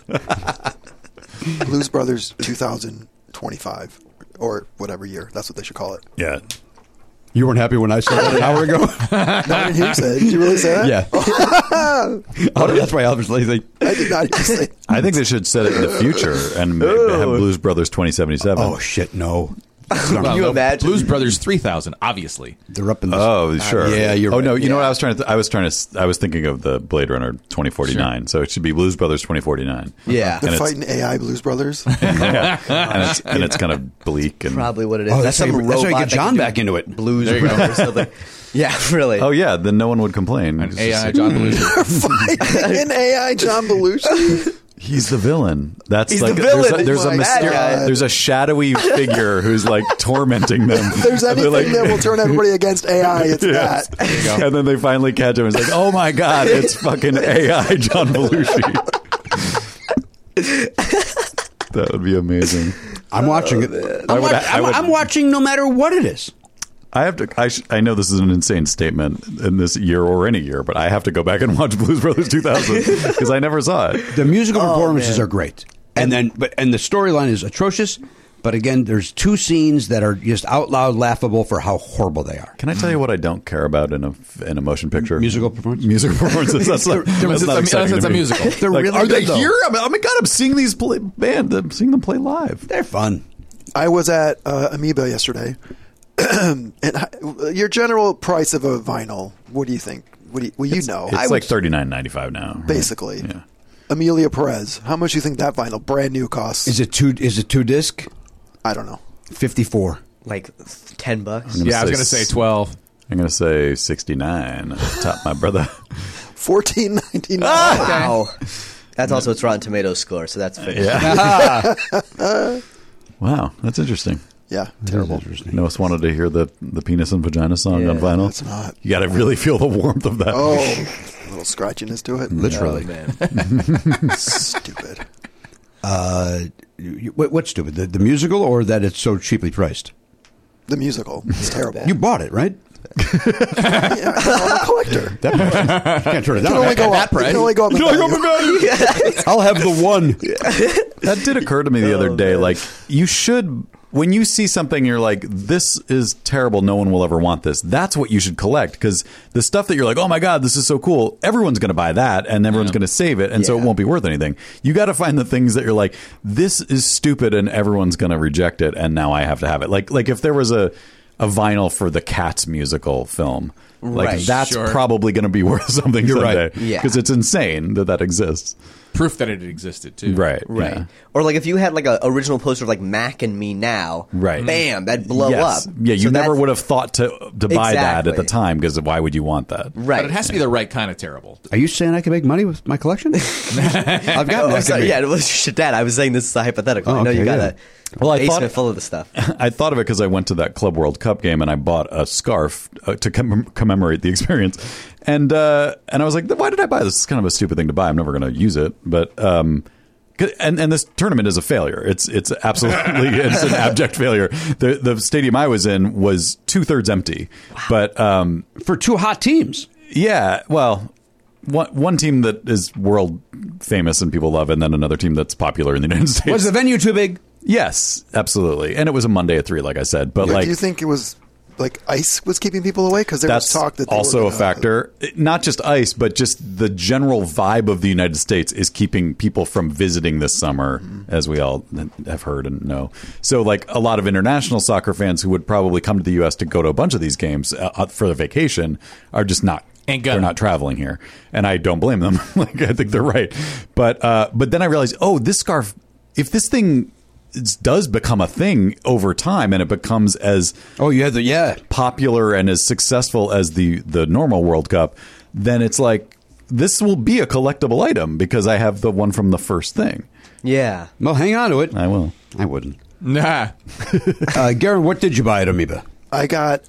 Blues Brothers 2025 or whatever year. That's what they should call it. Yeah. You weren't happy when I said that an hour ago? No, I didn't hear you say it. Did you really say that? Yeah. Oh, that's why Oliver's lazy. I did not hear you say it. I think they should set it in the future and have Blues Brothers 2077. Oh, shit, no. Can you imagine? Blues Brothers 3000, obviously. They're up in the... Oh, sure. Yeah, you're Oh right. no, you know what I was trying to? I was thinking of the Blade Runner 2049. So it should be Blues Brothers 2049. Yeah. They're And it's- fighting AI Blues Brothers. and it's kind of bleak and Probably what it is. Oh, that's how you some get robot that John can do back into it. Blues or something. Yeah, really. Oh yeah, then no one would complain. It's just AI like, John Belushi. Fighting an AI John Belushi. he's the villain. That's He's like the villain. There's a He's like, that guy. there's a shadowy figure who's like tormenting them. If there's anything They're like- that will turn everybody against AI, it's Yes. that. And then they finally catch him. And it's like, oh my god, it's fucking AI John Belushi. That would be amazing. I'm watching it. I'm watching no matter what it is. I have to. I know this is an insane statement in this year or any year, but I have to go back and watch Blues Brothers 2000 because I never saw it. The musical performances are great. And the storyline is atrocious. But again, there's two scenes that are just out loud laughable for how horrible they are. Can I tell you what I don't care about in a motion picture? Musical performance? Musical performances. That's not, that's not exciting It's to a me. musical. They're Like, really are they good, though. here? Oh my god! I'm seeing these play band. I'm seeing them play live. They're fun. I was at Amoeba yesterday, and your general price of a vinyl. What do you think? You know, It's like $39.95 now. right? basically. Yeah. Amelia Perez. How much do you think that vinyl, brand new, costs? Is it two disc? I don't know. 54. Like $10. Yeah, I was going to say 12. I'm going to say 69. Top my brother. $14.99. Wow. That's also its Rotten Tomatoes score, so that's fixed. Yeah. Wow, that's interesting. Yeah, terrible. Noah wanted to hear the penis and vagina song on vinyl. It's not. You got to really feel the warmth of that. Oh, a little scratchiness to it. Literally. Man. Stupid. What's stupid? The musical or that it's so cheaply priced? The musical. It's terrible. You bought it, right? Yeah, I'm a collector. You can't turn it It down. can only go up. It can only go up. in value. I'll have the one. That did occur to me the other day. Like, you should when you see something, you're like, this is terrible. No one will ever want this. That's what you should collect, because the stuff that you're like, oh my God, this is so cool. Everyone's going to buy that, and everyone's going to save it, and so it won't be worth anything. You got to find the things that you're like, this is stupid, and everyone's going to reject it, and now I have to have it. Like if there was a vinyl for the Cats musical film, like Right. that's Sure. probably going to be worth something You're someday. right. Yeah. Because it's insane that exists. Proof that it existed too. Right. Right. Yeah. Or like if you had like a original poster of like Mac and Me Now, Right. bam, that'd blow Yes. up. Yeah, you So never that's- would have thought to buy that at the Exactly. time, because why would you want that? Right. But it has to be the right kind of terrible. Are you saying I can make money with my collection? I've got Oh, Mac sorry, and Me. yeah, it was Dad. I was saying this is a hypothetical. Oh, I know you okay, got yeah. Well, I basement thought full of the stuff. I thought of it because I went to that Club World Cup game and I bought a scarf to commemorate the experience, and I was like, why did I buy this? It's kind of a stupid thing to buy. I'm never going to use it, but. And this tournament is a failure. It's absolutely it's an abject failure. The stadium I was in was 2/3 empty, but For two hot teams. yeah, well, one team that is world famous and people love, and then another team that's popular in the United States. Was the venue too big? Yes, absolutely, and it was a Monday at 3, like I said. But like, do you think it was like ice was keeping people away? Because there was that's talk that they also were a gonna- factor. Not just ice, but just the general vibe of the United States is keeping people from visiting this summer, as we all have heard and know. So, like a lot of international soccer fans who would probably come to the U.S. to go to a bunch of these games for their vacation are just not. Ain't gonna. They're not traveling here, and I don't blame them. Like I think they're right, but then I realized, oh, this scarf. If this thing does become a thing over time, and it becomes as Oh, you had popular and as successful as the normal World Cup, then it's like this will be a collectible item because I have the one from the first thing. Yeah. Well, hang on to it. I will. I wouldn't. Nah. Garen, what did you buy at Amoeba? I got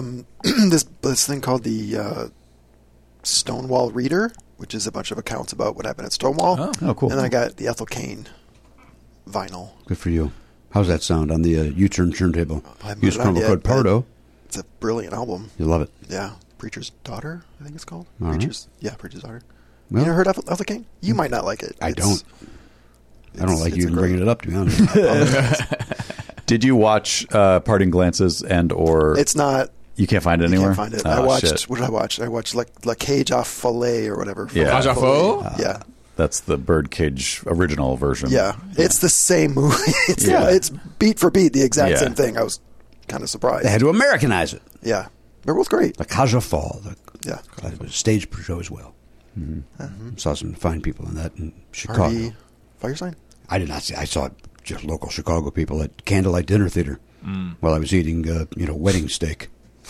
this thing called the Stonewall Reader, which is a bunch of accounts about what happened at Stonewall. Oh, cool. And I got the Ethel Cain vinyl. Good for you. How's that sound on the U-turn turntable? I haven't Use put it on promo yet, code but Pardo. It's a brilliant album. You love it. Yeah, Preacher's Daughter, I think it's called. All right. Preacher's Daughter. Well- you never heard of Ethel Cain? You might not like it. I It's- don't. I don't like it's you a even great- bringing it up, to be honest. Did you watch Parting Glances or It's not. you can't find it You anywhere? can't find it. Oh, I watched. shit. What did I watch? I watched like La Cage à Filet or whatever. Yeah. Cage à Faux? Yeah. That's the Birdcage original version. Yeah, it's the same movie. It's Yeah. it's beat for beat the exact Yeah. same thing. I was kind of surprised. They had to Americanize it. Yeah, they're both great. The Kaja Fall. Yeah, It was a stage show as well. Saw some fine people in that in Chicago. Harvey Firestein. I did not see. I saw just local Chicago people at Candlelight Dinner Theater while I was eating, wedding steak.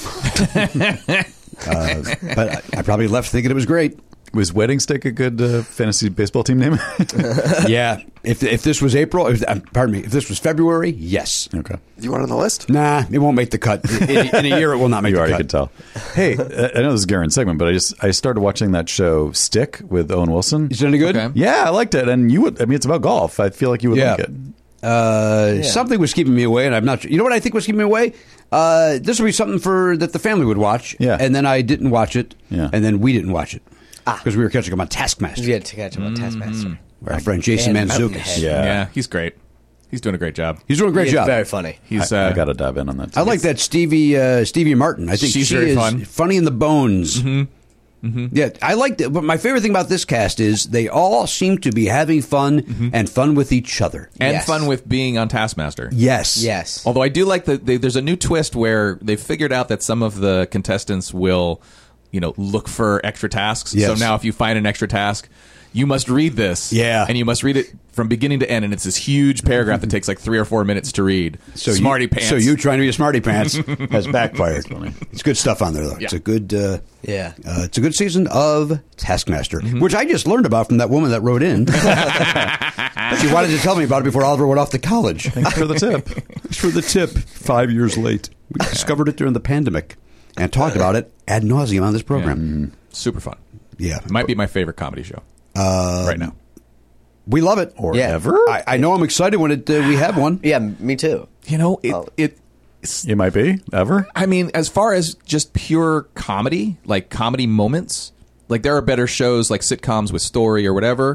But I probably left thinking it was great. Was Wedding Stick a good fantasy baseball team name? Yeah. If this was April, if this was February, yes. Okay. You want it on the list? Nah, it won't make the cut. In a year, it will not make You the already cut. could tell. Hey, I know this is Garen's segment, but I started watching that show Stick with Owen Wilson. Is it any good? Okay. Yeah, I liked it, and you would. I mean, it's about golf. I feel like you would Yeah. like it. Something was keeping me away, and I'm not sure. You know what I think was keeping me away? This would be something that the family would watch. Yeah. And then I didn't watch it. Yeah. And then we didn't watch it. Because we were catching up on Taskmaster. You had to catch him on Taskmaster. Where our friend Jason And Mantzoukas. Mountainhead. Yeah. He's great. He's doing a great job. He's doing a great He's job. very funny. He's I got to dive in on that. Too. I like that Stevie Martin. I think She's she very is fun. funny in the bones. Yeah, I liked it. But my favorite thing about this cast is they all seem to be having fun and fun with each other. and Yes. fun with being on Taskmaster. Yes. Yes. Although I do like there's a new twist where they figured out that some of the contestants will, look for extra tasks. Yes. So now if you find an extra task, you must read this. Yeah. And you must read it from beginning to end. And it's this huge paragraph that takes like 3 or 4 minutes to read. Smarty pants. So you trying to be a smarty pants has backfired. It's good stuff on there, though. It's a good, Yeah. it's a good season of Taskmaster, which I just learned about from that woman that wrote in. She wanted to tell me about it before Oliver went off to college. Thanks for the tip. Thanks for the tip. 5 years late, we discovered it during the pandemic and talked about it ad nauseum on this program. Super fun. Yeah, It might be my favorite comedy show right now. we love it. Or Yeah. ever? I know I'm excited when we have one. Yeah, me too. It might be ever. I mean, as far as just pure comedy, like comedy moments, like there are better shows like sitcoms with story or whatever.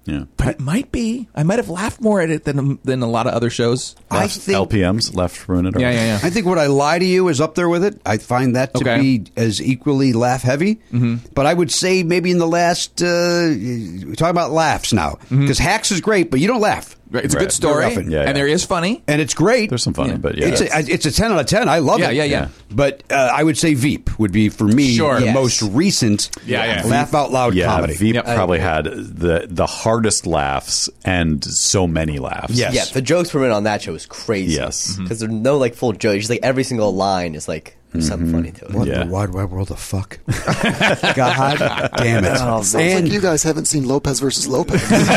Yeah. But it might be. I might have laughed more at it than a lot of other shows. I think LPMs, left for a minute. Yeah. I think What I Lie to You is up there with it. I find that to Okay. be as equally laugh heavy. But I would say maybe in the last, we're talking about laughs now, because Hacks is great, but you don't laugh. Right, it's a Right. good story, Very often. Yeah, and yeah. there is funny. And it's great. There's some funny, but yeah. It's a 10 out of 10. I love it. Yeah. But I would say Veep would be, for me, Sure. the Yes. most recent Yeah. laugh out loud Yeah, comedy. Veep Yep. probably had the hardest laughs and so many laughs. Yes. Yeah, the jokes per minute on that show was crazy. Yes. because there's no like full jokes. Just like every single line is like there's something funny to it. What Yeah. the wide world of fuck? God damn it. Sounds and like you guys haven't seen Lopez versus Lopez.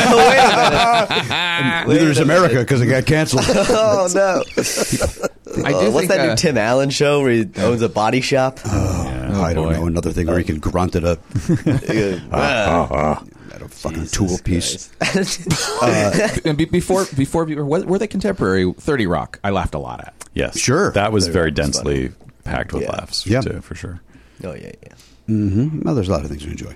neither is America because it got canceled. Oh no! I do What's think, that new Tim Allen show where he owns a body shop? I don't boy. know. Another thing where he can grunt at a fucking tool piece. And before were they contemporary? 30 Rock. I laughed a lot at. Yes. Sure. That was very That was densely packed with Yeah. laughs, Yeah. too, for sure. Oh yeah. Well, there's a lot of things to enjoy.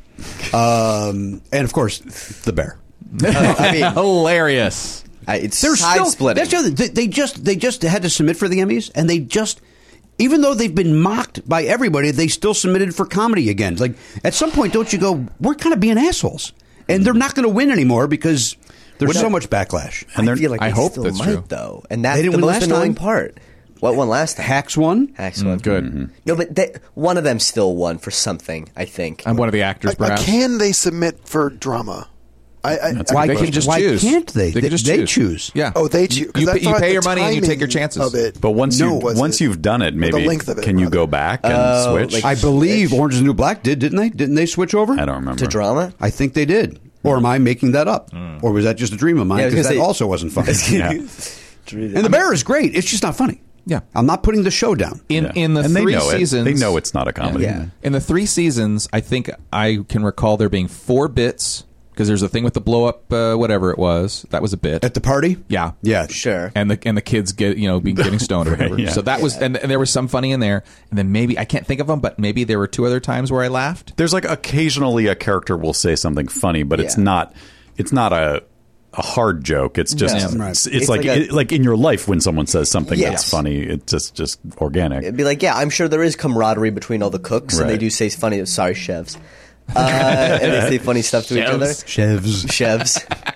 And of course, The Bear. I mean, Hilarious. it's They're side still splitting. That's the other, they just had to submit for the Emmys, and they just, even though they've been mocked by everybody, they still submitted for comedy again. Like at some point, don't you go? We're kind of being assholes, and they're not going to win anymore because there's so much backlash. And I they're- feel like I they hope still that's might, true. though, and They that's didn't the win most last annoying time? part. What won last time? Hacks won. Hacks won. Good. No, but one of them still won for something. I think. I'm one of the actors, perhaps. Can they submit for drama? That's a Why good They can just Why choose. can't they? They can just They choose. choose. Yeah. Oh, they choose. 'Cause I You thought pay the your money and you take your timing chances. of it. But once was once it- you've done it, or maybe the length of it, can you rather. go back and switch? like- I believe Orange is the New Black did, didn't they? Didn't they switch over? I don't remember. to drama. I think they did. Or am I making that up? Or was that just a dream of mine? Yeah, I was Because that gonna say- also wasn't funny. Yeah. And The Bear is great. It's just not funny. Yeah. I'm not putting the show down. In Yeah. the and they 3 know seasons, They know it's not a comedy. Yeah. In the 3 seasons, I think I can recall there being 4 bits because there's a thing with the blow up, whatever it was. That was a bit. At the party? Yeah. Yeah. Sure. And the kids getting stoned or whatever. yeah. So that was and there was some funny in there. And then maybe I can't think of them, but maybe there were 2 other times where I laughed. There's like occasionally a character will say something funny, but it's not a hard joke. It's just Yeah. Right. it's like like a- like in your life when someone says something Yes. that's funny. It's just organic. It'd be like, yeah, I'm sure there is camaraderie between all the cooks, and they Right. do say funny. Sorry, chefs. And they say funny stuff to each other. Chevs. Chefs.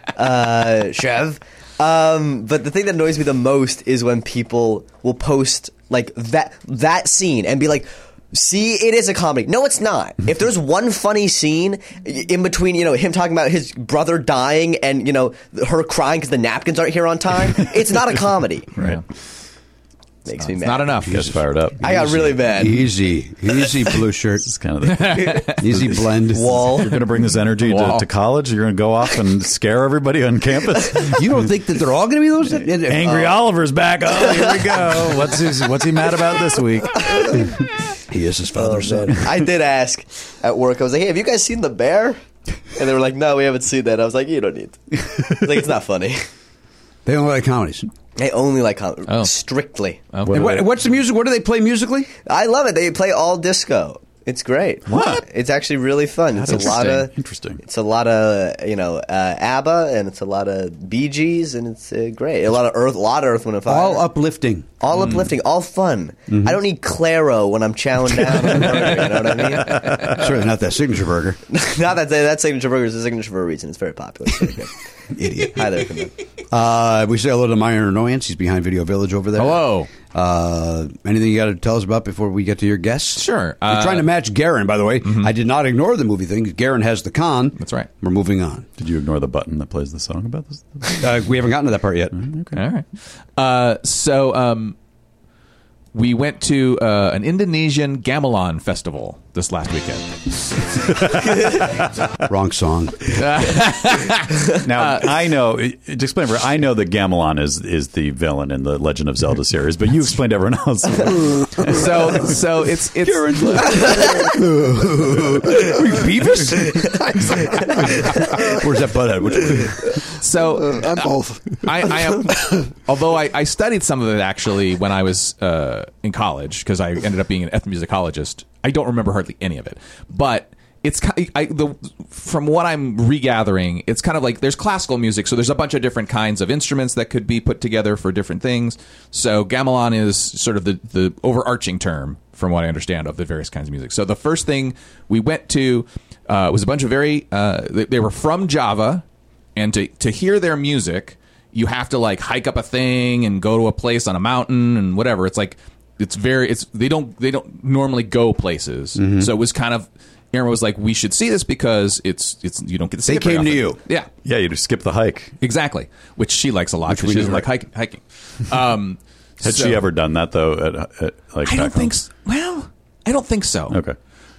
Chev. But the thing that annoys me the most is when people will post like that scene and be like, see, it is a comedy. No, it's not. If there's one funny scene in between, him talking about his brother dying and, her crying because the napkins aren't here on time, it's not a comedy. Right. Makes me It's mad. not enough. Gets fired up. I got really mad. Easy blue shirt. This is kind of the, Easy blend. Wall. you're going to bring this energy to college. You're going to go off and scare everybody on campus. You don't think that they're all going to be those? Angry Oliver's back. Oh, here we go. What's he mad about this week? He is his father's son. I did ask at work. I was like, "Hey, have you guys seen The Bear?" And they were like, "No, we haven't seen that." I was like, "You don't need to." Like, it's not funny. They don't like comedies. They only like Oh. strictly. And what's the music? What do they play musically? I love it. They play all disco. It's great. What? It's actually really fun. It's a lot of Interesting. It's a lot of ABBA, and it's a lot of Bee Gees, and it's great. A lot of Earth, Wind and Fire. All uplifting. all uplifting, all fun. I don't need Claro when I'm chowing down on a burger. You know what I mean? Certainly not that signature burger. Not that signature burger is a signature for a reason. It's very popular. It's very good. Idiot. Highly recommend. We say hello to Minor Annoyance. He's behind Video Village over there. Hello. Anything you got to tell us about before we get to your guests? Sure. We're trying to match Garen, by the way. I did not ignore the movie thing. Garen has the con. That's right. We're moving on. Did you ignore the button that plays the song about this? We haven't gotten to that part yet. All right. So we went to an Indonesian gamelan festival this last weekend. Wrong song. Now I know. To explain, I know that Gamelon is the villain in the Legend of Zelda series, but you explained to everyone else. So it's Beavis? Where's that butthead? Which one? so I'm both. I am. Although I studied some of it actually when I was in college because I ended up being an ethnomusicologist. I don't remember hardly any of it, but it's from what I'm regathering, it's kind of like there's classical music, so there's a bunch of different kinds of instruments that could be put together for different things. So gamelan is sort of the overarching term, from what I understand, of the various kinds of music. So the first thing we went to was a bunch of they were from Java, and to hear their music, you have to like hike up a thing and go to a place on a mountain and whatever. It's like they don't normally go places, so it was kind of. Aaron was like, we should see this because it's you don't get to see They it very came to often. you. Yeah. Yeah, you just skip the hike. Exactly. Which she likes a lot because she doesn't like hiking. Had she ever done that though? At like I don't back home? think so. Well, I don't think so. Okay.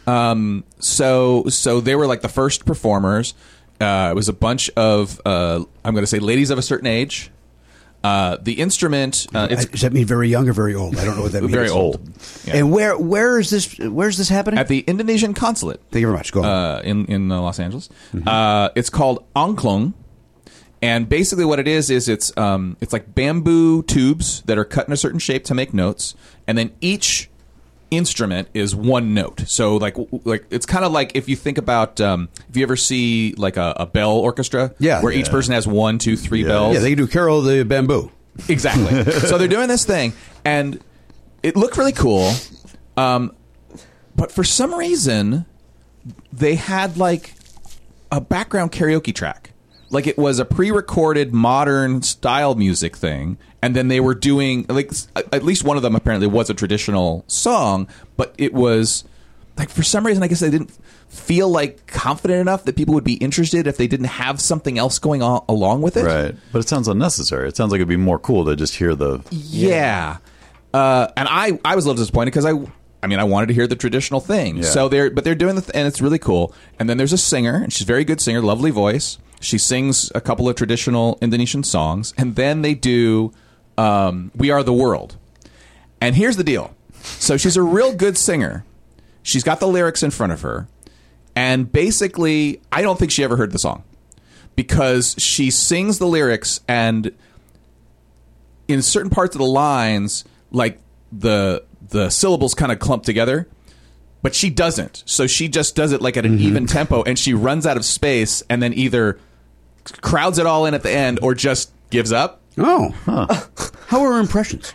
So they were like the first performers. It was a bunch of I'm going to say ladies of a certain age. The instrument it's Does that mean very young or very old? I don't know what that means. very old. Yeah. And where's this happening? At the Indonesian consulate. Thank you very much. Go on. In Los Angeles. It's called angklung, and basically what it is it's like bamboo tubes that are cut in a certain shape to make notes, and then each instrument is one note. So like it's kind of like if you think about if you ever see like a bell orchestra, where each person has 1, 2, 3 bells. Yeah, they can do Carol the Bamboo. Exactly. So they're doing this thing, and it looked really cool. But for some reason, they had like a background karaoke track. Like it was a pre-recorded modern style music thing, and then they were doing like at least one of them apparently was a traditional song, but it was like for some reason I guess they didn't feel like confident enough that people would be interested if they didn't have something else going on along with it. Right, but it sounds unnecessary. It sounds like it'd be more cool to just hear the Yeah. And I was a little disappointed because I wanted to hear the traditional thing. Yeah. So they're doing and it's really cool. And then there's a singer, and she's a very good singer, lovely voice. She sings a couple of traditional Indonesian songs, and then they do We Are the World. And here's the deal. So she's a real good singer. She's got the lyrics in front of her. And basically, I don't think she ever heard the song. Because she sings the lyrics, and in certain parts of the lines, like the syllables kind of clump together, but she doesn't. So she just does it like at an even tempo, and she runs out of space and then either crowds it all in at the end or just gives up. Oh. How are her impressions?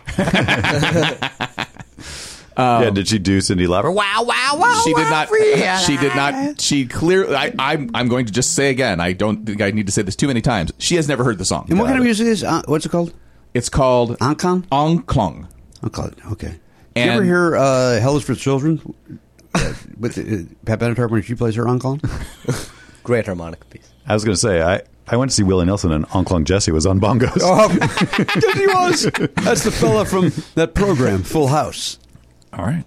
yeah, did she do Cyndi Lauper? Wow, wow, wow. She did wow, not. Rihanna. She did not. She clearly. I'm going to just say again. I don't think I need to say this too many times. She has never heard the song. And what kind of music is what's it called? It's called Angklung? Angklung. I'll call it. Okay. And- you ever hear Hell is for Children with Pat Benatar when she plays her Angklung? Great harmonica piece. I was going to say I went to see Willie Nelson, and Angklung Jesse was on bongos. Yes, he was. That's the fella from that program, Full House. All right.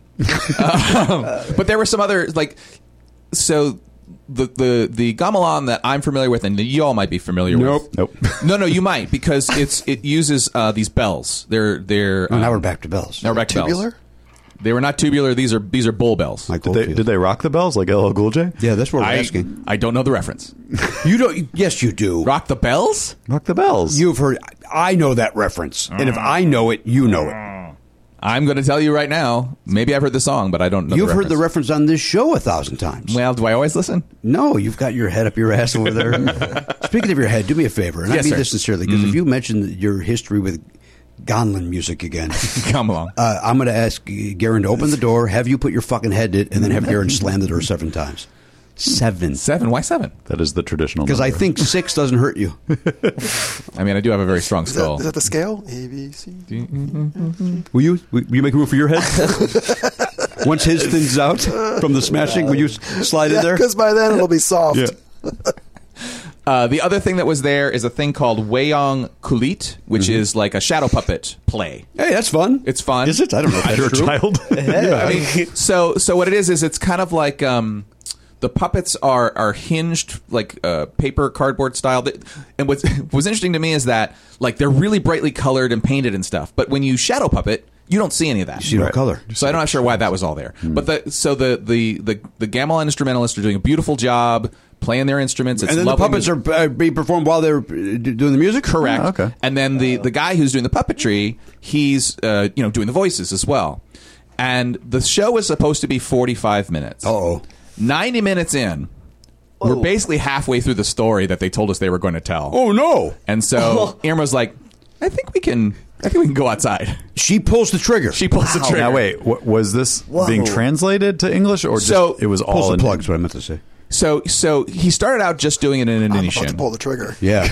But there were some other so the gamelan that I'm familiar with, and you all might be familiar with. Nope. No, you might, because it uses these bells. They're now we're back to bells. Now we're back to Tubular? bells. They were not tubular. These are bull bells. Like Did they rock the bells like LL Cool J? Yeah, that's what we're asking. I don't know the reference. You don't? Yes, you do. Rock the bells? Rock the bells. You've heard. I know that reference, and if I know it, you know it. I'm going to tell you right now. Maybe I've heard the song, but I don't know. You've heard the reference on this show 1,000 times. Well, do I always listen? No, you've got your head up your ass over there. Speaking of your head, do me a favor, and Yes, I mean sir. this sincerely, because if you mention your history with Gamelan music again, Come along. I'm going to ask Garen to open the door, have you put your fucking head in it, and then have Garen slam the door 7 times. 7. 7? Why 7? That is the traditional Because I number. think 6 doesn't hurt you. I mean, I do have a very strong Is skull. that the scale? A, B, C. Will you make room for your head? Once his thins out from the smashing, will you slide in there? Because by then it'll be soft. Yeah. The other thing that was there is a thing called Wayang Kulit, which is like a shadow puppet play. Hey, that's fun. It's fun. Is it? I don't know if that's You're a true. child. I mean, so what it is it's kind of like the puppets are hinged like paper cardboard style. And what was interesting to me is that like they're really brightly colored and painted and stuff. But when you shadow puppet, you don't see any of that. You see no color. So I'm not sure why that was all there. But the gamelan instrumentalists are doing a beautiful job playing their instruments. It's And then the lovely puppets music. are being performed while they're doing the music? Correct. Oh, okay. And then the guy who's doing the puppetry, he's doing the voices as well. And the show is supposed to be 45 minutes. Uh-oh. 90 minutes in, we're basically halfway through the story that they told us they were going to tell. Oh no! And so Irma's like, I think we can go outside. She pulls the trigger. She pulls the trigger. Now wait, was this being translated to English or just So- it was pulls all the in plug. Is what I meant to say. So he started out just doing it in I'm about Indonesian. to pull the trigger. Yeah.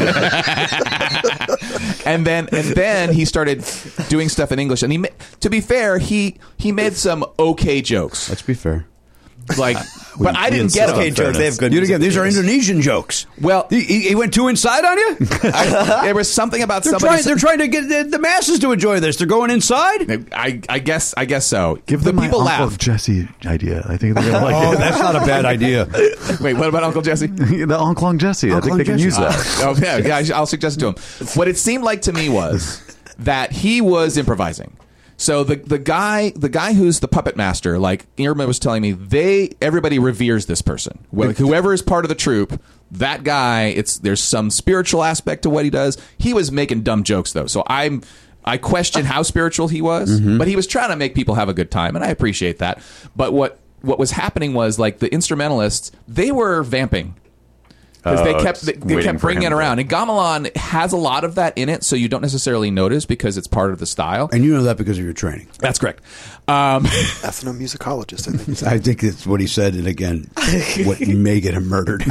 and then he started doing stuff in English. And to be fair, he made some okay jokes. Let's be fair. Like, but I didn't get them. Okay, jokes. They have good. You again. music These are videos. Indonesian jokes. Well- he went too inside on you. There was something about somebody. They're trying to get the masses to enjoy this. They're going inside. I guess so. Give the them people my Uncle laugh. Jesse idea. I think they're gonna like Oh, it. that's not a bad idea. Wait, what about Uncle Jesse? The Uncle Jesse. I think they can use that. Oh yeah, I'll suggest it to him. What it seemed like to me was that he was improvising. So the guy who's the puppet master, like Irma was telling me, everybody reveres this person. Well, whoever is part of the troupe, that guy, there's some spiritual aspect to what he does. He was making dumb jokes though, so I question how spiritual he was, but he was trying to make people have a good time, and I appreciate that. But what was happening was like the instrumentalists, they were vamping. Because they kept bringing it around. And Gamelan has a lot of that in it, so you don't necessarily notice because it's part of the style. And you know that because of your training. That's correct. Ethnomusicologist, I think. I think it's what he said, and again, what may get him murdered.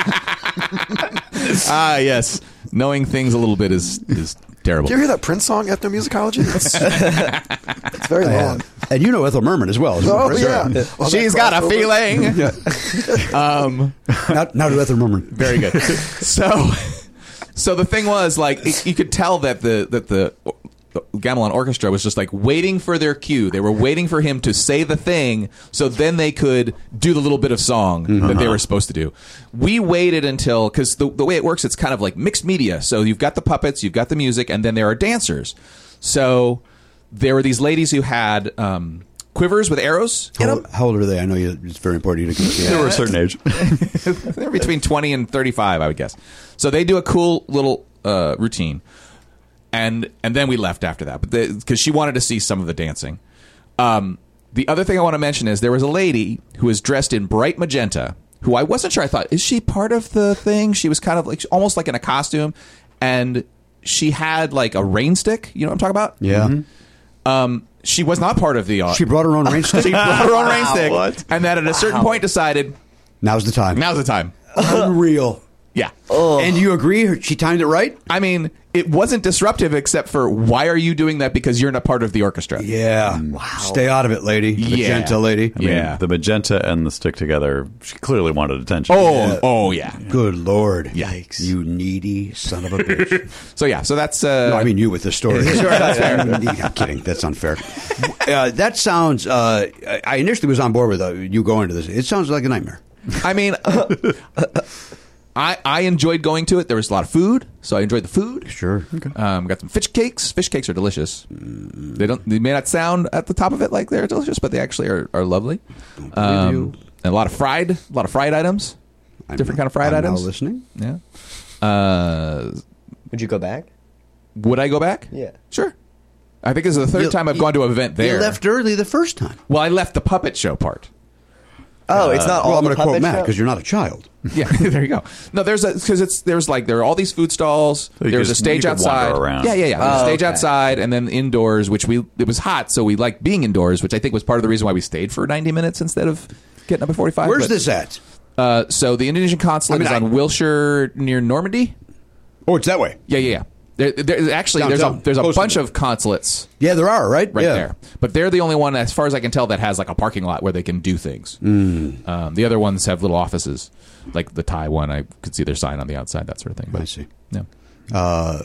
Yes. Knowing things a little bit is terrible. Do you hear that Prince song, Ethnomusicology? It's very long. And you know Ethel Merman as well. Oh, Right? yeah. Well, She's that got a crossover. feeling. Now to Ethel Merman. Very good. So the thing was, like, you could tell that the Gamelan Orchestra was just like waiting for their cue. They were waiting for him to say the thing, so then they could do the little bit of song that they were supposed to do. We waited until, because the way it works, it's kind of like mixed media. So you've got the puppets, you've got the music, and then there are dancers. So there were these ladies who had quivers with arrows in them. How old are they? I know it's very important you to They were a certain age. They're between 20 and 35, I would guess. So they do a cool little routine. And then we left after that, but because she wanted to see some of the dancing. The other thing I want to mention is there was a lady who was dressed in bright magenta, who I wasn't sure. I thought, is she part of the thing? She was kind of like almost like in a costume, and she had like a rain stick. You know what I'm talking about? Yeah. She was not part of the. She brought her own rain stick. She brought her own rain stick, What? and then at a certain point decided Now's the time. now's the time. Unreal. Yeah. And you agree? She timed it right? I mean, it wasn't disruptive except for why are you doing that? Because you're not part of the orchestra. Yeah. Wow. Stay out of it, lady. Yeah. Magenta lady. I mean, Yeah. the magenta and the stick together, she clearly wanted attention. Oh yeah. Good Lord. Yikes. You needy son of a bitch. So that's No, I mean you with the story. Sure, that's fair. I'm kidding. That's unfair. That sounds. I initially was on board with you going to this. It sounds like a nightmare. I mean, I enjoyed going to it. There was a lot of food, so I enjoyed the food. Sure. Okay. Got some fish cakes. Fish cakes are delicious. They may not sound at the top of it like they're delicious, but they actually are lovely. you. And a lot of fried items. Different kind of fried I'm items. Now listening. Yeah. Would you go back? Would I go back? Yeah. Sure. I think this is the third time I've gone to an event there. You left early the first time. Well, I left the puppet show part. Oh, it's not all Well, I'm the going to quote puppet Matt show? because you're not a child. Yeah, there you go. No, there are all these food stalls. you There was a could- stage you could wander outside. around. Yeah. There's a Oh, stage okay. outside, and then indoors, which it was hot, so we liked being indoors, which I think was part of the reason why we stayed for 90 minutes instead of getting up at 45. Where's But, this at? So the Indonesian consulate is on Wilshire near Normandy. Oh, it's that way. Yeah. Actually, Downtown. there's a Close bunch to of consulates Yeah, there are, right? right yeah. there. But they're the only one, as far as I can tell, that has like a parking lot where they can do things. The other ones have little offices, like the Thai one. I could see their sign on the outside, that sort of thing. But, I see. Yeah.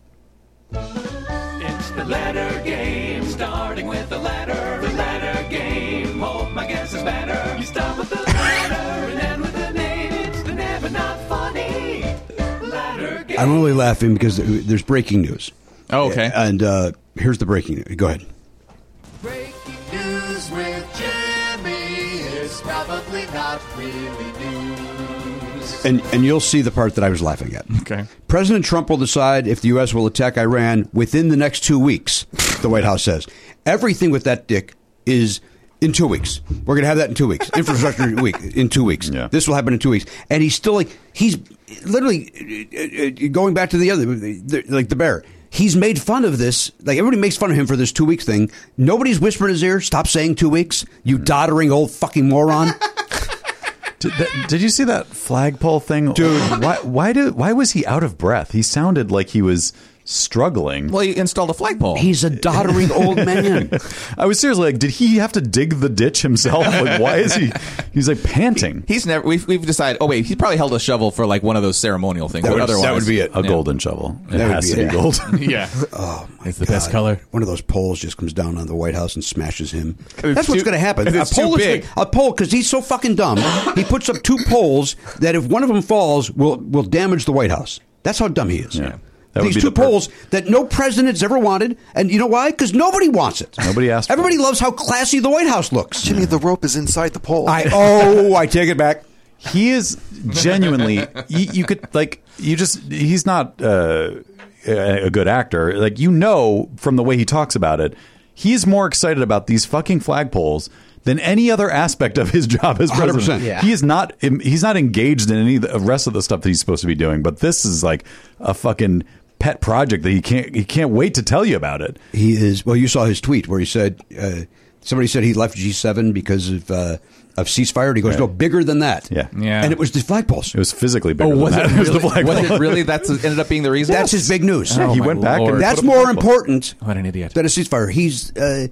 It's the letter game, starting with the letter. The letter game, hope my guess is better. You start with the letter and end with the name. It's the never not funny letter game. I'm only laughing because there's breaking news. Oh, okay. And here's the breaking news. Go ahead. Breaking news with Jimmy is probably not really news. And you'll see the part that I was laughing at. Okay. President Trump will decide if the U.S. will attack Iran within the next 2 weeks, the White House says. Everything with that dick is In 2 weeks. We're going to have that in 2 weeks. Infrastructure week in 2 weeks. Yeah. This will happen in 2 weeks. And he's still like, he's literally going back to the other, like the bear. He's made fun of this. Like, everybody makes fun of him for this 2 weeks thing. Nobody's whispered in his ear, stop saying 2 weeks, you doddering old fucking moron. Did you see that flagpole thing? Dude. Why was he out of breath? He sounded like he was struggling. Well, he installed a flagpole. He's a doddering old man. I was seriously like, did he have to dig the ditch himself? Like, why is he? He's like panting. He's never. We've decided. Oh wait, he probably held a shovel for like one of those ceremonial things. That But would be it. A golden shovel. It That would has be to it. be gold. Yeah. Oh, my It's the best color. One of those poles just comes down on the White House and smashes him. it's That's what's too- going to happen. it's too big. A pole, because he's so fucking dumb. He puts up 2 poles that if one of them falls, will damage the White House. That's how dumb he is. Yeah. That would These be 2 the per- poles that no president's ever wanted, and you know why? Because nobody wants it. Nobody asked for Everybody it. loves how classy the White House looks. Jimmy, the rope is inside the pole. I take it back. He is genuinely. You could like. He's not a good actor. Like, you know, from the way he talks about it, he's more excited about these fucking flagpoles than any other aspect of his job as president. 100%. Yeah. He is not. He's not engaged in any of the rest of the stuff that he's supposed to be doing. But this is like a fucking pet project that he can't wait to tell you about it. He is. Well, you saw his tweet where he said somebody said he left G7 because of ceasefire. And he goes, Right. no, bigger than that. Yeah. Yeah. And it was the flagpoles. It was physically bigger. Oh, was than it that. It was the really? flagpole. Was it really? That's ended up being the reason. That's his big news. Oh, he my went back Lord. and That's put up a more flagpole. important What an idiot. than a ceasefire. He's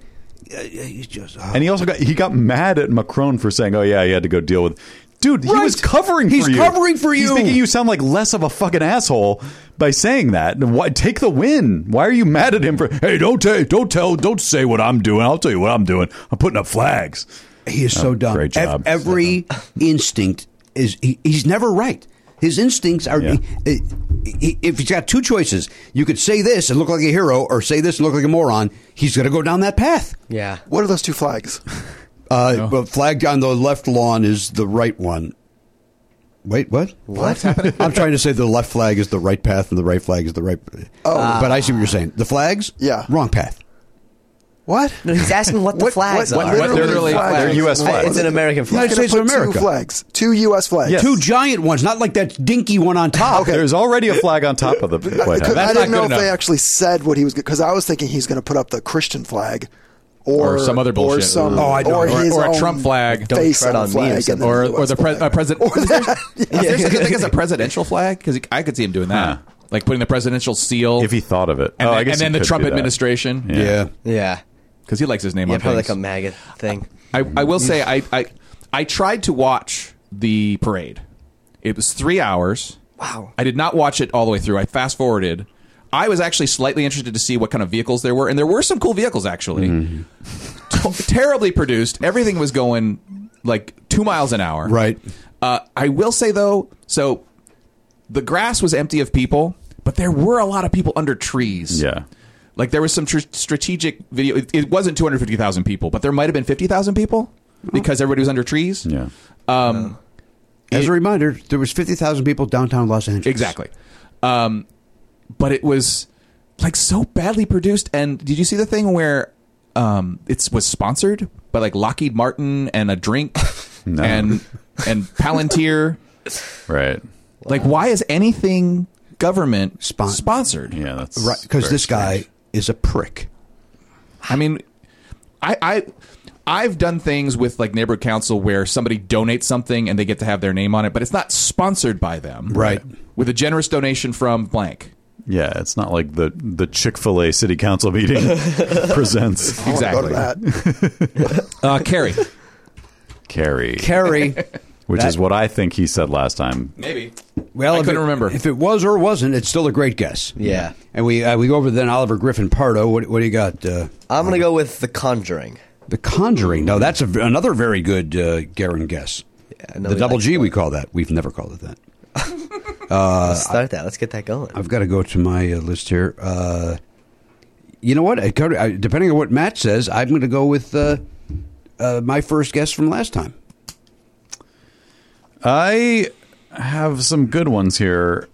just. And he also got mad at Macron for saying, "Oh yeah, he had to go deal with." Dude, he Right. was covering He's for you. covering for He's you. making you sound like less of a fucking asshole by saying that. Why take the win? Why are you mad at him for? Hey, don't say what I'm doing. I'll tell you what I'm doing. I'm putting up flags. He is so dumb. great job. Every instinct is. He's never right. His instincts are. Yeah. If he's got 2 choices, you could say this and look like a hero, or say this and look like a moron. He's going to go down that path. Yeah. What are those 2 flags? But flag on the left lawn is the right one. Wait, what? What's happening? I'm trying to say the left flag is the right path and the right flag is the right. Oh, but I see what you're saying. The flags, Yeah. wrong path. What? No, he's asking what the flags are. literally flags? They're U.S. flags. It's an American flag. United States of America. 2 flags. 2 U.S. flags. Yes. 2 giant ones, not like that dinky one on top. Okay. There's already a flag on top of the White House. I That's didn't not know good if they enough. actually said what he was, because I was thinking he's going to put up the Christian flag, or Some other bullshit. or some, Oh, I don't or know. his Or a own Trump flag. Don't face tread on on the me or flag, something. and then Or the president. Is there such a thing as a presidential flag? Because I could see him doing that, Huh. like putting the presidential seal. If he thought of it. and, Oh, then, I guess and then he the could Trump do that. administration. Yeah. Yeah. Because he likes his name Yeah, on probably things. like a MAGA thing. I will say I tried to watch the parade. It was 3 hours. Wow. I did not watch it all the way through. I fast forwarded. I was actually slightly interested to see what kind of vehicles there were, and there were some cool vehicles actually. Terribly produced. Everything was going like 2 miles an hour. Right. I will say though, so the grass was empty of people, but there were a lot of people under trees. Yeah. Like there was some strategic video. It wasn't 250,000 people, but there might have been 50,000 people because everybody was under trees. Yeah. As a reminder, there was 50,000 people downtown Los Angeles. Exactly. But it was like so badly produced. And did you see the thing where it was sponsored by like Lockheed Martin and a drink No. and Palantir? Right. Like, why is anything government Sponsored. sponsored? Yeah, that's Right, because very this guy strange. is a prick. I mean, I've done things with like neighborhood council where somebody donates something and they get to have their name on it, but it's not sponsored by them. Right. With a generous donation from blank. Yeah, it's not like the Chick-fil-A city council meeting presents. I wanna go to Exactly. that. Carrie. Carrie, Carrie. which That- is what I think he said last time. Maybe. Well, I if couldn't it- remember. If it was or wasn't, it's still a great guess. Yeah. And we go over then Oliver Griffin Pardo. What do you got? I'm going to go with The Conjuring. The Conjuring. No, that's another very good Garen guess. Yeah, no, The we double like G that. we call that. We've never called it that. Let's start that. Let's get that going. I've got to go to my list here. You know what? Depending on what Matt says, I'm going to go with my first guess from last time. I have some good ones here,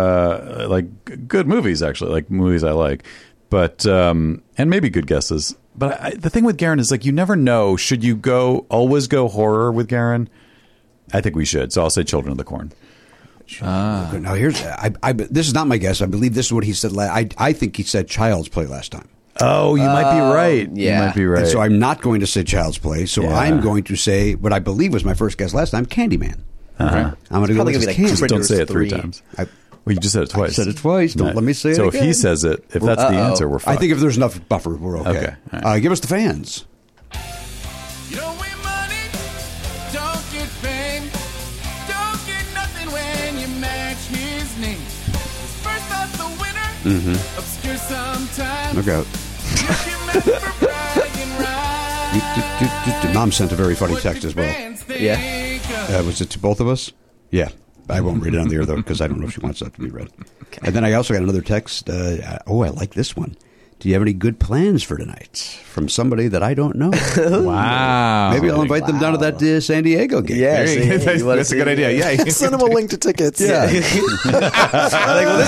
like good movies actually, like movies I like, but and maybe good guesses. But the thing with Garen is like you never know. Should you always go horror with Garen? I think we should. So I'll say Children of the Corn. Now here's this is not my guess. I believe this is what he said. I think he said Child's Play last time. Oh, you might be right. yeah. You might be right. And so I'm not going to say Child's Play. So Yeah. I'm going to say what I believe was my first guess last time, Candyman. Uh-huh. I'm going to go Probably with gonna be like Candyman. Just don't say it 3 3. times. Well, you just said it twice. I said it twice. Don't let me say it So again. if he says it, if that's the answer, we're fine. I think if there's enough buffer, we're okay. Okay. All right. Give us the fans. You don't win money, don't get fame, don't get nothing when you match his name. First off the winner, obscure sometimes. Look out. You remember bragging rights. Mom sent a very funny What text do as well. fans think Yeah. of? Was it to both of us? Yeah. I won't read it on the air, though, because I don't know if she wants that to be read. And then I also got another text. I like this one. Do you have any good plans for tonight? From somebody that I don't know. Wow. Maybe I'll invite them down to that San Diego game. Yeah, There you go. you wanna That's a good see- idea. Yeah. Send him a link to tickets. Yeah. I'm like, well, this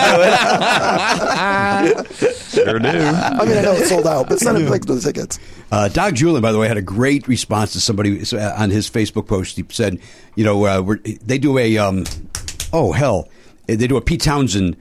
is what I'm doing. sure do. I mean, I know it's sold out, but send him like the tickets. Doc Julian, by the way, had a great response to somebody on his Facebook post. He said, you know, they do a, they do a Pete Townsend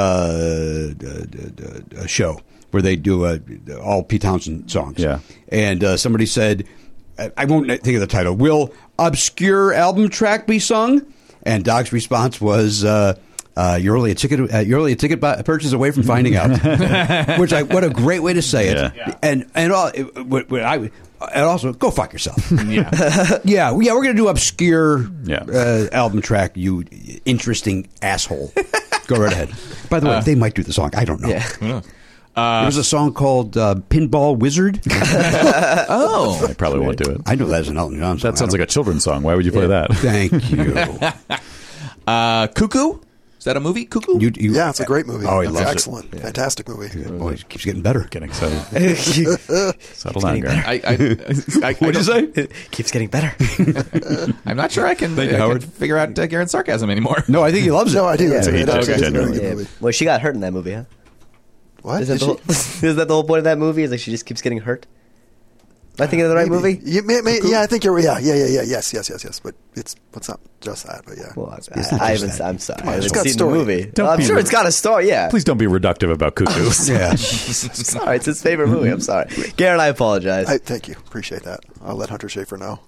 show where they do all Pete Townsend songs. Yeah. And somebody said, I won't think of the title, will obscure album track be sung? And Doc's response was, you're only a ticket purchase away from finding out. What a great way to say it. Yeah. And also go fuck yourself. Yeah. yeah, we're gonna do obscure Yeah. album track. You interesting asshole. Go right ahead. By the way, they might do the song. I don't know. Yeah. There was a song called Pinball Wizard. Oh. I probably won't do it. I know that's an Elton John song. That sounds like a children's song. Why would you play that? Thank you. Cuckoo? Is that a movie? Cuckoo? Yeah, it's a great movie. Oh, he It's loves it. excellent. Fantastic movie. Boy, it keeps getting better. Getting excited. Settle down, Garen. What'd you say? It keeps getting better. I'm not sure I can figure out Garen's sarcasm anymore. No, I think he loves it. No, I do. Yeah. It's a He does very genuinely. good Yeah. movie. Well, she got hurt in that movie, huh? What? Is that, Did the whole, is that the whole point of that movie? Is like she just keeps getting hurt? Am I thinking of the right movie? Yeah, I think you're. Yeah. Yes. But it's not just that. But yeah. Well, not I'm just sorry. on, I it's haven't got seen story. the movie. Don't Well, I'm be sure rude. it's got a story. Yeah. Please don't be reductive about Cuckoo. Yeah. I'm sorry. It's his favorite movie. I'm sorry. Garen, I apologize. Thank you. Appreciate that. I'll let Hunter Schafer know.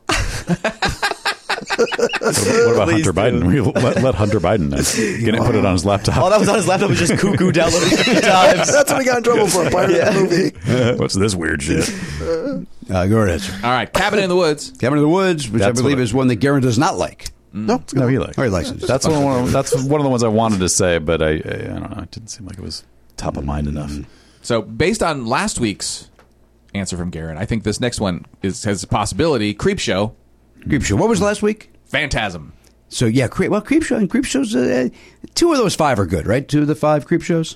What about Please Hunter Biden? We let Hunter Biden know. Get him put it on his laptop. All that was on his laptop was just Cuckoo downloaded 50 times. That's what he got in trouble for. Pirating the movie. What's this weird shit? Go ahead, sir. All right. Cabin in the Woods. Cabin in the Woods, which That's I believe what- is one that Garen does not like. No, it's good. No, he likes. Oh, he likes it. That's one of the ones I wanted to say, but I don't know. It didn't seem like it was top of mind enough. So, based on last week's answer from Garen, I think this next one has a possibility. Creepshow. Creepshow. What was last week? Phantasm. So yeah, Creepshow and Creepshows. 2 of those 5 are good, right? 2 of the 5 Creepshows.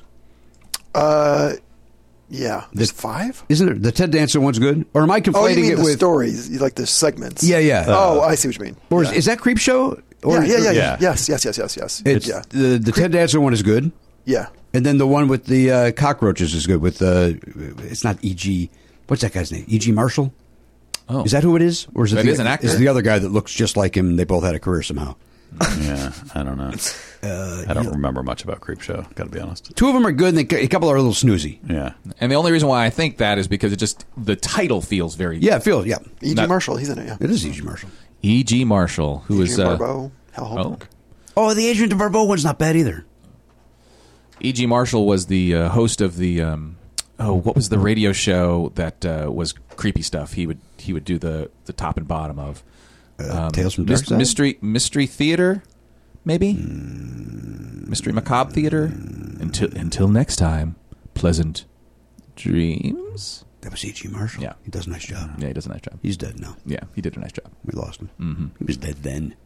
Yeah. There's 5? Isn't there? The Ted Danson one's good, or am I conflating Oh, you mean it the with? stories? You like the segments? Yeah. Oh, I see what you mean. Or Yeah. is that Creepshow? Or Yeah. Yeah. Yes. It's, Yeah. The Ted Danson one is good, Yeah. and then the one with the cockroaches is good. With it's not E.G. What's that guy's name? E.G. Marshall. Oh. Is that who it is, or is it That is an actor. Is it the other guy that looks just like him? They both had a career somehow. Yeah, I don't know. I don't remember much about Creepshow. Got to be honest. 2 of them are good, and a couple are a little snoozy. Yeah, And the only reason why I think that is because the title feels very... Yeah, Phil. Yeah, E.G. Marshall, he's in it, yeah. it is E.G. Marshall. E.G. Marshall, who is... Adrian Barbeau, Hal Holbrook. Oh, the Adrian DeBarbeau one's not bad either. E.G. Marshall was the host of the... what was the radio show that was creepy stuff? He would do the top and bottom of... Tales from Dark Side? Mystery Theater, maybe? Mystery Macabre Theater? Until next time, pleasant dreams? That was E.G. Marshall. Yeah. He does a nice job. Yeah, he does a nice job. He's dead now. Yeah, he did a nice job. We lost him. Mm-hmm. He was dead then.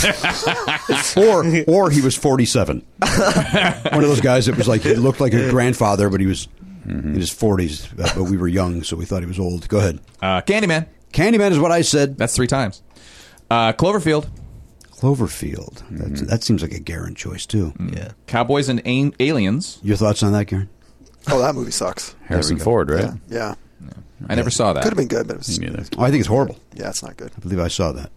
or he was 47. One of those guys that was like, he looked like a grandfather, but he was in his 40s. But we were young, so we thought he was old. Go ahead. Candyman. Candyman is what I said. That's 3 times. Cloverfield. Cloverfield. That seems like a Garen choice, too. Yeah. Cowboys and Aliens. Your thoughts on that, Garen? Oh, that movie sucks. Harrison Ford, right? Yeah. I never saw that. Could have been good, but it was. Me neither. Oh, I think it's horrible. Yeah, it's not good. I believe I saw that.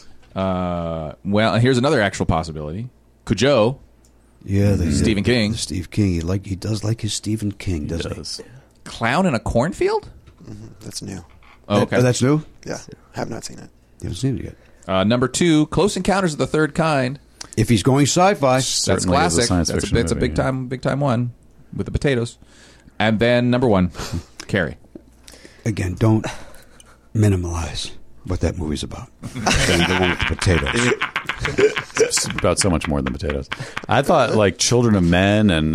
Well, and here's another actual possibility. Cujo, Yeah, Stephen King. Steve King. He does like his Stephen King, doesn't he? Does. Clown in a Cornfield? That's new. Oh, okay. Oh, that's new. Yeah, have not seen it. You haven't seen it yet. Number 2, Close Encounters of the Third Kind. If he's going sci-fi, That's Certainly is a classic. science That's fiction a movie, big yeah. time one with the potatoes. And then number 1, Carrie. again, don't minimalize what that movie's about. The one with the potatoes. It's about so much more than potatoes. I thought like Children of Men and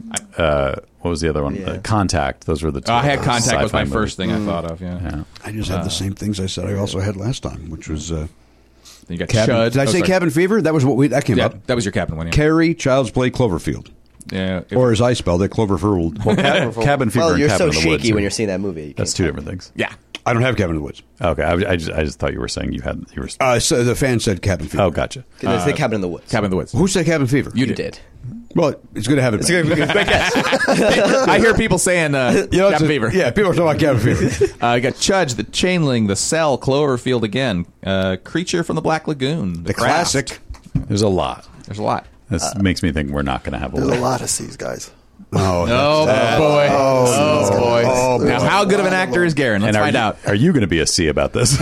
what was the other one? Yeah. Contact. Those were the two. I had Contact was sci-fi my movies. first thing I thought of. Yeah. I just had the same things I said I also had last time, which was Then you got Cabin. Chud. Did I Oh, say sorry. Cabin Fever? That was what that came Yeah, up. that was your Cabin one. Yeah. Carrie, Child's Play, Cloverfield, Yeah. or as I spelled it, Cloverfield. Cabin Fever Well, and you're Cabin so in the Woods. shaky when are- you're seeing that movie. You That's can't two tell. different things. yeah. I don't have Cabin in the Woods. Okay, I just thought you were saying you were. So the fan said Cabin Fever. Oh, gotcha. No, it's the Cabin in the Woods. Cabin in the Woods. Who said Cabin Fever? You You did. Well, it's good to have it. Great guess. I hear people saying Cabin Fever. Yeah, people are talking about Cabin Fever. You got Chudge, The Chainling, The Cell, Cloverfield again, Creature from the Black Lagoon, The Craft. classic. There's a lot. There's a lot. This makes me think we're not going to have a There's a lot. lot of C's, guys. Oh, Oh, boy. Oh, boy. Oh, Now, how good of an actor is Garen? Let's And find out. Are you going to be a C about this?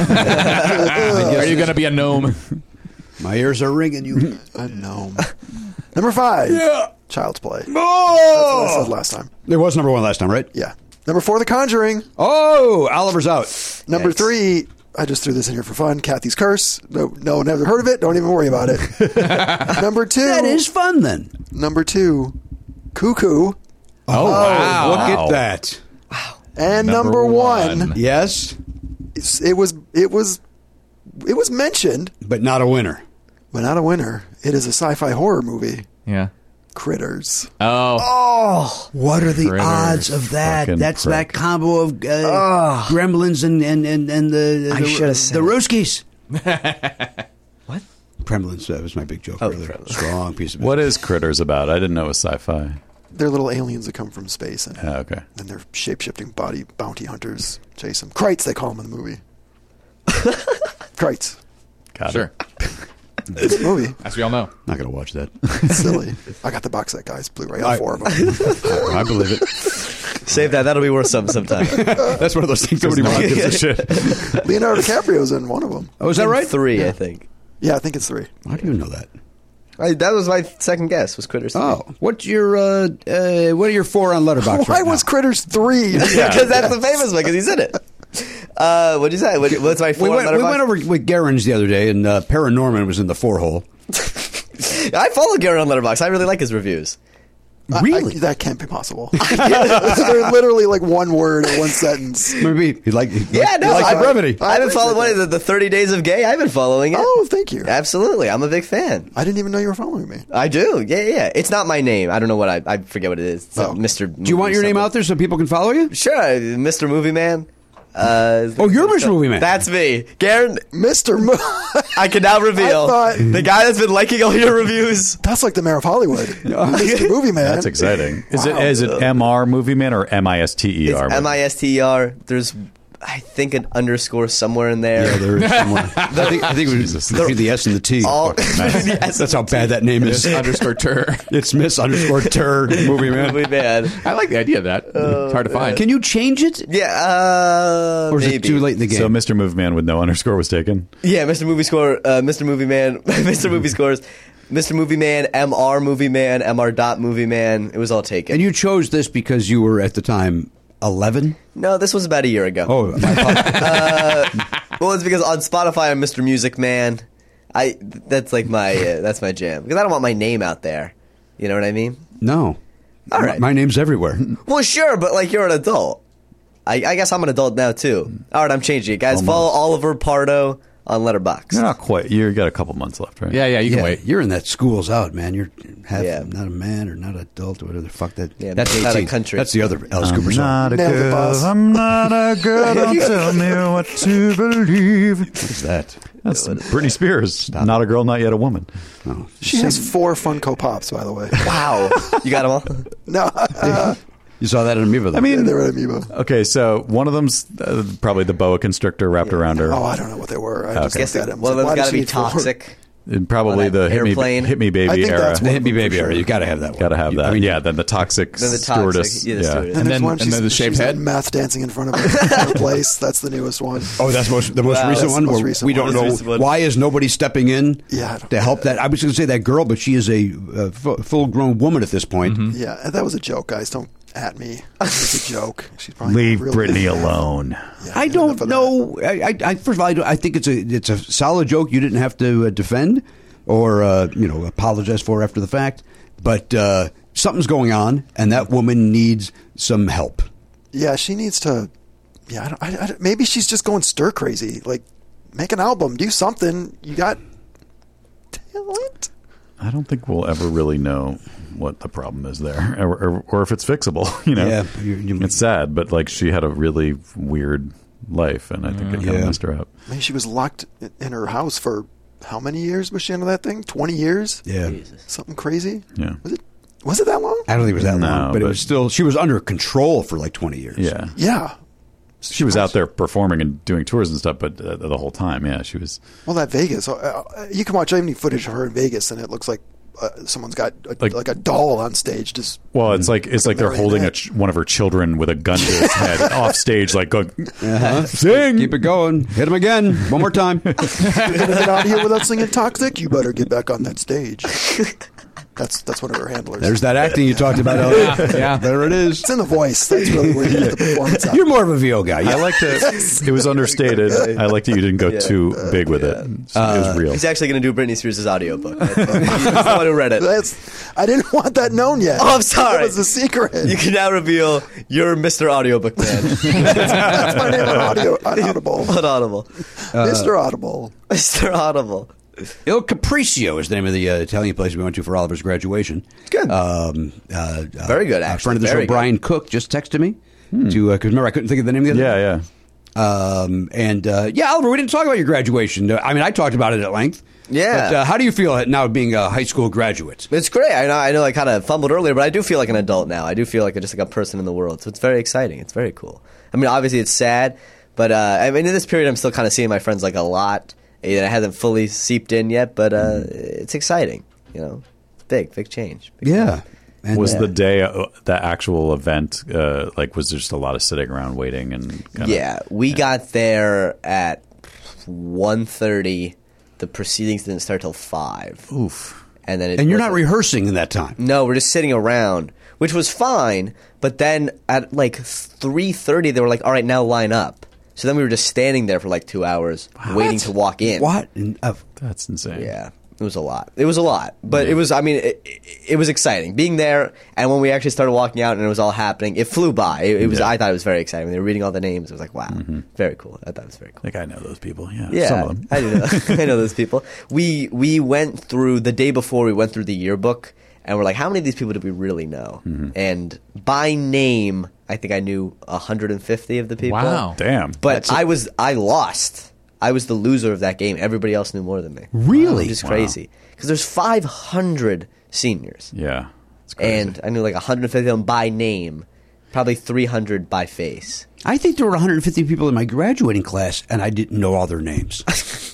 Are you going to be a gnome? my ears are ringing. You. A gnome. Number 5. Child's Play. That's what I said last time. There was number 1 last time, right? Yeah. Number 4, The Conjuring. Oh, Oliver's out. Number 3, I just threw this in here for fun. Kathy's Curse. No one ever heard of it. Don't even worry about it. Number 2. That is fun, then. Number 2, Cuckoo. Oh, wow. Look at that. And Number number 1, one. Yes, it was mentioned, but not a winner. but not a winner. It is a sci-fi horror movie. Yeah. Critters. Oh. What are the Critters. odds of that? Fucking That's prick. that combo of Gremlins and the I should have said the it. Rooskies. What? Gremlins. That was my big joke Oh, earlier. Gremlins. Strong piece of What is Critters about? I didn't know it was sci-fi. They're little aliens that come from space, and Okay. then their shape-shifting body bounty hunters chase them. Krites, they call them in the movie. Krites. Got Sure. It's a movie. As we all know. Not going to watch that. It's silly. I got the box set, guys. Blu-ray. All 4 of them. I believe it. Save that. That'll be worth something sometime. That's one of those things nobody Nobody wants. gives a shit. Leonardo DiCaprio's in one of them. Oh, is that right? 3, I think. Yeah, I think it's 3. How do you know that? That was my second guess. Was Critters 3. Oh, what's your what are your 4 on Letterboxd? Why right was now? Critters 3? Because that's the famous one. Because he's in it. What'd you say? What's my 4 We on went Letterboxd? over with Garen's the other day, and Paranorman was in the 4-hole. I follow Garen on Letterboxd. I really like his reviews. Really? That can't be possible. They're literally like one word or one sentence. Maybe he liked. Yeah, no, like the I- brevity. I've been following what is it, the 30 Days of Gay. I've been following it. Oh, thank you. Absolutely. I'm a big fan. I didn't even know you were following me. I do. Yeah. It's not my name. I don't know what I forget what it is. It's Oh. Mr. Do you want your name out there so people can follow you? Sure. Mr. Movie Man. Oh, you're Mr. Movie Man. That's me. Garen, Mr. I can now reveal. I thought- the guy that's been liking all your reviews. That's like the mayor of Hollywood. Mr. Movie Man. That's exciting. Is Wow. it MR Movie Man or MISTER? It's MISTER. There's, I think, an underscore somewhere in there. Yeah, there is somewhere. I think it was the S and the T. All- That's how bad that name is. Underscore Tur. It's Miss underscore Tur Movie Man. Movie Man. I like the idea of that. It's hard to find. Can you change it? Yeah, Or is maybe. it too late in the game? So Mr. Movie Man with no underscore was taken. Yeah, Mr. Movie Score, Mr. Movie Man, Mr. Movie Scores, Mr. Movie Man, MR Movie Man, MR dot Movie Man. It was all taken. and you chose this because you were at the time 11? No, this was about a year ago. Oh, my apologies. Well, it's because on Spotify I'm Mr. Music Man. That's like my that's my jam because I don't want my name out there. You know what I mean? No. All right. My name's everywhere. Well, sure, but like you're an adult. I guess I'm an adult now too. All right, I'm changing it, guys. Almost. Follow Oliver Pardo on Letterboxd. You're not quite. You got a couple months left, right? Yeah, you can Yeah, wait. you're in that school's out, man. You're half Yeah. not a man or not adult or whatever the fuck that. Yeah, that's not a 18. country. That's the other Alice Cooper song. Not a Nailed it, girl. boss. I'm not a girl. Don't tell me what to believe. What is that? That's Britney Spears. Not a girl, not yet a woman. Oh. She has 4 Funko Pops, by the way. Wow, you got them all. No. You saw that in Amoeba, though. I mean, They were at Amoeba. okay, so one of them's probably the boa constrictor wrapped around her. Oh, I don't know what they were. I just Guess looked at him. one of them's Why got does to she be need four? toxic. And probably On that the airplane. hit me I baby think era. that's the one Hit of Me them Baby for era. sure. You got to have that one. Got to have that. I mean, yeah, then the toxic Then the toxic- stewardess. yeah, the stewardess. And, then- there's one. and She's, then the shaved she's head? math dancing in front of her place. That's the newest one. Oh, that's the most Wow, recent that's one. the most Where recent we one. don't Most know recent one. why is nobody stepping in Yeah, I don't to help that. I was going to say that girl, but she is a full-grown woman at this point. Yeah, and that was a joke, guys. Don't at me. It's a joke. She's probably Leave really- Brittany alone. Yeah, I enough don't of that. know. I first of all, I think it's a solid joke. You didn't have to defend or apologize for after the fact. But something's going on, and that woman needs some help. Yeah, she needs to. Yeah, maybe she's just going stir crazy. Like, make an album, do something. You got talent. I don't think we'll ever really know what the problem is there, or if it's fixable. Yeah, it's sad, but like she had a really weird life, and I think it kind of Yeah. messed her up. I mean, she was locked in her house for how many years was she under that thing? 20 years? Yeah. Something crazy? Yeah. Was it that long? I don't think it was that No, long, but it but- was still. She was under control for like 20 years. Yeah, Yeah. she was out there performing and doing tours and stuff, but the whole time, yeah, she was Well, that Vegas, you can watch any footage of her in Vegas, and it looks like someone's got like a doll on stage. Just Well, it's like they're holding marionette. one of her children with a gun to his head off stage, like going, Uh-huh. sing. Keep it going. Hit him again. One more time. You're gonna get out of here without singing Toxic. You better get back on that stage. That's one of her handlers. There's that acting you talked about earlier. Yeah. There it is. It's in the voice. That's really where you get the performance out. You're more of a VO guy. I liked it. It was understated. I liked that you didn't go too big with it. It was real. He's actually going to do Britney Spears' audiobook. He's the one who read it. I didn't want that known yet. Oh, I'm sorry. That was a secret. You can now reveal you're Mr. Audiobook Man. That's my name on Audible. On Audible. Mr. Audible. Mr. Audible. Il Capriccio is the name of the Italian place we went to for Oliver's graduation. Good. Very good, A actually. friend of the Very show, good. Brian Cook, just texted me because remember I couldn't think of the name of the other Yeah. yeah, Oliver, we didn't talk about your graduation. I mean, I talked about it at length. Yeah. But how do you feel now being a high school graduate? It's great. I know I kind of fumbled earlier, but I do feel like an adult now. I do feel like just like a person in the world. So it's very exciting. It's very cool. I mean, obviously it's sad, but I mean, in this period, I'm still kind of seeing my friends like a lot. It hasn't fully seeped in yet, but it's exciting. Big change. Big Yeah. And Was the day, the actual event, was there just a lot of sitting around waiting and kinda, Yeah, we got there at 1:30. The proceedings didn't start till 5. Oof. And then and you're not rehearsing in that time. No, we're just sitting around, which was fine. But then at like 3:30, they were like, "All right, now line up." So then we were just standing there for like 2 hours waiting to walk in. What? That's insane. Yeah. It was a lot. It was a lot. But it was, I mean, it was exciting. Being there, and when we actually started walking out and it was all happening, it flew by. It was. Yeah. I thought it was very exciting. When they were reading all the names, it was like, wow, very cool. I thought it was very cool. Like, I know those people. Yeah. Yeah, Some of them. I do know. I know those people. We went through, the day before, we went through the yearbook, and we're like, how many of these people do we really know? And by name, I think I knew 150 of the people. Wow. Damn. But I lost. I was the loser of that game. Everybody else knew more than me. Really? Which is crazy. Because there's 500 seniors. Yeah. It's crazy. And I knew like 150 of them by name. Probably 300 by face. I think there were 150 people in my graduating class, and I didn't know all their names.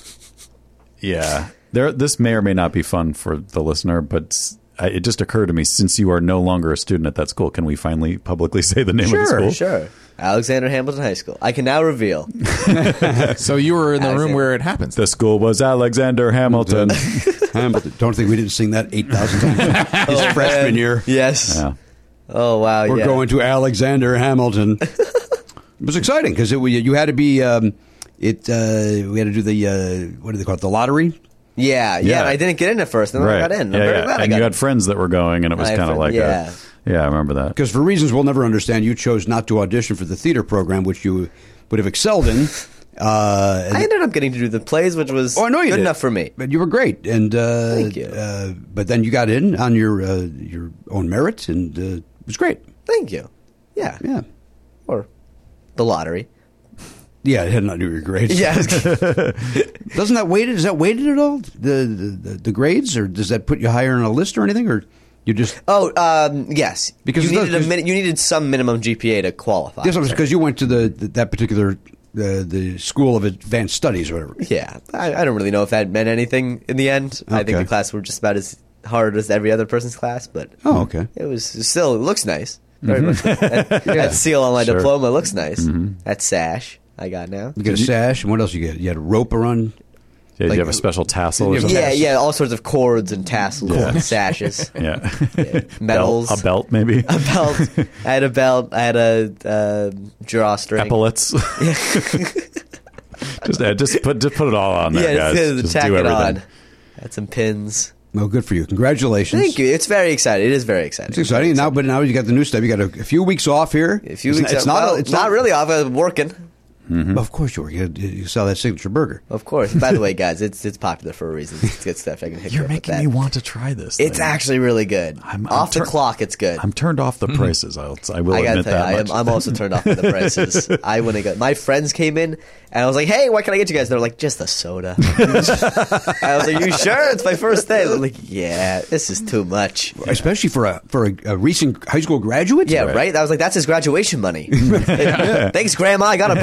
Yeah. This may or may not be fun for the listener, but it just occurred to me, since you are no longer a student at that school, can we finally publicly say the name of the school? Sure. Alexander Hamilton High School. I can now reveil. So you were in the room Alexander. where it happens. The school was Alexander Hamilton. Hamilton. Don't think we didn't sing that 8,000 times his freshman year. Yes. Yeah. Oh, wow. We're yeah. going to Alexander Hamilton. It was exciting because you had to be. We had to do the what do they call it? The lottery. Yeah. Yeah. And I didn't get in at first, and then Right. I got in. I'm Yeah, very yeah. glad I And got you in. had friends that were going, and it was I had kind of like friends, yeah, I remember that. Because for reasons we'll never understand, you chose not to audition for the theater program, which you would have excelled in. I ended up getting to do the plays, which was I know you good did. enough for me. But you were great, and Thank you. But then you got in on your own merit, and it was great. Thank you. Yeah. Yeah, Or the lottery. yeah. It had nothing to do with your grades. Yeah. Doesn't that weighted? Is that weighted at all? The grades, or does that put you higher on a list or anything? Or You just yes, Because you it does- needed you needed some minimum GPA to qualify. because you went to that particular the School of Advanced Studies or whatever. Yeah, I don't really know if that meant anything in the end. I think Okay. the class were just about as hard as every other person's class, but Oh, okay. it looks nice. Very much. That seal on my Sure. diploma looks nice. That sash I got now. You get a sash, and what else you get? You had a rope around. Yeah, do Like- you have a special tassel or You have a something? Yeah, all sorts of cords and tassels and sashes. Yeah. Medals. A belt, maybe? A belt. I had a belt. I had a drawstring. Epaulets. just put it all on there, Yeah, guys. Just tack do it everything. on. Had some pins. Well, good for you. Congratulations. Thank you. It's very exciting. It is very exciting. It's exciting. But now you got the new stuff. You got a few weeks off here. A few It's weeks. It's not. well, It's not really off. I'm working. Of course you were. You saw that signature burger. Of course. By the way, guys, it's popular for a reason. It's good stuff. I can hit you You're up with making that. me want to try this. It's thing. actually really good. I'm off the tur- clock, it's good. I'm turned off the prices. I will I gotta admit tell you, that much. I'm also turned off by the prices. My friends came in and I was like, "Hey, what can I get you guys?" They're like, "Just a soda." I was like, "You sure?" It's my first day. They're like, "Yeah, this is too much." Especially for a recent high school graduate. Yeah, right. I was like, "That's his graduation money." Thanks, Grandma. I got a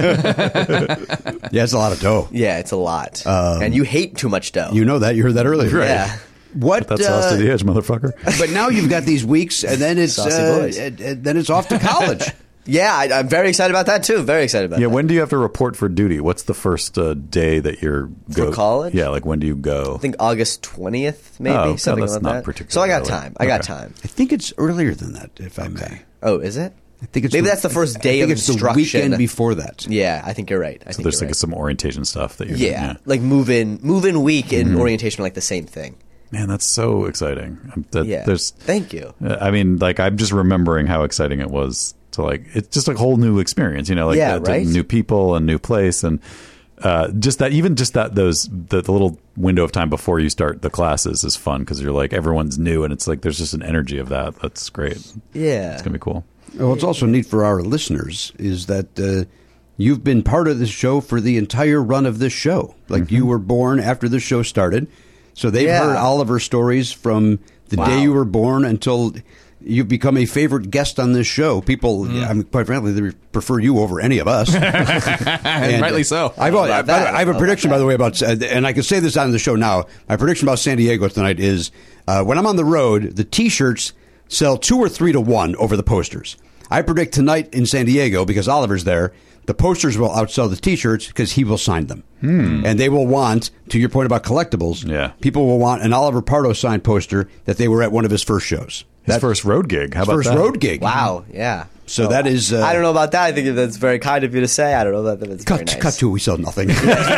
burger. Yeah, it's a lot of dough. Yeah, it's a lot, and you hate too much dough. You know that. You heard that earlier. Right. Yeah. What? That's sauce to the edge, motherfucker. But now you've got these weeks, and then it's Saucy boys. and then it's off to college. Yeah, I'm very excited about that too. Very excited about Yeah, that. when do you have to report for duty? What's the first day that you're For college? Yeah, like when do you go? I think August 20th, maybe Oh, something that's like not that. particularly So I got early. time. I got Okay. time. I think it's earlier than that, if I may. Oh, is it? I think it's Maybe that's the first day I think of it's instruction. the weekend before that. Yeah, I think you're right. I So think there's you're like right. some orientation stuff that you're doing. Yeah, like move in week and Mm-hmm. orientation are like the same thing. Man, that's so exciting. Yeah. There's, Thank you. I mean, like I'm just remembering how exciting it was to like. It's just a whole new experience, you know, like Yeah, to right? new people and new place, and just that the little window of time before you start the classes is fun because you're like everyone's new and it's like there's just an energy of that. That's great. Yeah. It's gonna be cool. Well, what's also neat for our listeners is that you've been part of this show for the entire run of this show. Like you were born after the show started, so they've Yeah. heard Oliver's stories from the Wow. day you were born until you've become a favorite guest on this show. People, I mean, quite frankly, they prefer you over any of us. And rightly so. I have a prediction, by the way, about, and I can say this on the show now. My prediction about San Diego tonight is when I'm on the road, the T-shirts sell 2 or 3 to 1 over the posters. I predict tonight in San Diego, because Oliver's there, the posters will outsell the T-shirts because he will sign them. And they will want, to your point about collectibles, Yeah. people will want an Oliver Pardo signed poster that they were at one of his first shows. His first road gig. How about first that? rod gig. Wow. Yeah. So that is... I don't know about that. I think that's very kind of you to say. I don't know that that's very nice. Cut to, we sell nothing.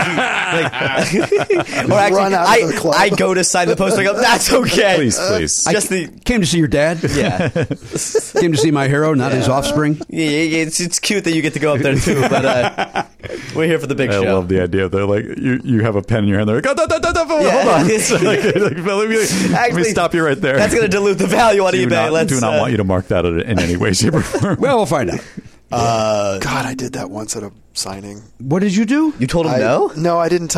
Or actually, Run out of the club. I go to sign the poster. I go, that's okay. Please. Just the Came to see your dad. yeah. Came to see my hero, not his offspring. Yeah, it's cute that you get to go up there too, but we're here for the big I show. love the idea. They're like, you have a pen in your hand. They're like, hold on. Let me stop you right there. That's going to dilute the value on do eBay. do not want you to mark that in any way, shape, or form. Well, we'll find out. God, I did that once at a signing. What did you do? You told him no? No, I didn't.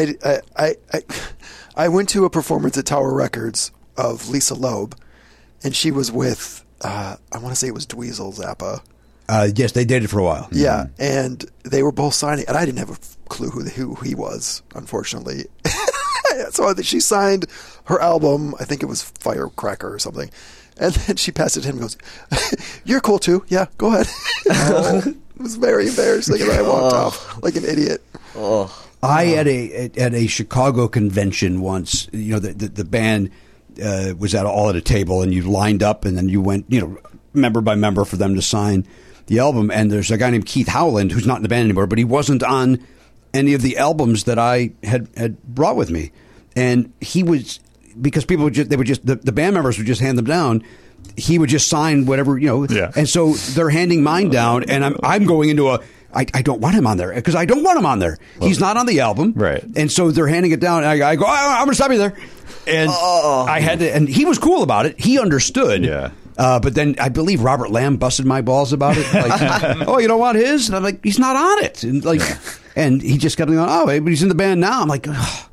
I went to a performance at Tower Records of Lisa Loeb, and she was with I want to say it was Dweezil Zappa. Yes, they dated for a while. Yeah, and they were both signing, and I didn't have a clue who he was, unfortunately. So she signed her album. I think it was Firecracker or something. And then she passed it to him and goes, "You're cool too. Yeah, go ahead." It was very embarrassing, and I walked off like an idiot. I at a Chicago convention once. You know, the band was all at a table, and you lined up, and then you went, member by member for them to sign the album. And there's a guy named Keith Howland who's not in the band anymore, but he wasn't on any of the albums that I had brought with me, and he was. Because people would the band members would just hand them down. He would just sign whatever, Yeah. And so they're handing mine down, and I'm going into I don't want him on there because I don't want him on there. He's not on the album, Right. And so they're handing it down. And I go, I'm going to stop you there, and I had to, and he was cool about it. He understood, Yeah. But then I believe Robert Lamb busted my balls about it. Like, oh, you don't want his? And I'm like, he's not on it, and and he just kept going, oh, but he's in the band now. I'm like. Ugh.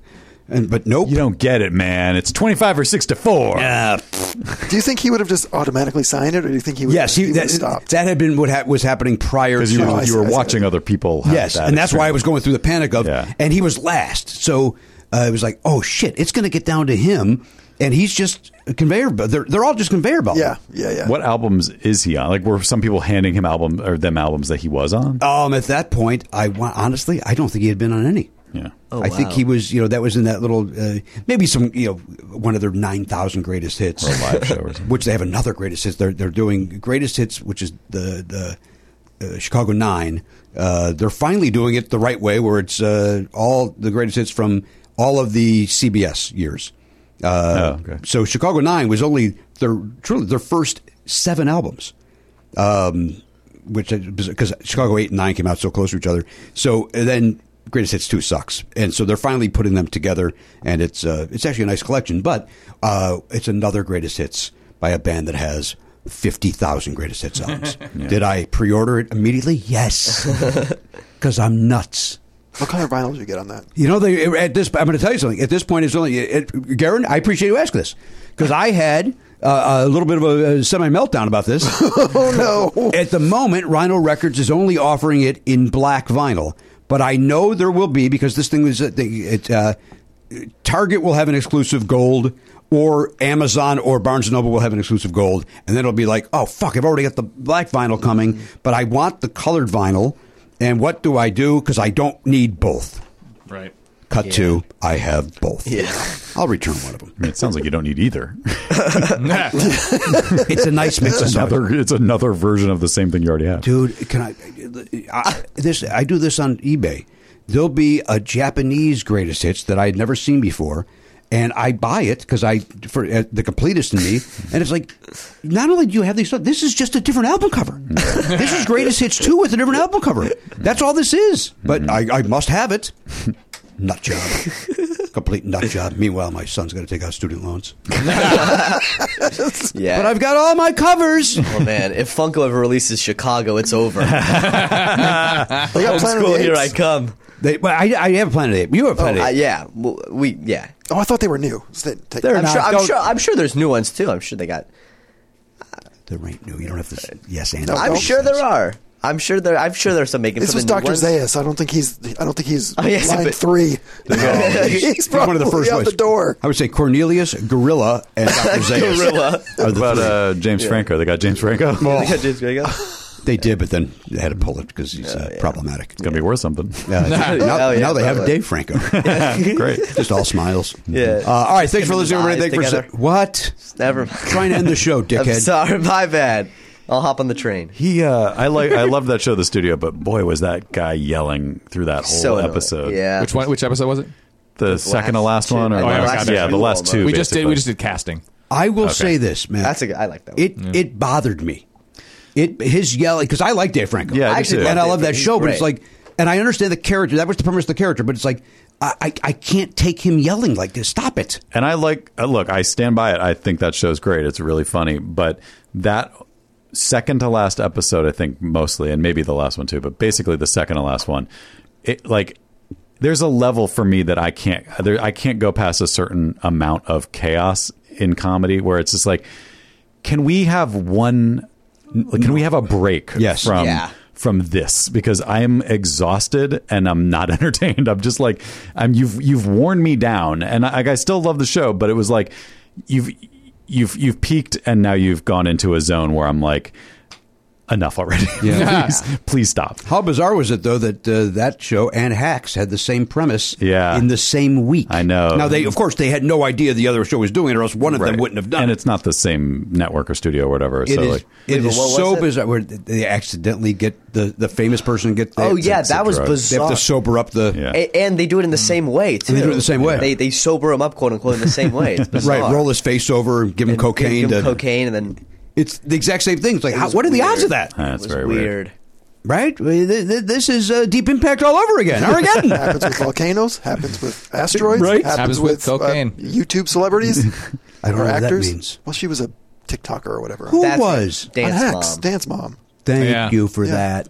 But nope. You don't get it, man. It's 25 or 6 to 4. Do you think he would have just automatically signed it, or do you think he would? Yes, he would have that stopped? had been what was happening prior to. Because you I see, were I see. watching other people have Yes, that and that's why I was experience. going through the panic of, Yeah. and he was last. So it was like, oh shit, it's going to get down to him, and he's just a conveyor belt. They're all just conveyor belts. Yeah. What albums is he on? Like, were some people handing him albums that he was on? At that point, honestly, I don't think he had been on any. Yeah. I think he was, that was in that little, maybe some, one of their 9,000 greatest hits, Or a live show or something. which they have another greatest hits. They're doing greatest hits, which is the Chicago 9. They're finally doing it the right way, where it's all the greatest hits from all of the CBS years. Okay. So Chicago 9 was only their first 7 albums. Which because Chicago 8 and 9 came out so close to each other. So then Greatest Hits 2 sucks, and so they're finally putting them together, and it's actually a nice collection. But it's another Greatest Hits by a band that has 50,000 Greatest Hits albums. Did I pre-order it immediately? Yes, because I'm nuts. What kind of vinyl did you get on that? I'm going to tell you something. At this point, it's only Garen. I appreciate you asking this, because I had a little bit of a semi-meltdown about this. Oh no! At the moment, Rhino Records is only offering it in black vinyl, but I know there will be, because this thing is Target will have an exclusive gold, or Amazon or Barnes & Noble will have an exclusive gold, and then it'll be like, oh fuck, I've already got the black vinyl coming, but I want the colored vinyl, and what do? Because I don't need both. Right. Cut to, I have both. Yeah. I'll return one of them. I mean, it sounds like you don't need either. It's a nice mix of stuff. It's another version of the same thing you already have. Dude, can I do this on eBay. There'll be a Japanese greatest hits that I had never seen before, and I buy it because for the completist in me, and it's like, not only do you have these stuff, this is just a different album cover. This is Greatest Hits 2 with a different album cover. That's all this is. But I must have it. Nut job. Complete nut job. Meanwhile, my son's going to take out student loans. Yeah. But I've got all my covers. Oh man, if Funko ever releases Chicago, it's over. They got Home Planet school, of the here I Apes. come. I have a Planet Ape. You have a Planet Ape. Yeah, yeah. Oh, I thought they were new. They're I'm not. sure. I'm Don't- sure. I'm sure there's new ones too. I'm sure they got. There ain't new. You don't have to. Yes, and I'm sure there are. I'm sure there's some making. This for was the new Dr. ones. Zayas. I don't think he's Oh, yes, line but- 3. He's probably one of the first out ones. the door. I would say Cornelius, Gorilla, and Dr. Zayas. Gorilla. Are the What three. about James Franco? They got James Franco. They got James Franco. They did, but then they had to pull it because he's problematic. It's gonna be worth something. Now Hell yeah, now they have probably. Dave Franco. Great. Just all smiles. Yeah. All right. Thanks for listening, Eyes everybody. Thanks for together. what? Never. Trying to end the show, I'm dickhead. sorry. My bad. I'll hop on the train. I loved that show, The Studio, but boy, was that guy yelling through that whole So annoying. episode. Yeah. Which episode was it? The second to last two. one, or Oh, yeah, last, last yeah, two the last two. We just basically. did casting. I will say this, man. I like that one. It bothered me. His yelling, because I like Dave Franco. Yeah, I do actually too. and I Dave love that Franco. show, He's but it's great. like, and I understand the character. That was the premise of the character, but it's like, I can't take him yelling like this. Stop it. And I look, I stand by it. I think that show's great. It's really funny. But that second to last episode, I think mostly, and maybe the last one too, but basically the second to last one, there's a level for me that I can't go past a certain amount of chaos in comedy where it's just like, can we have a break Yes. from this, because I am exhausted and I'm not entertained. I'm just like, you've worn me down, and I still love the show, but it was like you've peaked and now you've gone into a zone where I'm like, enough already. Yeah. Please stop. How bizarre was it, though, that that show and Hacks had the same premise Yeah. in the same week? I know. Now, of course, they had no idea the other show was doing it, or else one of them wouldn't have done and it. it's not the same network or studio or whatever. It so is, like, it Wait, is but what so was it? bizarre where they accidentally get the famous person get. Oh yeah, that was drugs. They have bizarre. to sober up the. Yeah. And they do it in the same way too. they do it the same way. They sober him up, quote unquote, in the same way. It's bizarre. Right, roll his face over, give him And cocaine. give him to- cocaine, and then It's the exact same thing. It's like, It was what are the odds of weird. that? That's it was very weird. Right? This is Deep Impact all over again. Armageddon. Happens with volcanoes. Happens with asteroids. Right. Happens with cocaine. YouTube celebrities. I don't know or what that actors. means. Well, she was a TikToker or whatever. Who That's was? Dance on Hacks. Mom. Dance Mom. Thank Yeah. you for Yeah. that.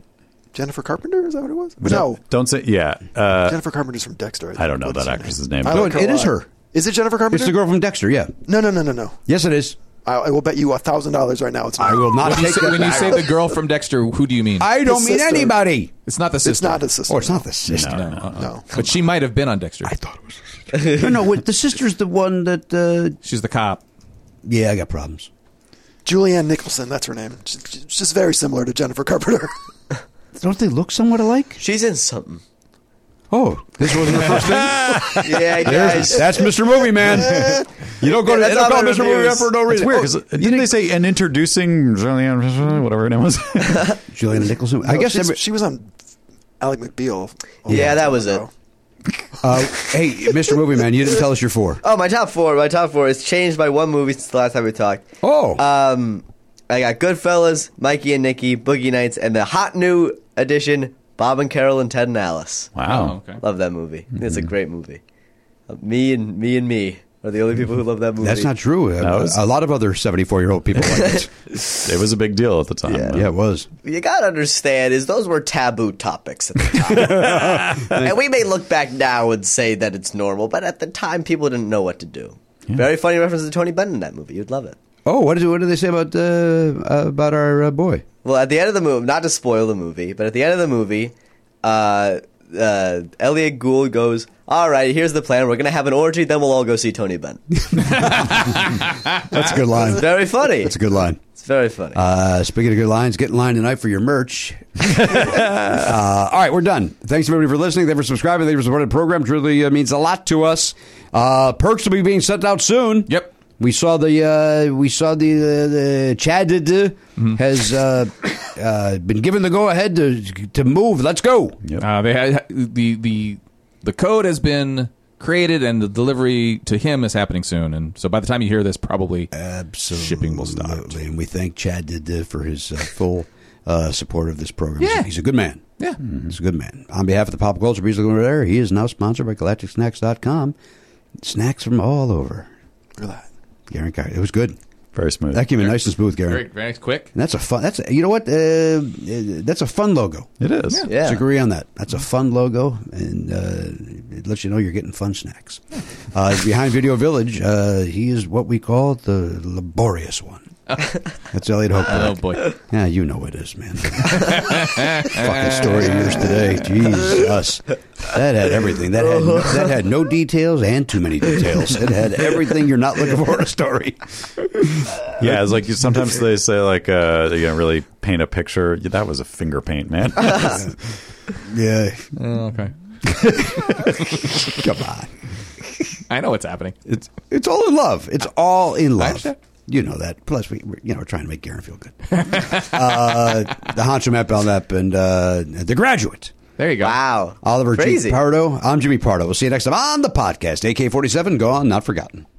Jennifer Carpenter, is that what it was? No, Don't say, yeah. Jennifer Carpenter's from Dexter. I don't know What's that her actress's name. I No, like her it a is lot. her. Is it Jennifer Carpenter? It's the girl from Dexter, yeah. No. Yes, it is. I will bet you $1,000 right now it's not. I will not When you take say, that when you back. say the girl from Dexter, who do you mean? I don't The mean sister. anybody. It's not the sister. It's not the sister. Oh, it's not the sister. No. But she might have been on Dexter. No, the sister's the one that. She's the cop. Yeah, I got problems. Julianne Nicholson, that's her name. She's just very similar to Jennifer Carpenter. Don't they look somewhat alike? She's in something. Oh, this wasn't the first thing. Yeah, guys. That's Mr. Movie Man. You don't go to That's they don't all call the Mr. Movie Man reviews. for no It's reason. weird because didn't they say an introducing Julianne, whatever her name was? Julianne Nicholson. I guess. she was on Alec McBeal. Yeah, that was it. Hey, Mr. Movie Man, you didn't tell us your four. Oh, my top four. My top four is changed by one movie since the last time we talked. Oh, I got Goodfellas, Mikey and Nicky, Boogie Nights, and the hot new edition, Bob and Carol and Ted and Alice. Wow. Oh, okay. Love that movie. It's a great movie. Me and me are the only people who love that movie. that's not true. A lot of other 74-year-old people like it. It was a big deal at the time. Yeah. Yeah, it was. You gotta understand is those were taboo topics at the time. And we may look back now and say that it's normal, but at the time people didn't know what to do. Very funny reference to Tony Bennett in that movie. You'd love it. Oh, what do they say about our boy? Well, at the end of the movie, not to spoil the movie, but at the end of the movie, Elliot Gould goes, "All right, here's the plan. We're going to have an orgy, then we'll all go see Tony Bennett." That's a good line. It's very funny. That's a good line. It's very funny. Speaking of good lines, get in line tonight for your merch. All right, we're done. Thanks everybody for listening. Thanks for subscribing. Thanks for supporting the program. It really means a lot to us. Perks will be being sent out soon. Yep. We saw the Chad has been given the go ahead to move. Let's go. They had the code has been created and the delivery to him is happening soon. And so by the time you hear this, probably shipping will stop. Absolutely. And we thank Chad for his full support of this program. Yeah. He's a good man. Yeah. He's a good man. On behalf of the Pop Culture Beast over there, he is now sponsored by GalacticSnacks.com. Snacks from all over. Look at that. Garen Carter. It was good. Very smooth. That came in nice and smooth, Garen. Very, very quick. And that's a fun. You know what? That's a fun logo. It is. Yeah. Let's agree on that. That's a fun logo, and it lets you know you're getting fun snacks. Behind Video Village, he is what we call the laborious one. That's Elliot Hochberg. Oh, boy. Yeah, you know it is, man. Fucking story of yours today. Jesus. That had everything. That had no details and too many details. It had everything you're not looking for in a story. Yeah, it's like sometimes they say like really paint a picture. Yeah, that was a finger paint, man. Yeah. Okay. Come on. I know what's happening. It's all in love. It's all in love. understand. You know that. Plus, we're trying to make Garen feel good. The Honcho Matt Belknap and The Graduate. There you go. Wow. Oliver Crazy. G. Pardo. I'm Jimmy Pardo. We'll see you next time on the podcast. AK-47, gone, not forgotten.